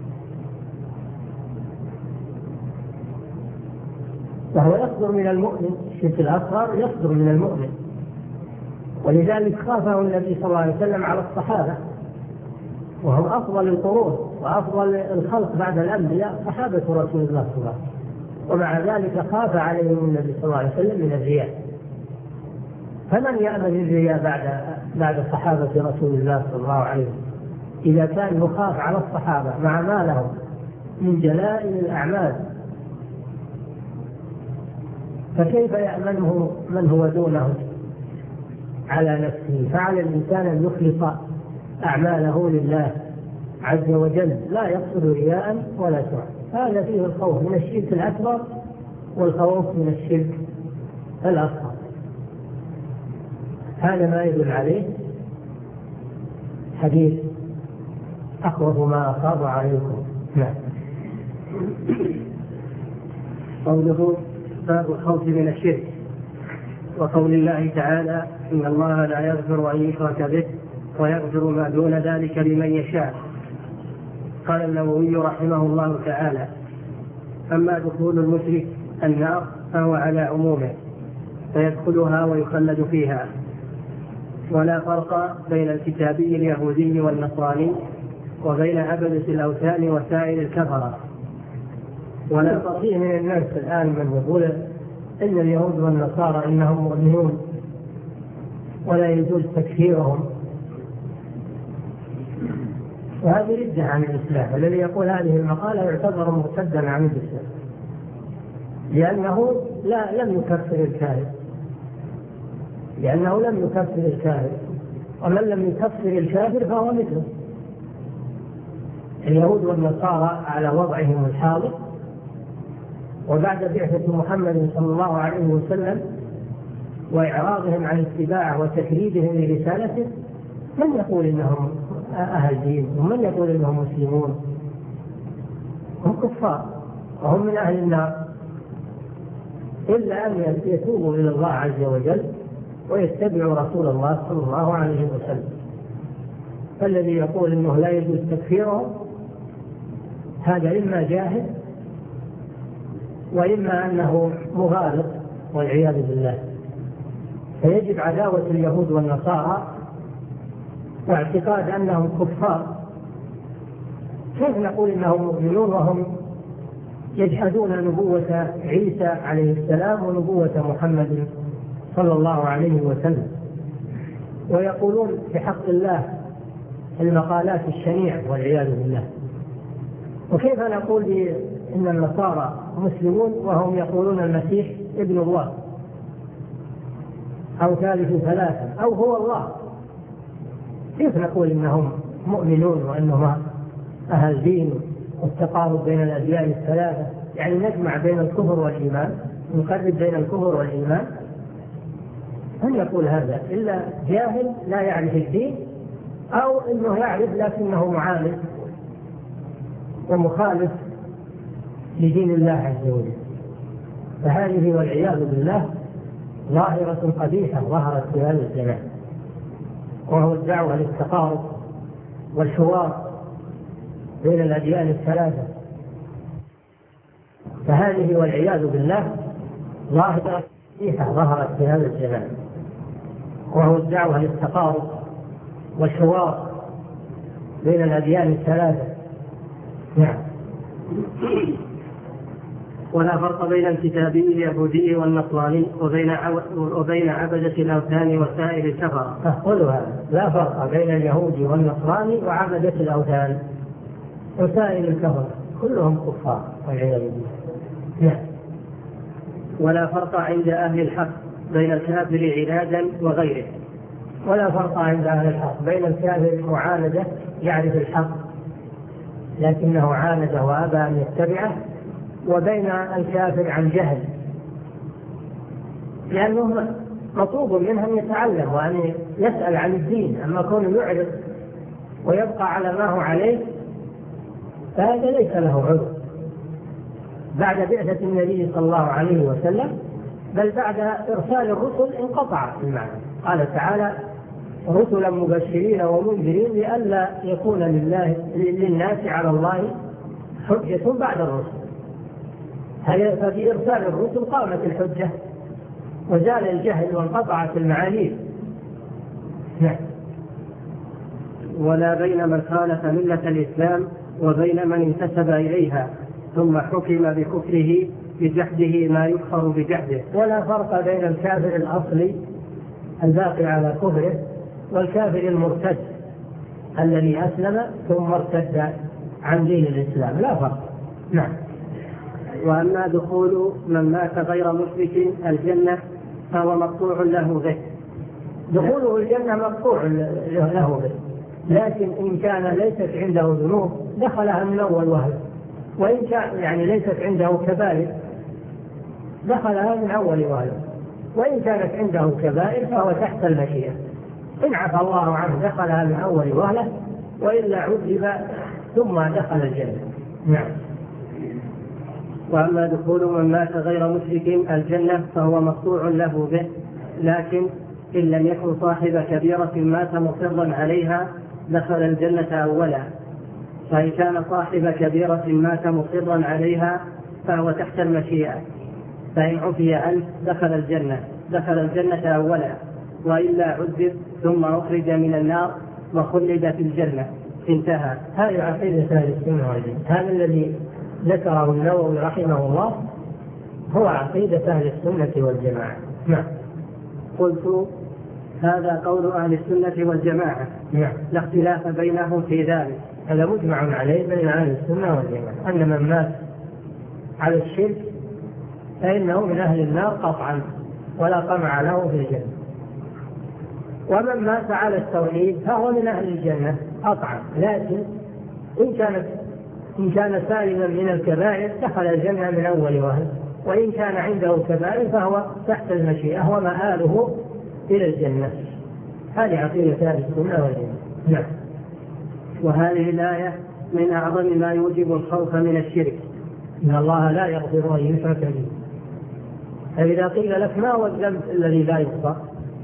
وهو يصدر من المؤمن، الشرك الأصغر يصدر من المؤمن، ولذلك خافه النبي صلى الله عليه وسلم على الصحابة، وهم أفضل القرون وأفضل الخلق بعد الأنبياء صحابة رسول الله صلى الله عليه وسلم، ومع ذلك خاف عليهم النبي صلى الله عليه وسلم من الرياء. فمن يأمن الرياء بعد بعد صحابة رسول الله صلى الله عليه وسلم إذا كان يخاف على الصحابة مع ما لهم من جلائل الأعمال، فكيف يأمنه من هو دونه على نفسه؟ فعلى الإنسان أن يخلص أعماله لله عز وجل، لا يقصد رياء ولا سمعة. هذا فيه الخوف من الشرك الأكبر والخوف من الشرك الأصغر. هذا ما يدل عليه حديث أخوف ما أخاف عليكم. نعم. قوله باب الخوف من الشرك، وقول الله تعالى إن الله لا يغفر أن يشرك به ويغفر ما دون ذلك لمن يشاء. قال النووي رحمه الله تعالى: أما دخول المشرك النار فهو على عمومه، فيدخلها ويخلد فيها، ولا فرق بين الكتابي اليهودي والنصراني وبين عبدة الأوثان وسائر الكفرة. ولا تطيع من الناس الآن من يقول إن اليهود والنصارى إنهم مؤمنون ولا يجوز تكفيرهم، وهذه ردة عن الإسلام. الذي يقول هذه المقالة يعتبر مرتدا عن الإسلام، لأنه لا لم يكفر الكافر، لأنه لم يكفر الكافر، ومن لم يكفر الكافر فهو مثله. اليهود والنصارى على وضعهم الحاضر وبعد بعثة محمد صلى الله عليه وسلم وإعراضهم عن اتباعه وتكذيبهم لرسالته، من يقول إنهم أهل دين ومن يقول إنهم مسلمون؟ هم كفار وهم من أهل النار، إلا أن يتوبوا إلى الله عز وجل ويتبعوا رسول الله صلى الله عليه وسلم. فالذي يقول إنه لا يجوز تكفيرهم هذا إما جاهل وإما أنه مغالط والعياذ بالله. فيجب عداوة اليهود والنصارى واعتقاد أنهم كفار. كيف نقول إنهم مؤمنون وهم يجحدون نبوة عيسى عليه السلام ونبوة محمد صلى الله عليه وسلم، ويقولون في حق الله المقالات الشنيعة والعياذ بالله؟ وكيف نقول إن النصارى مسلمون وهم يقولون المسيح ابن الله أو ثالث ثلاثة أو هو الله؟ كيف نقول إنهم مؤمنون وإنهم أهل دين والتقارب بين الأديان الثلاثة؟ يعني نجمع بين الكفر والإيمان، نقرب بين الكفر والإيمان. من يقول هذا إلا جاهل لا يعرف الدين، أو إنه يعرف لكنه معاند ومخالف لدين الله عز وجل. فهذه والعياذ بالله ظاهرة قبيحة ظهرت في هذا الزمان، وهو الدعوة للتقارب والحوار بين الأديان الثلاثة. فهذه والعياذ بالله ظاهرة قبيحة ظهرت في هذا الزمان، وهو الدعوة للتقارب والحوار بين الأديان الثلاثة. نعم. ولا فرق بين الكتابي اليهودي والنصراني وبين وبين عبدة الأوثان وسائر الكفرة. فقلوا هذا، لا فرق بين اليهودي والنصراني وعبدة الأوثان وسائر الكفرة، كلهم كفار والعياذ بالله. نعم. ولا فرق عند أهل الحق بين الكافر عنادا وغيره، ولا فرق عند أهل الحق بين الكافر المعاندة يعرف الحق لكنه عاند وأبى أن يتبعه، وبين الكافر عن جهل، لأنه مطلوب منه أن يتعلم وأن يسأل عن الدين. أما كونه يعرض ويبقى على ما هو عليه فهذا ليس له عذر بعد بعثة النبي صلى الله عليه وسلم، بل بعد إرسال الرسل انقطع المعنى. قال تعالى: رسلا مبشرين ومنذرين لئلا يكون لله للناس على الله حجة بعد الرسل. ففي إرسال الرسل قامت الحجة وزال الجهل وانقطعت المعاني. نعم. ولا بين من خالف ملة الإسلام وبين من انتسب إليها ثم حكم بكفره بجحده ما يكفر بجحده. ولا فرق بين الكافر الأصلي الباقي على كفره والكافر المرتد الذي أسلم ثم ارتد عن دين الإسلام، لا فرق. نعم. وأما دخول من مات غير مشرك الجنة فهو مقطوع له به. دخوله الجنة مقطوع له به، لكن إن كان ليست عنده ذنوب دخلها من أول وهلة، وإن كان يعني ليست عنده كبائر دخلها من أول وهلة، وإن كانت عنده كبائر فهو تحت المشيئة. إن عفى الله عنه دخلها من أول وهلة، وإلا عذب ثم دخل الجنة. نعم. وأما دخول من مات غير مشرك الجنة فهو مقطوع له به، لكن إن لم يكن صاحب كبيرة مات مصرا عليها دخل الجنة أولا، فإن كان صاحب كبيرة مات مصرا عليها فهو تحت المشيئة، فإن عفي عنه دخل الجنة دخل الجنة أولا، وإلا عذب ثم أخرج من النار وخلد في الجنة. انتهى. هذه عقيدة أهل السنة والجماعة. هذا الذي ذكره النووي رحمه الله هو عقيدة أهل السنة والجماعة. نعم. قلت: هذا قول أهل السنة والجماعة. نعم. لا اختلاف بينهم في ذلك. هذا مجمع عليه بين أهل السنة والجماعة، أن من مات على الشرك فإنه من أهل النار قطعا ولا طمع له في الجنة، ومن مات على التوحيد فهو من أهل الجنة قطعا، لكن إن كانت إن كان سالما من الكبائر دخل الجنة من أول وهلة، وإن كان عنده كبائر فهو تحت المشيئة ومآله إلى الجنة. هذه عقيدة أهل السنة والجماعة. نعم. وهذه الآية من أعظم ما يوجب الخوف من الشرك، إن الله لا يغفر أن يشرك به. فإذا قيل لك ما هو الذنب الذي لا يغفر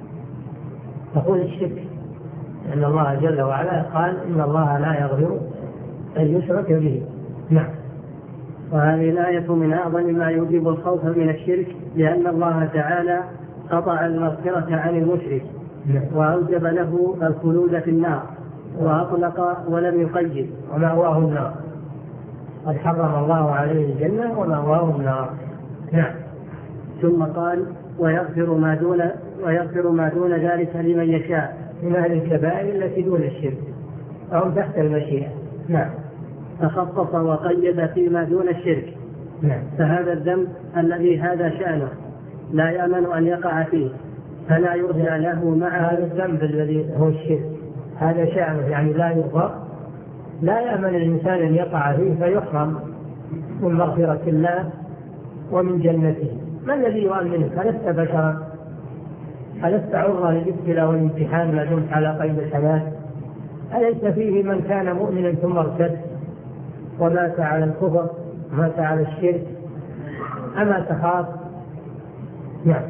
تقول الشرك، لأن الله جل وعلا قال: إن الله لا يغفر أن يشرك به. نعم. وهذه الآية من أعظم ما يوجب الخوف من الشرك، لأن الله تعالى قطع المغفرة عن المشرك وأوجب له الخلود في النار، وأطلق ولم يقيد ومأواه النار. قد حرم الله عليه الجنة ومأواه النار. نعم. ثم قال: ويغفر ما دون ويغفر ما دون ذلك لمن يشاء من أهل الكبائر التي دون الشرك أو تحت المشيئة. نعم. فخصص وقيد فيما دون الشرك. نعم. فهذا الذنب الذي هذا شأنه لا يأمن أن يقع فيه فلا يرجع له مع هذا الذنب الذي هو الشرك، هذا شأنه يعني لا يغفر، لا يأمن الإنسان أن يقع فيه فيحرم من مغفرة الله ومن جنته. ما الذي يؤمنك؟ ألست بشرا؟ ألست عرضة للابتلاء والامتحان ما دمت على قيد الحياة؟ أليس فيه من كان مؤمنا ثم ارتد ومات على الكفر مات على الشرك؟ أما تخاف؟ نعم.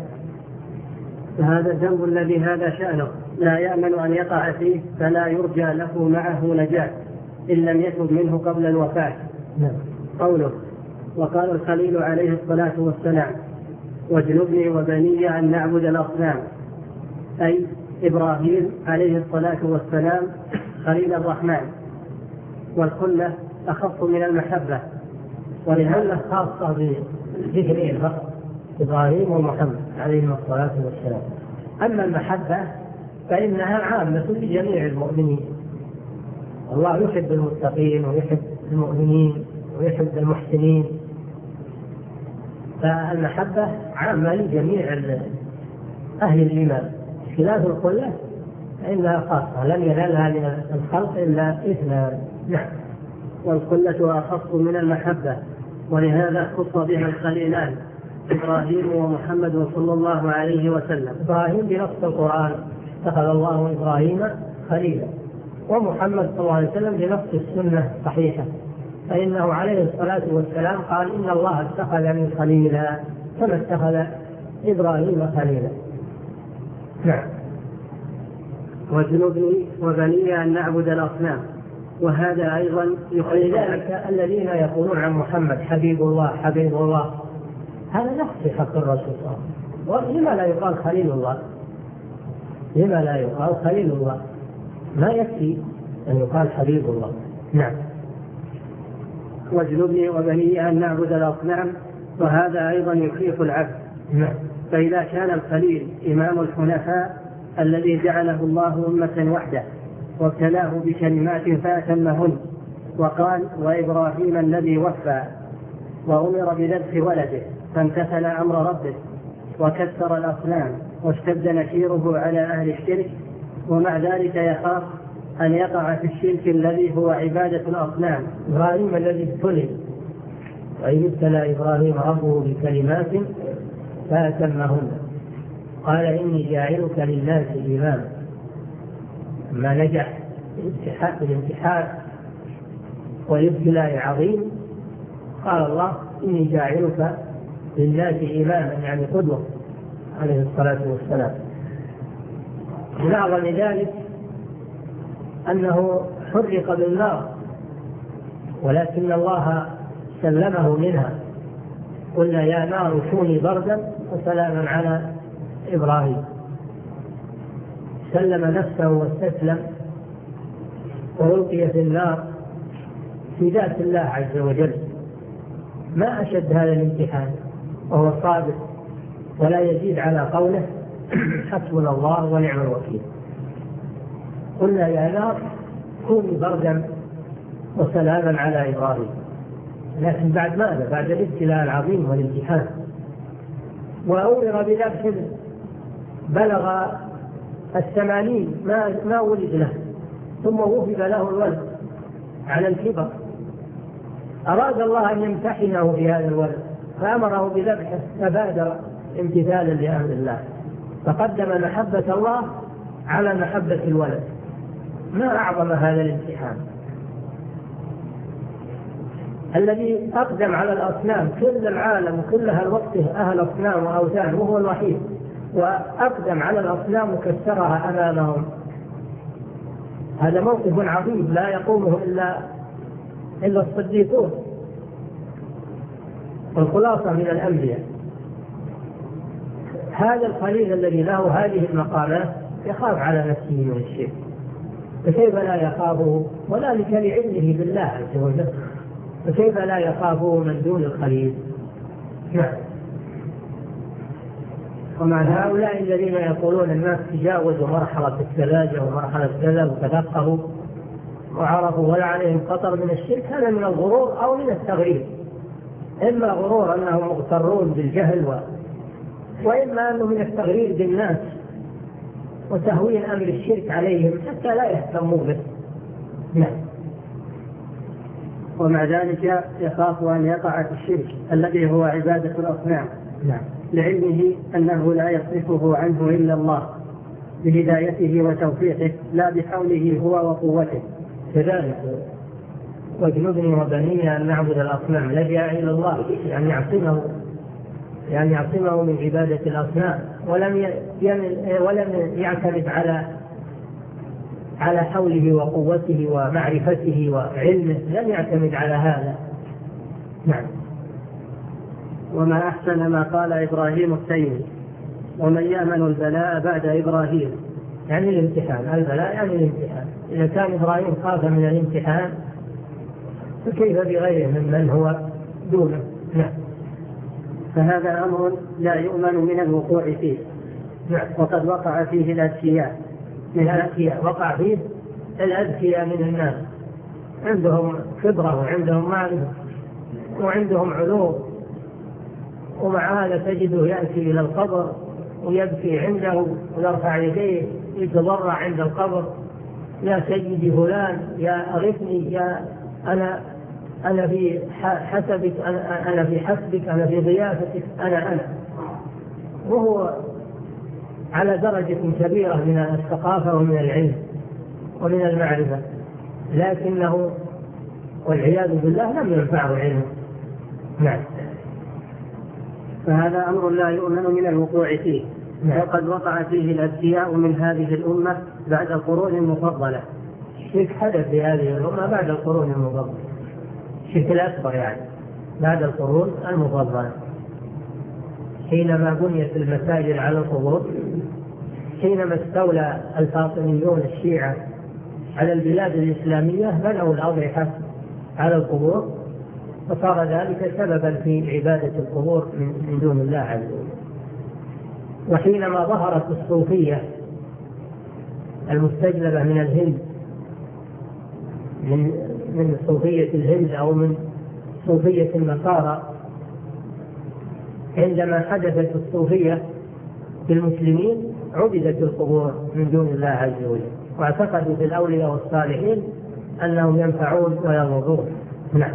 فهذا الذنب الذي هذا شأنه لا يأمن أن يقع فيه فلا يرجى له معه نجاة إن لم يتب منه قبل الوفاة. نعم. قوله: وقال الخليل عليه الصلاة والسلام: واجنبني وبني أن نعبد الأصنام، أي إبراهيم عليه الصلاة والسلام خليل الرحمن، والخلة أخف من المحبة، ولهذا خاصة بذكرين فقط إبراهيم ومحمد عليهم الصلاة والسلام. أما المحبة فإنها عامة لجميع المؤمنين. الله يحب المتقين ويحب المؤمنين ويحب المحسنين، فالمحبة عامة لجميع أهل الإيمان، خلاف الخلة فإنها خاصة لم ينالها من الخلق إلا اثنان. نعم. والخلة أخص من المحبة، ولهذا خص بها الخليلان إبراهيم ومحمد صلى الله عليه وسلم. إبراهيم بنص القرآن اتخذ الله إبراهيم خليلا، ومحمد صلى الله عليه وسلم بنص السنة الصحيحة، فإنه عليه الصلاة والسلام قال إن الله اتخذني خليلا كما اتخذ إبراهيم خليلا. نعم. واجنبني وبني أن نعبد الأصنام، وهذا أيضا يخرج ذلك الذين يقولون عن محمد حبيب الله حبيب الله، هذا نقص في حق الرسول صلى الله عليه وسلم. لما لا يقال خليل الله؟ لما لا يقال خليل الله؟ ما يكفي أن يقال حبيب الله. نعم. واجنبني وبني أن نعبد الأصنام، وهذا أيضا يخيف العبد. نعم. فإذا كان الخليل إمام الحنفاء الذي جعله الله أمة وحده وابتلاه بكلمات فأتمهن، وقال وإبراهيم الذي وفى، وأمر بذبح ولده فامتثل أمر ربه وكسر الأصنام واشتد نكيره على أهل الشرك، ومع ذلك يخاف أن يقع في الشرك الذي هو عبادة الأصنام. إبراهيم الذي ابتلي، وإذ ابتلى إبراهيم ربه بكلمات فأتمهن قال إني جاعلك للناس إماما. ما نجح الامتحان والابتلاء عظيم قال الله إني جاعلك للناس إماما، يعني قدوة عليه الصلاة والسلام. من أعظم ذلك أنه حرق بالنار، ولكن الله سلمه منها. قلنا يا نار كوني بردا وسلاما على إبراهيم. سلم نفسه واستسلم وألقي في النار في ذات الله عز وجل. ما أشد هذا الامتحان، وهو صادق ولا يزيد على قوله حسبنا الله ونعم الوكيل. قلنا يا نار كوني بردا وسلاما على إبراهيم، لكن بعد ماذا؟ بعد الابتلاء العظيم والامتحان. وأمر بذبح بلغ الثمانين ما, ما ولد له، ثم وهب له الولد على الكبر. أراد الله أن يمتحنه في هذا الولد فأمره بذبحه، فبادر امتثالا لأمر الله، فقدم محبة الله على محبة الولد. ما أعظم هذا الامتحان. الذي أقدم على الأصنام، كل العالم كلها الوقت أهل أصنام وأوثان، وهو الوحيد، وأقدم على الأصنام وكسرها أمامهم. هذا موقف عظيم لا يقومه إلا إلا الصديقون والخلاصة من الأنبياء. هذا الخليل الذي له هذه المقامات يخاف على نفسه من الشرك، فكيف لا يخافه؟ وذلك لعلمه بالله عز وجل، فكيف لا يخافه من دون الخليل؟ نعم. ومع هؤلاء الذين يقولون الناس تجاوزوا مرحلة السذاجة ومرحلة كذا وتفقهوا وعرفوا ولا عليهم خطر من الشرك، هذا من الغرور أو من التغريب. إما غرور أنهم مغترون بالجهل و... وإما أنه من التغرير بالناس وتهوين أمر الشرك عليهم حتى لا يهتموا به. نعم. ومع ذلك يخاف أن يقع في الشرك الذي هو عبادة الأصنام. نعم. لعلمه أنه لا يصرفه عنه إلا الله بهدايته وتوفيقه، لا بحوله هو وقوته. كذلك واجنبني وبني أن نعبد الأصنام، لجأ إلى الله يعني يعصمه يعني يعصمه من عبادة الأصنام، ولم ولم يعتمد على على حوله وقوته ومعرفته وعلمه، لم يعتمد على هذا. نعم. وما أحسن ما قال إبراهيم التيمي ومن يأمن البلاء بعد إبراهيم، يعني الامتحان. البلاء يعني الامتحان. إذا كان إبراهيم خاف من الامتحان فكيف بغيره ممن هو دونه؟ نعم. فهذا أمر لا يؤمن من الوقوع فيه. نعم. وقد وقع فيه الأذكياء من الأذكياء وقع فيه الأذكياء من الناس، عندهم خبرة وعندهم معرفة وعندهم علوم، ومع هذا تجده يأتي إلى القبر ويبكي عنده ويرفع يديه يتضرع عند القبر: يا سيدي فلان، يا أغثني، يا أنا أنا في حسبك، أنا, أنا في حسبك، أنا في ضيافتك، أنا أنا وهو على درجة كبيرة من الثقافة ومن العلم ومن المعرفة، لكنه والعياذ بالله لم ينفعه علمه. نعم. فهذا أمر لا يؤمن من الوقوع فيه. نعم. وقد وقع فيه الأذكياء من هذه الأمة بعد القرون المفضلة. الشرك حدث في هذه الأمة بعد القرون المفضلة، الشرك الأكبر يعني بعد القرون المفضلة، حينما بنيت المساجد على القبور، حينما استولى الفاطميون الشيعة على البلاد الإسلامية بنوا الأضرحة على القبور، فصار ذلك سببا في عبادة القبور من دون الله عز وجل. وحينما ظهرت الصوفية المستجلبة من الهند، من من صوفية الهند أو من صوفية النصارى، عندما حدثت الصوفية في المسلمين عبدت القبور من دون الله عز وجل، واعتقدوا في الأولياء والصالحين أنهم ينفعون ويضرون. نعم.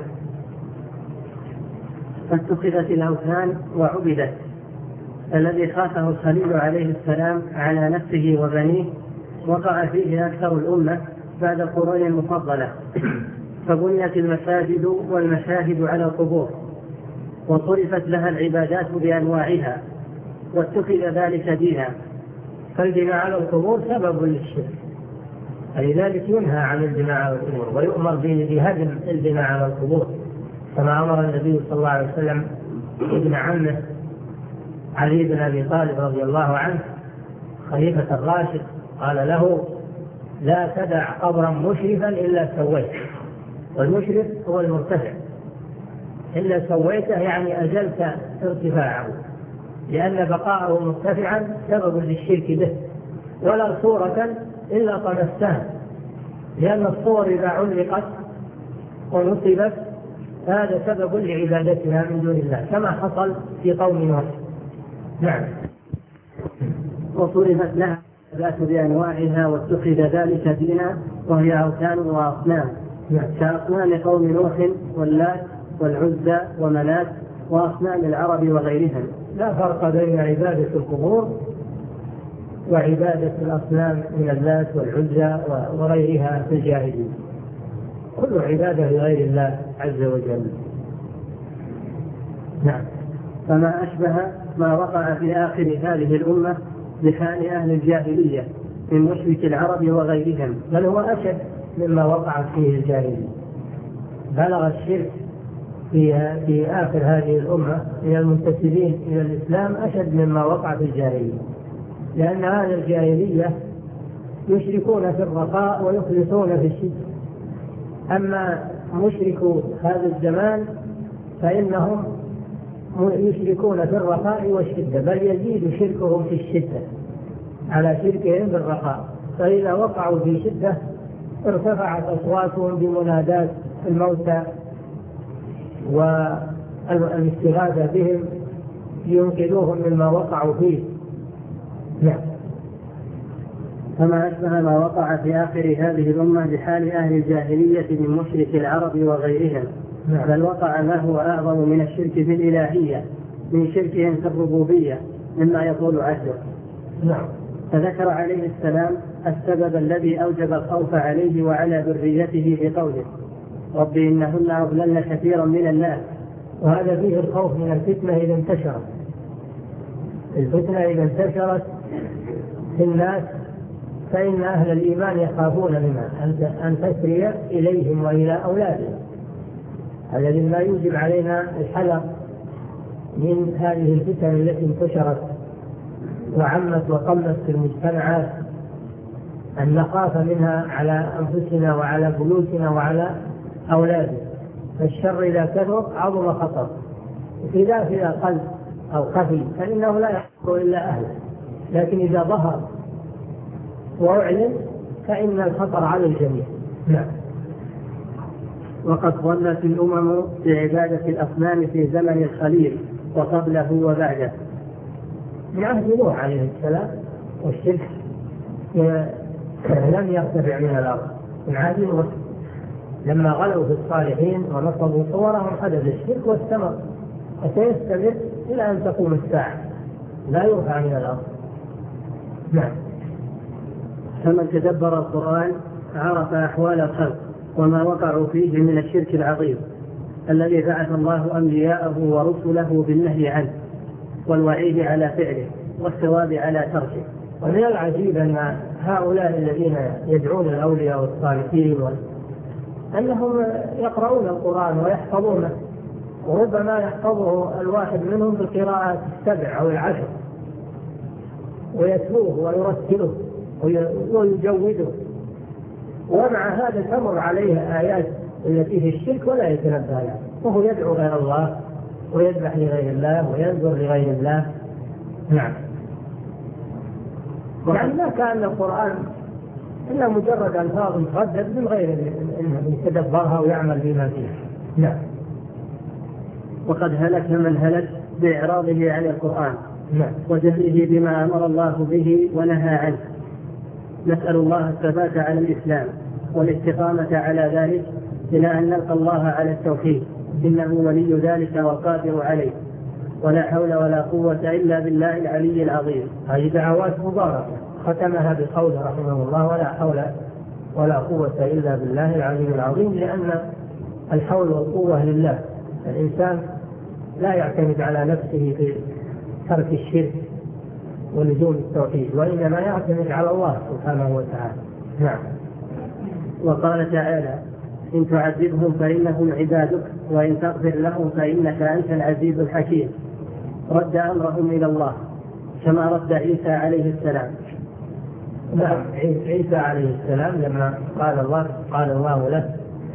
فاتخذت الأوثان وعبدت. الذي خافه الخليل عليه السلام على نفسه وبنيه وقع فيه أكثر الأمة بعد القرون المفضلة، فبنيت المساجد والمشاهد على القبور، وصرفت لها العبادات بأنواعها، واتخذ ذلك دينا. فالبناء على القبور سبب للشرك، فلذلك ينهى عن البناء على القبور ويؤمر بهدم البناء على القبور، كما أمر النبي صلى الله عليه وسلم ابن عمه علي بن أبي طالب رضي الله عنه خليفة الراشد، قال له: لا تدع قبرا مشرفا إلا سويته. والمشرف هو المرتفع، إلا سويته يعني أزلت ارتفاعه، لأن بقاءه مرتفعا سبب للشرك به، ولا صورة إلا طمستها، لأن الصور إذا علقت ونصبت هذا سبب لعبادتها من دون الله، كما حصل في قوم نوح. نعم. وصرفت لها العبادات بأنواعها، واتخذ ذلك دينا، وهي أوثان وأصنام. نعم. كأصنام قوم نوح واللات والعزى ومنات وأصنام العرب وغيرهم. لا فرق بين عبادة القبور وعبادة الأصنام من اللات والعزى وغيرها في الجاهلية، كل عبادة لغير الله عز وجل. نعم. فما أشبه ما وقع في آخر هذه الأمة بحال أهل الجاهلية من مشرك العرب وغيرهم، بل هو أشد مما وقع فيه الجاهلية. بلغ الشرك في في آخر هذه الأمة من المنتسبين إلى الإسلام أشد مما وقع في الجاهلية، لأن أهل الجاهلية يشركون في الرخاء ويخلصون في الشدة، أما مشركو هذا الزمان فإنهم يشركون في الرخاء والشدة، بل يزيد شركهم في الشدة على شركهم بالرخاء، فإذا وقعوا في شدة ارتفعت أصواتهم بمنادات الموتى والاستغاثة بهم لينقذوهم مما وقعوا فيه. نعم. فما أشبه ما وقع في آخر هذه الأمة بحال أهل الجاهلية من مشرك العرب وغيرهم. نعم. بل وقع ما هو أعظم من الشرك في الإلهية من شركهم في الربوبية مما يطول عهده. نعم. فذكر عليه السلام السبب الذي أوجب الخوف عليه وعلى ذريته بقوله: رب إنهن أضللن كثيرا من الناس. وهذا فيه الخوف من الفتنة إذا انتشرت. الفتنة إذا انتشرت في الناس فإن أهل الإيمان يخافون منها أن تسري إليهم وإلى أولادهم. هذا مما يوجب علينا الحذر من هذه الفتن التي انتشرت وعمت وقمت في المجتمعات، أن نخاف منها على أنفسنا وعلى بيوتنا وعلى أولادنا. فالشر إذا كثر عظم خطر، إذا في قلب أو خفي فإنه لا يحصل إلا أهله، لكن إذا ظهر وأعلن فإن الخطر على الجميع. نعم. وقد ظلت الأمم بعبادة الأصنام في زمن الخليل وقبله وبعده، من عهد نوح عليه السلام والشرك لم يرتفع من الأرض من عهد الرسل. لما غلوا في الصالحين ونصبوا صورهم حدث الشرك واستمر، وسيستمر إلى أن تقوم الساعة، لا يرفع من الأرض. نعم. فمن تدبر القرآن عرف أحوال الخلق وما وقعوا فيه من الشرك العظيم الذي بعث الله أنبياءه ورسله بالنهي عنه والوعيد على فعله والثواب على تركه. ومن العجيب أن هؤلاء الذين يدعون الأولياء والصالحين أنهم يقرؤون القرآن ويحفظونه، وربما يحفظه الواحد منهم بالقراءات السبع أو العشر ويتلوه ويرتله ويجوده، ومع هذا تمر عليه آيات التي في الشرك ولا يتنبه لها، وهو يدعو غير الله ويذبح لغير الله وينذر لغير الله. نعم. يعني لا كأن القرآن إلا مجرد ألفاظ تردد من غير أن يتدبرها ويعمل بما فيها. نعم. وقد هلك من هلك بإعراضه عن القرآن نعم. وجهله بما أمر الله به ونهى عنه. نسأل الله الثبات على الإسلام والاستقامة على ذلك إلى أن نلقى الله على التوحيد، إنه ولي ذلك والقادر عليه، ولا حول ولا قوة إلا بالله العلي العظيم. هذه دعوات مباركة ختمها بقول رحمه الله ولا حول ولا قوة إلا بالله العلي العظيم، لأن الحول والقوة لله. الإنسان لا يعتمد على نفسه في ترك الشرك ولزوم التوحيد، وإنما يعتمد على الله سبحانه وتعالى. نعم. وقال تعالى: إن تعذبهم فإنهم عبادك وإن تغفر لهم فإنك أنت العزيز الحكيم. رد أمرهم إلى الله كما رد عيسى عليه السلام. نعم. عيسى عليه السلام لما قال الله قال الله له،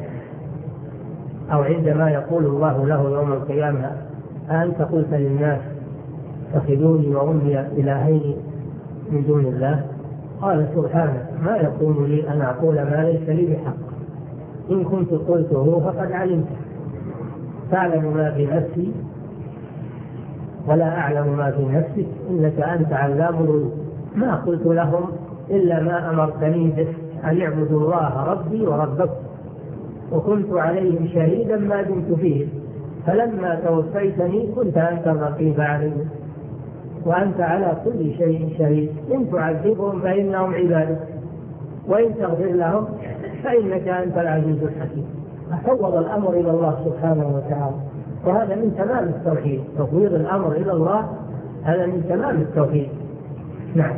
أو عندما يقول الله له يوم القيامة: أأنت قلت للناس اتخذوني وأمي إلهين من دون الله؟ قال: سبحانك، ما يكون لي أن أقول ما ليس لي بحق، إن كنت قلته فقد علمته، تعلم ما في نفسي ولا أعلم ما في نفسك، إنك أنت علام الغيوب. ما قلت لهم إلا ما أمرتني به، أن اعبدوا الله ربي وربكم، وكنت عليهم شهيدا ما دمت فيهم، فلما توفيتني كنت أنت الرقيب عليهم وأنت على كل شيء شهيد. إن تعذبهم فإنهم عبادك وإن تغفر لهم فإنك أنت العزيز الحكيم. ففوض الأمر إلى الله سبحانه وتعالى، وهذا من تمام التوحيد. تفويض الأمر إلى الله هذا من تمام التوحيد. نعم.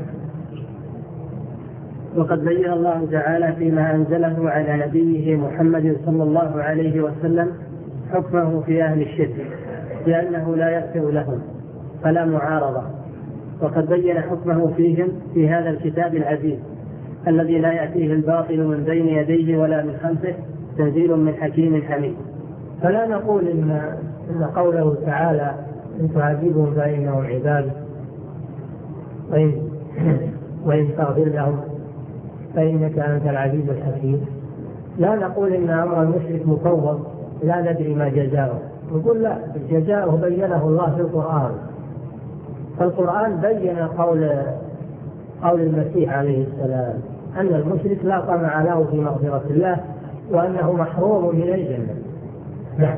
وقد بين الله تعالى فيما أنزله على نبيه محمد صلى الله عليه وسلم حكمه في أهل الشرك لأنه لا يغفر لهم فلا معارضة، وقد بين حكمه فيهم في هذا الكتاب العزيز الذي لا يأتيه الباطل من بين يديه ولا من خلفه، تنزيل من حكيم حميد. فلا نقول إن, إن قوله تعالى: إن تعذبهم فإنهم عباد وإن, وإن تغفر لهم فإنك أنت العزيز الحكيم. لا نقول إن أمر المشرك مفوض لا ندري ما جزاؤه، نقول لا، جزاؤه بينه الله في القرآن. فالقرآن بين قول قول المسيح عليه السلام أن المشرك لا طمع له في مغفرة الله وأنه محروم من الجنة. نعم.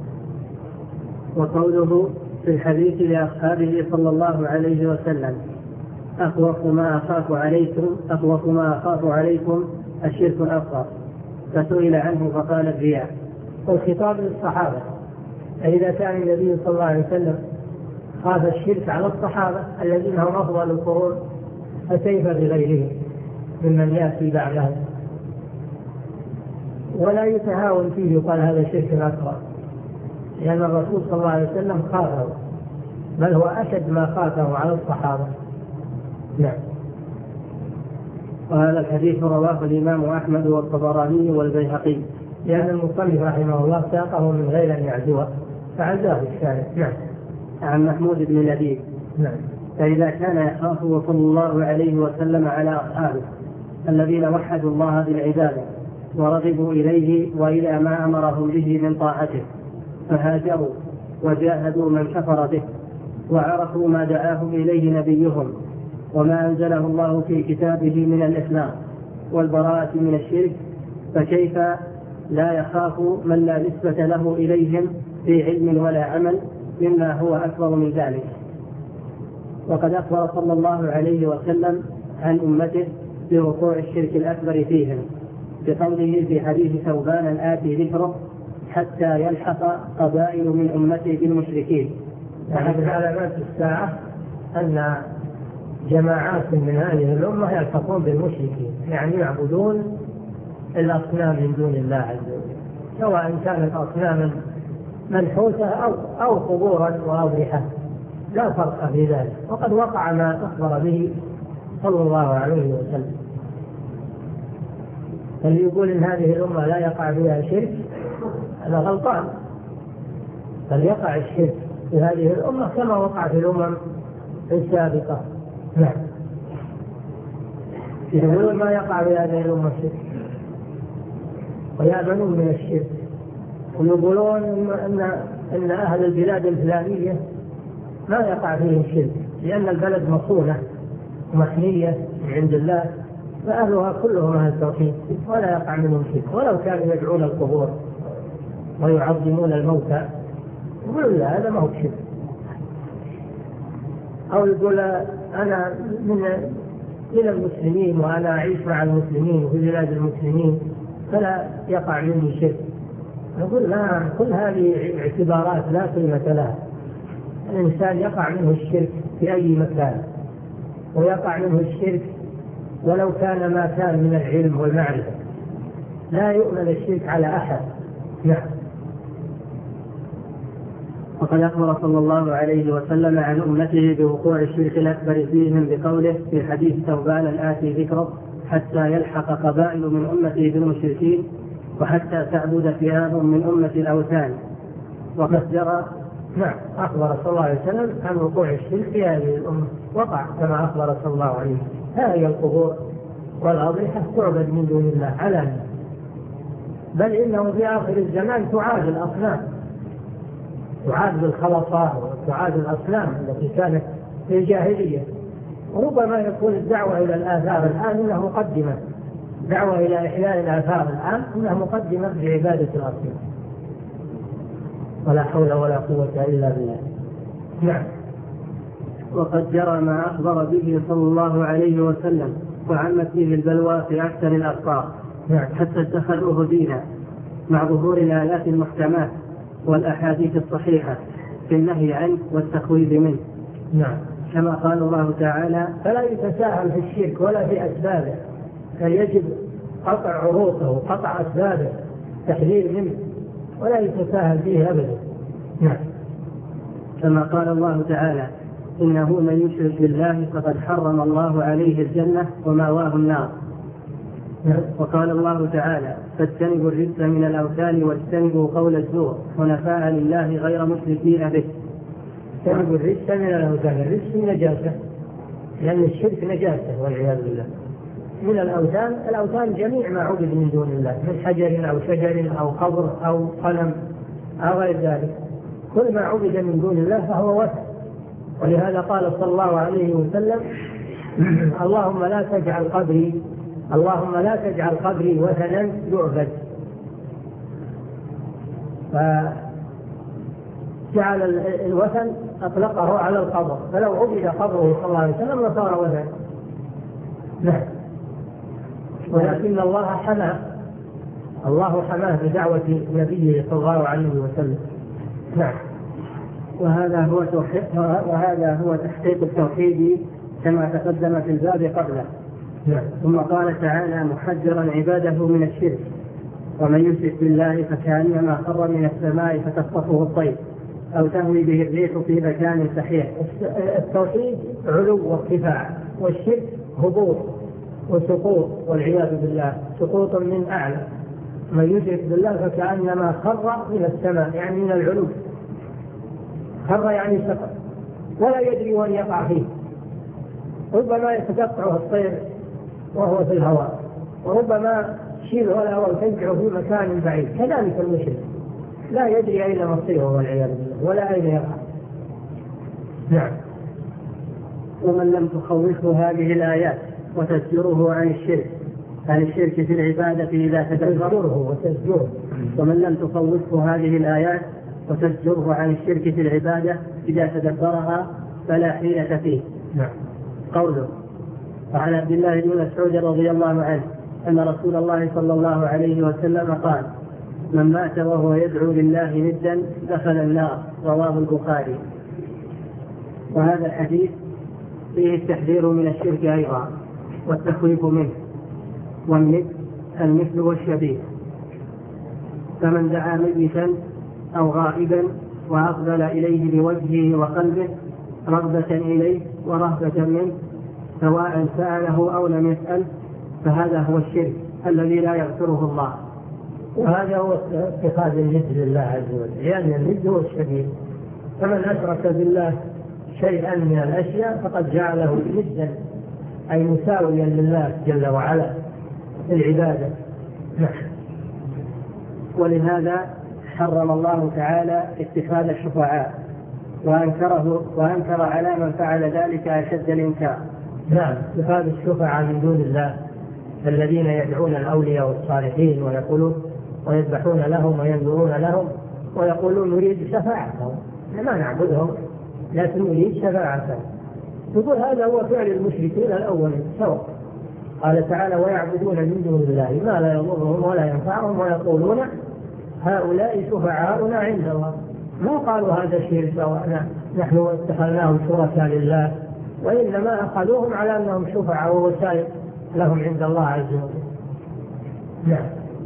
وقوله في الحديث لأصحابه صلى الله عليه وسلم: أخوف ما أخاف عليكم أخوف ما أخاف عليكم الشرك الأصغر، فسئل عنه فقال: الرياء. والخطاب للصحابة، إذا كان النبي صلى الله عليه وسلم خاف الشرك على الصحابة الذين هم أفضل القرون، فكيف بغيرهم ممن يأتي بعدهم؟ ولا يتهاون فيه يقال هذا شرك أكبر، لأن الرسول صلى الله عليه وسلم خافه، بل هو أشد ما خافه على الصحابة. نعم. وهذا الحديث رواه الإمام أحمد والطبراني والبيهقي، لأن المصنف رحمه الله ساقه من غير أن يعزوه فعزاه الشارع. نعم. عن محمود بن لبيب. نعم. فإذا كان يخافه صلى الله عليه وسلم على أصحابه الذين وحدوا الله بالعبادة ورغبوا إليه وإلى ما أمرهم به من طاعته، فهاجروا وجاهدوا من كفر به وعرفوا ما دعاهم إليه نبيهم وما أنزله الله في كتابه من الإسلام والبراءة من الشرك، فكيف لا يخاف من لا نسبة له إليهم في علم ولا عمل مما هو أكبر من ذلك؟ وقد أخبر صلى الله عليه وسلم عن أمته بوقوع الشرك الأكبر فيهم بقوله في حديث ثوبان الآتي ذكره: حتى يلحق قبائل من أمتي بالمشركين. أحد علامات الساعة أن جماعات من هذه الأمة يلحقون بالمشركين، يعني يعبدون الأصنام من دون الله عز وجل، سواء كانت أصناما منحوتة أو أو قبورا وأضرحة، لا فرق في ذلك. وقد وقع ما أخبر به صلى الله عليه وسلم. اللي يقول إن هذه الأمة لا يقع فيها شرك هذا غلطان، بل يقع الشرك في هذه الأمة كما وقع في الأمم السابقة. نعم، يقولون ما يقع في هذه الأمة الشرك ويأمنون من الشرك، ويقولون إن إن أهل البلاد الفلانية ما يقع فيهم شرك لأن البلد مصونة محمية من عند الله، فأهلها كلهم أهل التوحيد ولا يقع منهم شرك، ولو كانوا يدعون القبور ويعظمون الموتى يقولون لا هذا ما هو شرك. أو يقول أنا من من المسلمين وأنا أعيش مع المسلمين وفي بلاد المسلمين فلا يقع مني شرك. نقول لا، كل هذه اعتبارات لا قيمة لها. الإنسان يقع منه الشرك في أي مكان، ويقع منه الشرك ولو كان ما كان من العلم والمعرفة، لا يؤمن الشرك على أحد. نعم. وقد أخبر صلى الله عليه وسلم عن أمته بوقوع الشرك الأكبر فيهم بقوله في حديث ثوبان الآتي ذكره: حتى يلحق قبائل من أمتي بالمشركين وحتى تعبد فئام من أمة الأوثان. وقد جرى نعم أخبر صلى الله عليه وسلم عن وقوع الشرك في هذه الأمة، وقع كما أخبر صلى الله عليه وسلم. هذه القبور والأضرحة تعبد من دون الله علانية، بل إنه في آخر الزمان تعاد الأصنام، تعاد بالخلطات وتعاد الأصنام التي كانت في الجاهلية. وربما يكون الدعوة إلى الآثار الآن إنها مقدمة، دعوة إلى إحياء الآثار الآن إنها مقدمة بعبادة الأصنام. ولا حول ولا قوة إلا بالله. نعم. وقد جرى ما أخبر به صلى الله عليه وسلم وعمت به البلوى في أكثر الأقطار، نعم. حتى اتخذوه دينا مع ظهور الآيات المحكمات والأحاديث الصحيحة في النهي عنه والتخويف منه. نعم. كما قال الله تعالى: فلا يتساهل في الشرك ولا في أسبابه، فيجب قطع عروقه وقطع أسبابه، تحذير منه، ولا يتساهل فيه أبدا. نعم. كما قال الله تعالى: إنه من يشرك بالله فقد حرم الله عليه الجنة ومأواه النار. نعم. وقال الله تعالى: فاجتنبوا الرجس من الأوثان واجتنبوا قول الزور حنفاء لله غير مشركين به. اجتنبوا الرجس من الأوثان، الرجس نجاسة، لأن الشرك نجاسة والعياذ بالله. من الأوثان، الأوثان جميع ما عبد من دون الله، من حجر أو شجر أو قبر أو قلم أو غير ذلك، كل ما عبد من دون الله فهو وثن. ولهذا قال صلى الله عليه وسلم: اللهم لا تجعل قبري اللهم لا تجعل قبري وثنا يعبد. فجعل الوثن أطلقه على القبر، فلو عبد قبره صلى الله عليه وسلم لصار وثن. نعم. ولكن الله حماه الله حماه بدعوة نبيه صلى الله عليه وسلم. نعم. وهذا هو توحيد وهذا هو تحقيق التوحيد كما تقدم في الباب قبله. نعم. ثم قال تعالى محذرا عباده من الشرك: ومن يشرك بالله فكأنما خر من السماء فتخطفه الطير أو تهوي به الريح في مكان سحيق. التوحيد علو وارتفاع، والشرك هبوط وسقوط والعياذ بالله، سقوط من أعلى. من يشرك بالله فكأنما خر من السماء، يعني من العلو. خر يعني سقط ولا يدري وين يقع فيه، ربما يتقطعه الطير وهو في الهواء، وربما يشيله الهواء وتنزعه في مكان بعيد. كذلك المشرك لا يدري أين مصيره والعياذ بالله ولا أين يقع. نعم. ومن لم تخوفه هذه الآيات وتزجره عن الشرك عن الشرك في العبادة إذا تدبره وتزجره ومن لم تخوفه هذه الآيات وتزجره عن الشرك في العبادة إذا تدبرها فلا حيلة فيه. نعم. قوله: وعن عبد الله بن مسعود رضي الله عنه أن رسول الله صلى الله عليه وسلم قال: من مات وهو يدعو لله ندا دخل النار. رواه البخاري. وهذا الحديث فيه التحذير من الشرك أيضا والتخويف منه. والند المثل والشبيه، فمن دعا ميتا أو غائبا وأقبل إليه بوجهه وقلبه رغبة إليه ورهبة منه سواء سأله أو لم يسأل فهذا هو الشرك الذي لا يغفره الله. وهذا هو اتخاذ الند لله عز وجل، لأن الند هو الشبيه. فمن أشرك بالله شيئا من الأشياء فقد جعله ندا، أي مساويا لله جل وعلا في العبادة. ولهذا حرم الله تعالى اتخاذ الشفعاء وأنكره وأنكر على من فعل ذلك أشد الإنكار. نعم، اتخاذ الشفعاء من دون الله الذين يدعون الأولياء والصالحين ويقولون ويذبحون لهم وينذرون لهم ويقولون نريد شفاعتهم، ما نعبدهم لكن نريد شفاعتهم. يقول هذا هو فعل المشركين الأولين سواء. قال تعالى: ويعبدون من دون الله ما لا يضرهم ولا ينفعهم ويقولون هؤلاء شفعاؤنا عند الله. ما قالوا هذا شرك سواء نحن اتخذناهم شركاء لله، وإنما أخذوهم على أنهم شفعاء ووسائل لهم عند الله عز وجل. نعم.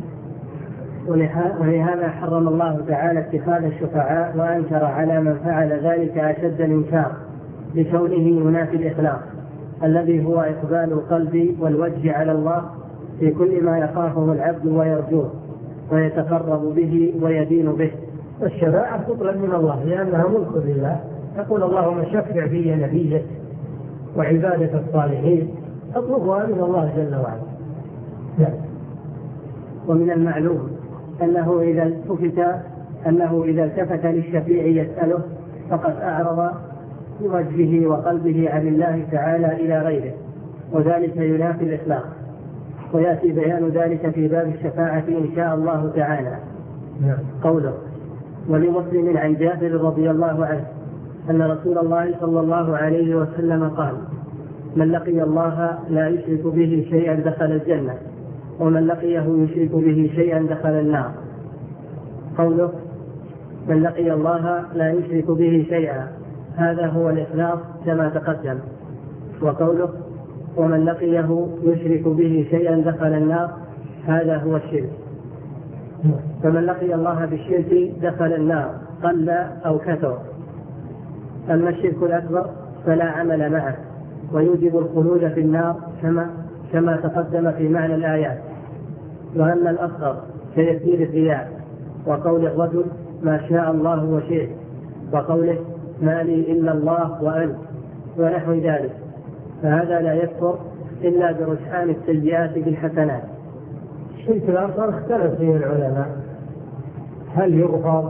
ولهذا حرم الله تعالى اتخاذ الشفعاء وأنكر على من فعل ذلك أشد الإنكار لكونه ينافي الإخلاص الذي هو إقبال القلب والوجه على الله في كل ما يخافه العبد ويرجوه ويتقرب به ويدين به. الشفاعة تطلب من الله لأنها ملك لله. يقول: اللهم شفع في نبيك وعبادة الصالحين، اطلبها من الله جل وعلا. نعم. ومن المعلوم أنه إذا التفت أنه إذا التفت للشفيع يسأله فقد أعرض بوجهه وقلبه عن الله تعالى إلى غيره، وذلك ينافي الإخلاص. ويأتي بيان ذلك في باب الشفاعة إن شاء الله تعالى. نعم. قوله: ولمسلم عن جابر رضي الله عنه أن رسول الله صلى الله عليه وسلم قال: من لقي الله لا يشرك به شيئا دخل الجنة، ومن لقيه يشرك به شيئا دخل النار. قوله: من لقي الله لا يشرك به شيئا، هذا هو الإخلاص كما تقدم. وقوله: ومن لقيه يشرك به شيئا دخل النار، هذا هو الشرك. فمن لقي الله بالشرك دخل النار قل أو كثر. أما الشرك الأكبر فلا عمل معه ويوجب الخلود في النار كما كما تقدم في معنى الآيات. وأما الأصغر كيسير الرياء وقول الرجل ما شاء الله وشئت، وقوله ما لي إلا الله وأنت ونحو ذلك، فهذا لا يكفر إلا برجحان السيئات بالحسنات. الشرك الأصغر اختلف فيه العلماء، هل يغفر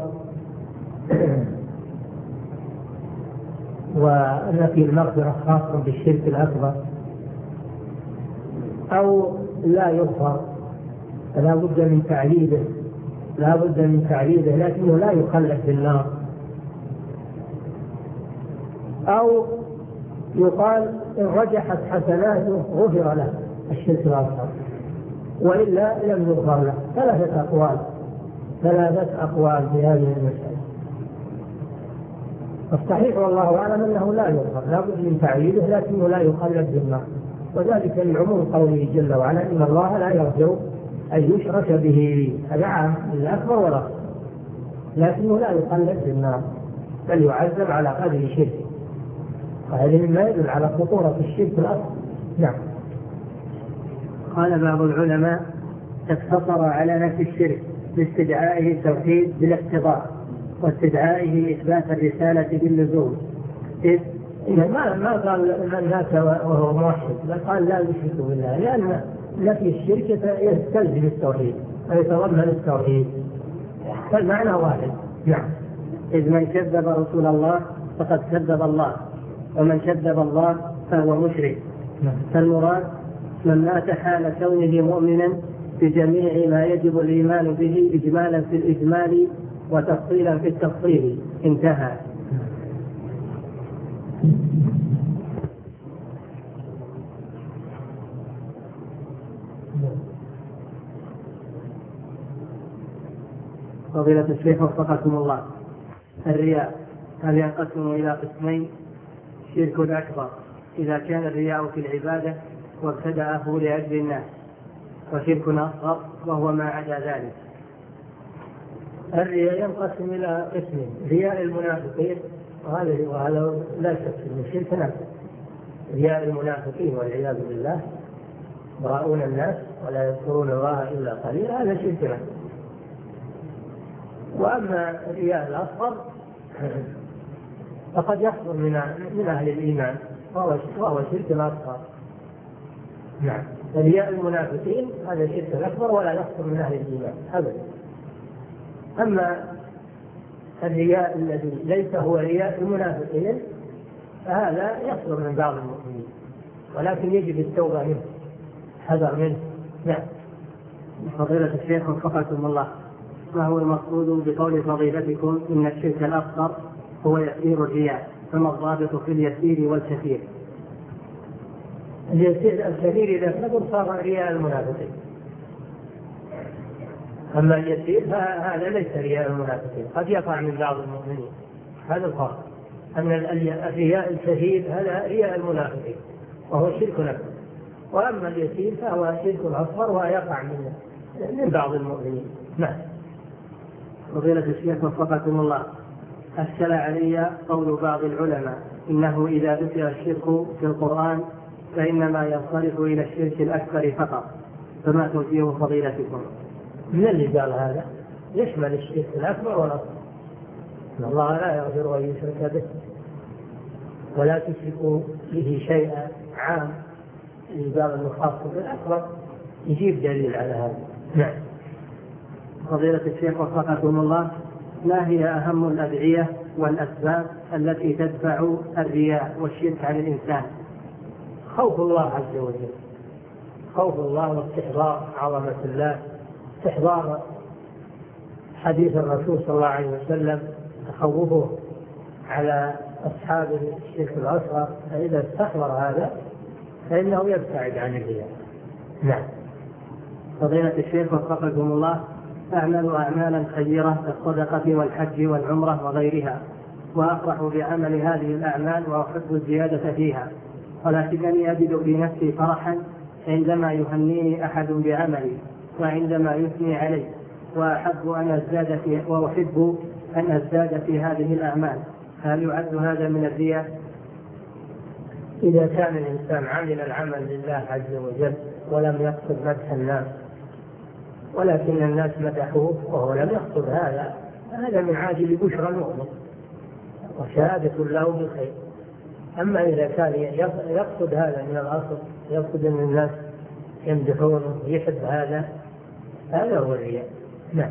ونفي المغفرة خاص بالشرك الأكبر أو لا يغفر، فلا بد من تعليله لا بد من تعليله لكنه لا يخلد في النار، أو يقال إن رجحت حسناته غفر له الشرك الأصغر وإلا لم يغفر له. ثلاثة أقوال ثلاثة أقوال في هذه المسألة. الصحيح والله أعلم أنه لا يغفر، لا بد من تعليله لكنه لا يخلد في النار، وذلك لعموم قوله جل وعلا: إن الله لا يغفر أن يشرك به. هذا عام الأكبر والأصغر، لكنه لا يخلد في النار بل يعذب على قدر شركه، وهذا مما يدل على خطورة الشرك الأصغر. نعم. قال بعض العلماء: اقتصر على نفي الشرك باستدعائه التوحيد بالاقتضاء واستدعائه إثبات الرسالة باللزوم. إذ ما ما قال من مات وهو موحد، بل قال لا يشرك بالله، لأن نفي الشرك يستلزم التوحيد ويتضمن التوحيد، فالمعنى واحد. نعم. إذ من كذب رسول الله فقد كذب الله، ومن كذب الله فهو مشرك. فالمراد من مات حال كونه مؤمنا بجميع ما يجب الإيمان به إجمالا في الإجمال وتفصيلا في التفصيل. انتهى. فضيلة الشيخ وفقكم الله، الرياء هل ينقسم إلى قسمين؟ شرك أكبر إذا كان الرياء في العبادة وابتدأه لأجل الناس، وشرك أصغر وهو ما عدا ذلك. الرياء ينقسم إلى قسمين: رياء المنافقين، وهذا وهذا لا شك أنه شرك أكبر. رياء المنافقين والعياذ بالله يراؤون الناس ولا يذكرون الله إلا قليلا، هذا شرك أكبر. وأما الرياء الأصغر فقد يحصل من من أهل الإيمان وهو وهو شرك أصغر. نعم، رياء المنافقين هذا شرك أكبر ولا يحصل من أهل الإيمان أبدا. أما الرياء الذي ليس هو رياء المنافقين فهذا يحصل من بعض المؤمنين، ولكن يجب التوبة منه، حذر منه. نعم. فضيلة الشيخ وفقكم الله، ما هو المقصود بقول فضيلتكم إن الشرك الأصغر هو يسير الرياء، فما الضابط في اليسير والكثير؟ اليسير الكثير إذا كبر صار رياء المنافقين، أما اليسير فهذا ليس رياء المنافقين، قد يقع من بعض المؤمنين، هذا الفرق. أن الرياء الكثير هذا رياء المنافقين وهو شرك أكبر، وأما اليسير فهو شرك أصغر ويقع من من بعض المؤمنين. نعم. فضيلة الشيخ وفقكم الله، أشكل علي قول بعض العلماء إنه إذا ذكر الشرك في القرآن فإنما ينصرف إلى الشرك الأكبر فقط، فما توجيه فضيلتكم؟ من اللي قال هذا؟ يشمل الشرك الأكبر والأصغر. إن الله لا يغفر أن يشرك به ولا تشركوا به شيئا، عام. اللي قال أنه خاص بالأكبر يجيب دليل على هذا. نعم. فضيلة الشيخ وفقكم الله، ما هي أهم الأدعية والأسباب التي تدفع الرياء والشرك عن الإنسان؟ خوف الله عز وجل، خوف الله واستحضار عظمة الله، استحضار حديث الرسول صلى الله عليه وسلم، تخوفه على أصحاب الشرك الأصغر، فإذا استحضر هذا فإنه يبتعد عن الرياء. نعم. فضيلة الشيخ وفقكم الله، أعمل أعمالا خيرة كالصدقة والحج والعمرة وغيرها، وأفرح بعمل هذه الأعمال وأحب الزيادة فيها، ولكنني أجد في نفسي فرحا عندما يهنيني أحد بعملي وعندما يثني علي، وأحب أن أزداد في وأحب أن أزداد في هذه الأعمال. هل يعد هذا من الرياء؟ إذا كان الإنسان عمل العمل لله عز وجل ولم يقصد مدح الناس، ولكن الناس مدحوه وهو لم يقصد هذا، هذا من عاجل بشرى المؤمن وشهادة له بالخير. أما إذا كان يقصد هذا من الأصل، يقصد أن الناس يمدحونه ويحب هذا، هذا هو الرياء. نعم.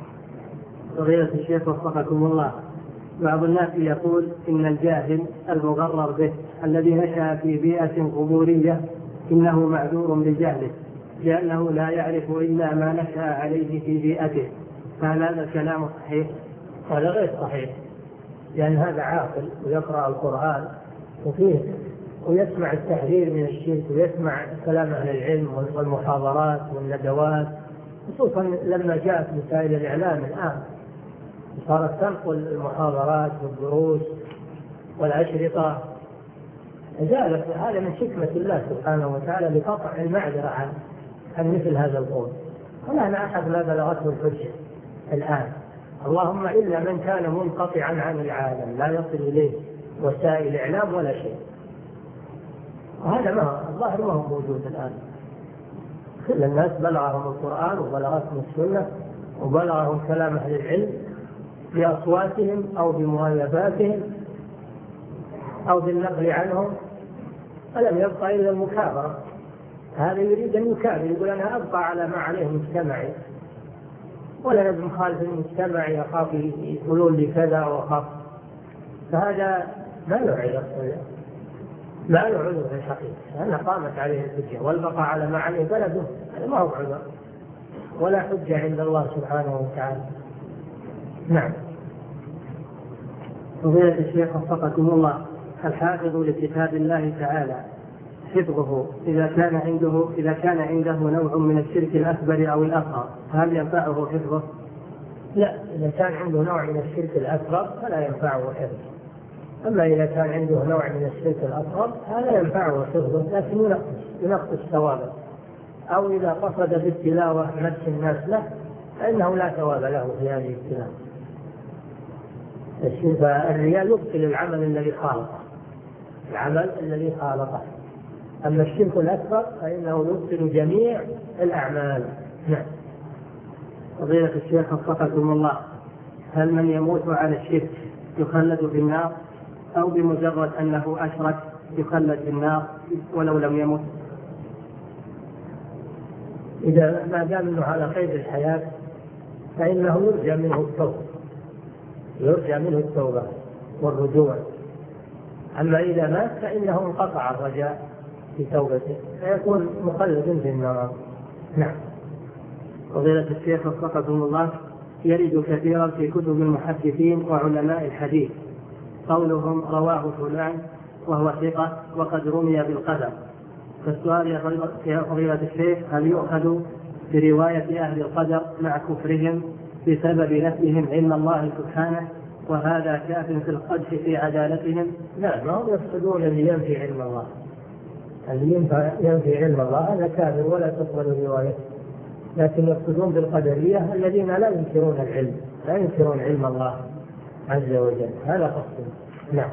فضيلة الشيخ وفقكم الله، بعض الناس يقول إن الجاهل المغرر به الذي نشأ في بيئة قبورية إنه معذور بجهله، لأنه لا يعرف إلا ما نشأ عليه في بيئته، فهل هذا الكلام صحيح؟ هذا غير صحيح، لأن هذا عاقل ويقرأ القرآن وفيه ويسمع التحذير من الشرك ويسمع كلام أهل العلم والمحاضرات والندوات، خصوصا لما جاءت وسائل الإعلام الآن صارت تنقل المحاضرات والدروس والأشرطة، ذلك هذا من حكمة الله سبحانه وتعالى لقطع المعذرة عن عن مثل هذا القول. ولا أحد ما بلغته الحجة الآن، اللهم إلا من كان منقطعا عن العالم لا يصل إليه وسائل إعلام ولا شيء، وهذا ما الظاهر ما هو موجود الآن. كل الناس بلغهم القرآن وبلغتهم السنة وبلغهم كلام أهل العلم بأصواتهم أو بمؤلفاتهم أو بالنقل عنهم، فلم يبقى إلا المكابرة. هذا يريد أن يكابر، يقول أنا أبقى على ما عليه مجتمعي ولا لازم خالف المجتمع، يخاف يقولون لي كذا وخاف، فهذا ما يعير. ما له عذر في الحقيقة، لأن قامت عليه الحجة، والبقاء على ما عليه بلده هذا ما هو عذر ولا حجة عند الله سبحانه وتعالى. نعم. فضيلة الشيخ وفقكم الله، الحافظ لكتاب الله تعالى حفظه إذا كان عنده إذا كان عنده نوع من الشرك الأكبر أو الأصغر هل ينفعه حفظه؟ لا، إذا كان عنده نوع من الشرك الأكبر فلا ينفعه حفظه. أما إذا كان عنده نوع من الشرك الأصغر هذا ينفعه حفظه، لكن ينقص ينقص ثوابه. أو إذا قصد بالتلاوة مس الناس له فإنه لا ثواب له في هذه التلاوة. فالرياء يبطل العمل الذي خالقه، العمل الذي خالقه. أما الشرك الأكبر فإنه يبطل جميع الأعمال. نعم. فضيلة الشيخ وفقكم الله، هل من يموت على الشرك يخلد في النار أو بمجرد أنه أشرك يخلد في النار ولو لم يمت؟ إذا ما دام أنه على قيد الحياة فإنه يرجى منه التوبة، يرجى منه التوبة والرجوع. أما إذا مات فإنه انقطع الرجاء في توبته فيكون مخلد في النار. نعم. فضيلة الشيخ وفقكم الله، يرد كثيرا في كتب المحدثين وعلماء الحديث قولهم رواه فلان وهو ثقة وقد رمي بالقدر، فالسؤال يا فضيلة الشيخ، هل يؤخذ برواية أهل القدر مع كفرهم بسبب نفيهم علم الله سبحانه وهذا كاف في القدح في عدالتهم؟ لا، ما هم يقصدون اللي ينفي علم الله، اللي ينفي علم الله هذا كافر ولا تقبل روايته، لكن يقصدون بالقدرية الذين لا ينكرون العلم، لا ينكرون علم الله عز وجل، هذا قصدهم. نعم.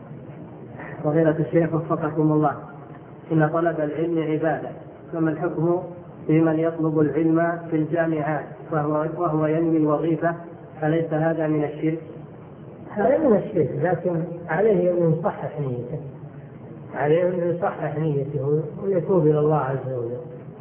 فضيلة الشيخ وفقكم الله، إن طلب العلم عبادة، فما الحكم في من يطلب العلم في الجامعات وهو, وهو ينوي الوظيفة؟ أليس هذا من الشرك؟ هذا من الشرك، لكن عليه أن يصحح نيته، عليه أن يصحح نيته ويتوب إلى الله عز وجل،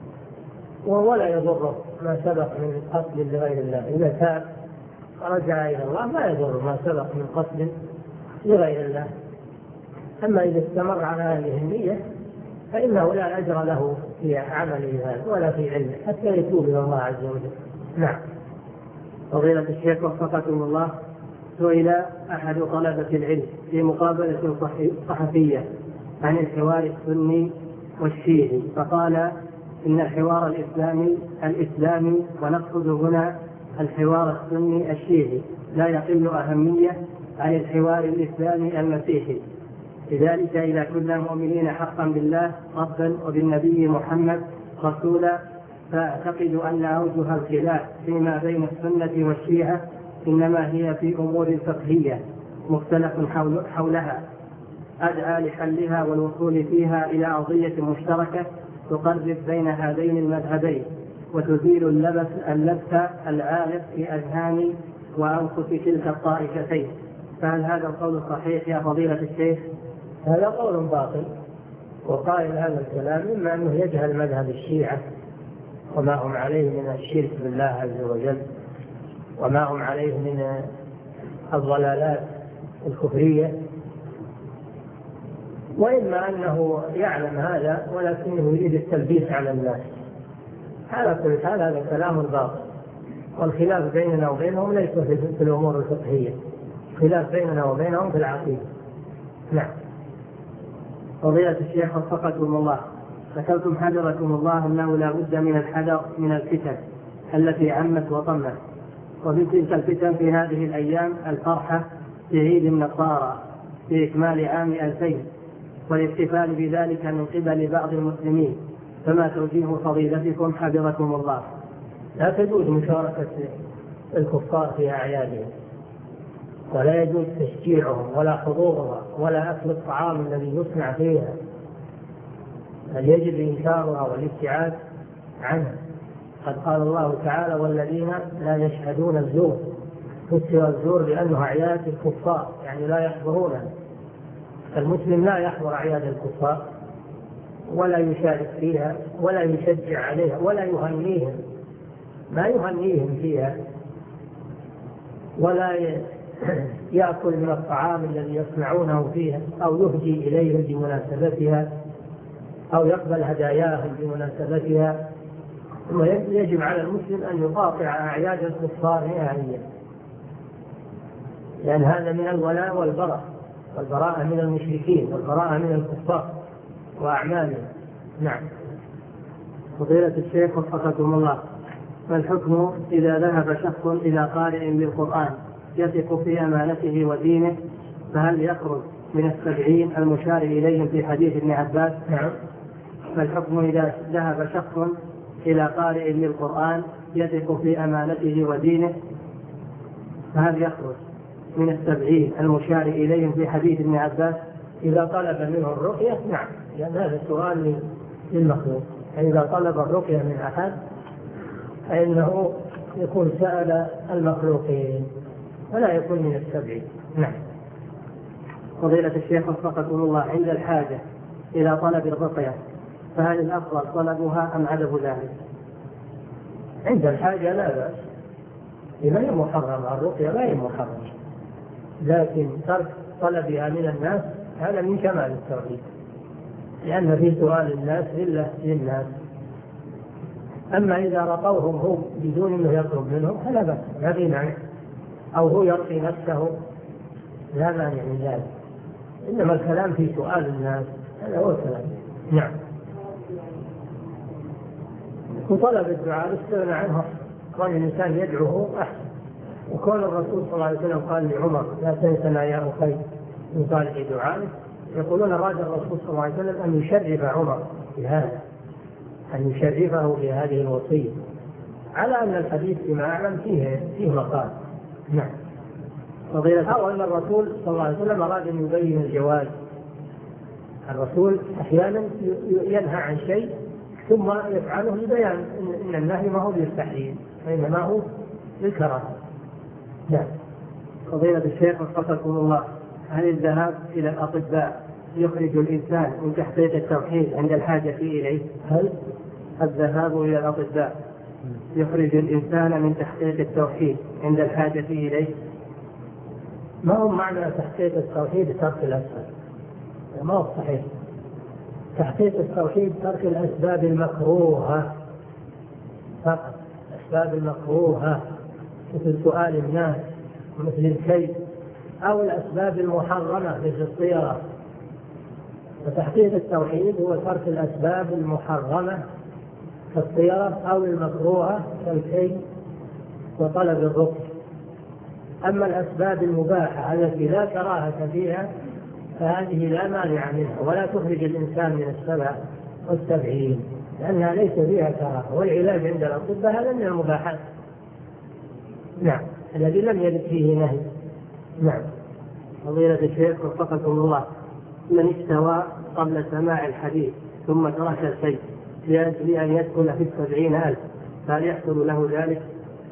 ولا يضره ما سبق من قتل لغير الله. إذا تاب ورجع إلى الله ما يضر ما سبق من قتل لغير الله. أما إذا استمر على هذه النية فإنه لا أجر له في عمله هذا ولا في علمه حتى يتوب إلى الله عز وجل. نعم. فضيلة الشيخ وفقكم الله، سئل أحد طلبة العلم في مقابلة صحفية عن الحوار السني والشيعي، فقال إن الحوار الإسلامي الإسلامي ونقصد هنا الحوار السني الشيعي لا يقل أهمية عن الحوار الإسلامي المسيحي، لذلك إذا كنا مؤمنين حقا بالله ربا وبالنبي محمد رسولا فأعتقد أن أوجه الخلاف فيما بين السنة والشيعة إنما هي في أمور فقهية مختلف حولها أدعى لحلها والوصول فيها إلى قضية مشتركة تقرب بين هذين المذهبين وتزيل اللبس اللبس العالق في أذهان وأنفس تلك الطائفتين، فهل هذا القول صحيح يا فضيلة الشيخ؟ هذا قول باطل، وقائل هذا الكلام إما أنه يجهل مذهب الشيعة وما هم عليه من الشرك بالله عز وجل وما هم عليه من الضلالات الكفرية، وإما أنه يعلم هذا ولكنه يريد التلبيس على الناس. هذا كل حال هذا كلام باطل، والخلاف بيننا وبينهم ليس في الأمور الفقهية، خلاف بيننا وبينهم في العقيدة. نعم. فضيلة الشيخ وفقكم الله، ذكرتم حذركم الله أنه لا بد من الحذر من الفتن التي عمت وطمت، ومن تلك الفتن في هذه الأيام الفرحة بعيد النصارى في إكمال عام ألفين والاحتفال بذلك من قبل بعض المسلمين، فما توجيه فضيلتكم حفظكم الله؟ لا تجوز مشاركة الكفار في أعيادهم، ولا يجوز تشجيعهم ولا حضورها ولا أكل الطعام الذي يصنع فيها، بل يجب إنكارها والابتعاد عنها. قد قال الله تعالى والذين لا يشهدون الزور، فسر الزور لأنه أعياد الكفار يعني لا يحضرونها. المسلم لا يحضر أعياد الكفار ولا يشارك فيها ولا يشجع عليها ولا يهنيهم، ما يهنيهم فيها ولا يأكل من الطعام الذي يصنعونه فيها، أو يهدي إليهم بمناسبتها، أو يقبل هداياهم بمناسبتها. ثم يجب على المسلم أن يقاطع أعياد الكفار نهائيا، لأن هذا من الولاء والبراء، والبراءة من المشركين والبراءة من الكفار وأعمالهم. نعم. فضيلة الشيخ وفقكم الله، ما الحكم إذا ذهب شخص إلى قارئ بالقرآن يثق في أمانته ودينه، فهل يخرج من السبعين المشار إليهم في حديث ابن عباس؟ نعم. ما الحكم إذا ذهب شخص إلى قارئ بالقرآن يثق في أمانته ودينه، فهل يخرج من السبعين المشار إليهم في حديث ابن عباس؟ إذا طلب منه الرقية نعم، لأن هذا سؤال للمخلوق. إذا طلب الرقية من أحد فإنه يكون سأل المخلوقين ولا يكون من السبعين. نعم. فضيلة الشيخ وفقكم الله، عند الحاجة إلى طلب الرقية فهل الأفضل طلبها أم عدم ذلك؟ عند الحاجة لا بأس، إذا هي محرمة الرقية لا هي محرمة، لكن ترك طلبها من الناس هذا من كمال التوحيد، لأن في سؤال الناس لله للناس. أما إذا رقوهم هو بدون أنه يطلب منهم فلا بأس، لا في مانع، أو هو يرقي نفسه لا مانع من ذلك، إنما الكلام في سؤال الناس هذا هو الكلام. نعم. وطلب الدعاء الاستغنى عنه، كون الإنسان يدعوه أحسن، وكون الرسول صلى الله عليه وسلم قال لعمر لا تنسنا يا أخي من صالح دعائه، يقولون أراد الرسول صلى الله عليه وسلم أن يشرف عمر بهذا، أن يشرفه بهذه الوصية، على أن الحديث فيما أعلم فيه فيه مقال. نعم. أو أن الرسول صلى الله عليه وسلم أراد أن يبين الجواز. الرسول أحيانا ينهى عن شيء ثم يفعله لبيان إن النهي ما هو بالتحريم وإنما هو بالكراهة. نعم. فضيلة الشيخ وفقكم الله، هل الذهاب إلى الأطباء يخرج الإنسان من تحقيق التوحيد عند الحاجة إليه؟ هل الذهاب إلى الأطباء يخرج الإنسان من تحقيق التوحيد عند الحاجة إليه؟ ما هو معنى تحقيق التوحيد ترك الأسباب، ما هو صحيح. تحقيق التوحيد ترك الأسباب المكروهة فقط، الأسباب المكروهة مثل سؤال الناس مثل الكي، أو الأسباب المحرمة مثل الطيرة. فتحقيق التوحيد هو ترك الأسباب المحرمة كالطيرة أو المكروهة كالكي وطلب الرقية. أما الأسباب المباحة التي لا كراهة فيها فهذه لا مانع منها ولا تخرج الإنسان من السبع والسبعين، لأنها ليس فيها كراهة، والعلاج عند الأطباء هذا من المباحات. نعم، الذي لم يرد فيه نهي. نعم. فضيلة الشيخ وفقكم الله، من استوى قبل سماع الحديث ثم ترك الشيء لأجل أن يدخل في السبعين ألف فهل يحصل له ذلك؟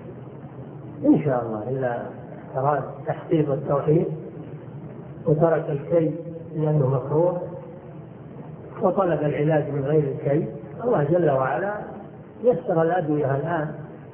إن شاء الله، إلا أراد تحقيق التوحيد وترك الكي لأنه مكروه وطلب العلاج من غير الكي، الله جل وعلا يسر الأدوية الآن،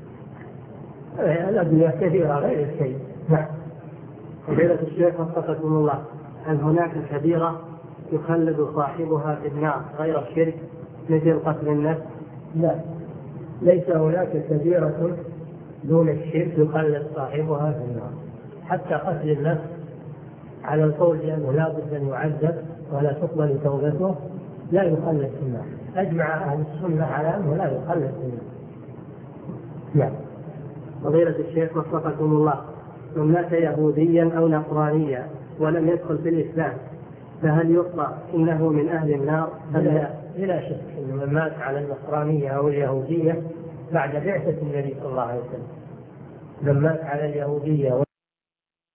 الأدوية كثيرة غير الكي. نعم. فضيلة الشيخ وفقكم الله، هل هناك كبيرة يخلد صاحبها في النار غير الشرك مثل قتل النفس؟ لا، ليس هناك كبيرة دون الشرك يخلد صاحبها في النار، حتى قتل النفس على القول بأنه لا بد أن يعذب ولا تقبل توبته لا يخلد في النار، أجمع أهل السنة على أنه لا يخلد في النار. نعم. فضيلة الشيخ وفقكم الله، من مات يهوديا أو نصرانيا ولم يدخل في الإسلام فهل يطلق إنه من أهل النار؟ بلا شك أن من مات على النصرانية أو اليهودية بعد بعثة النبي صلى الله عليه وسلم، من مات على اليهودية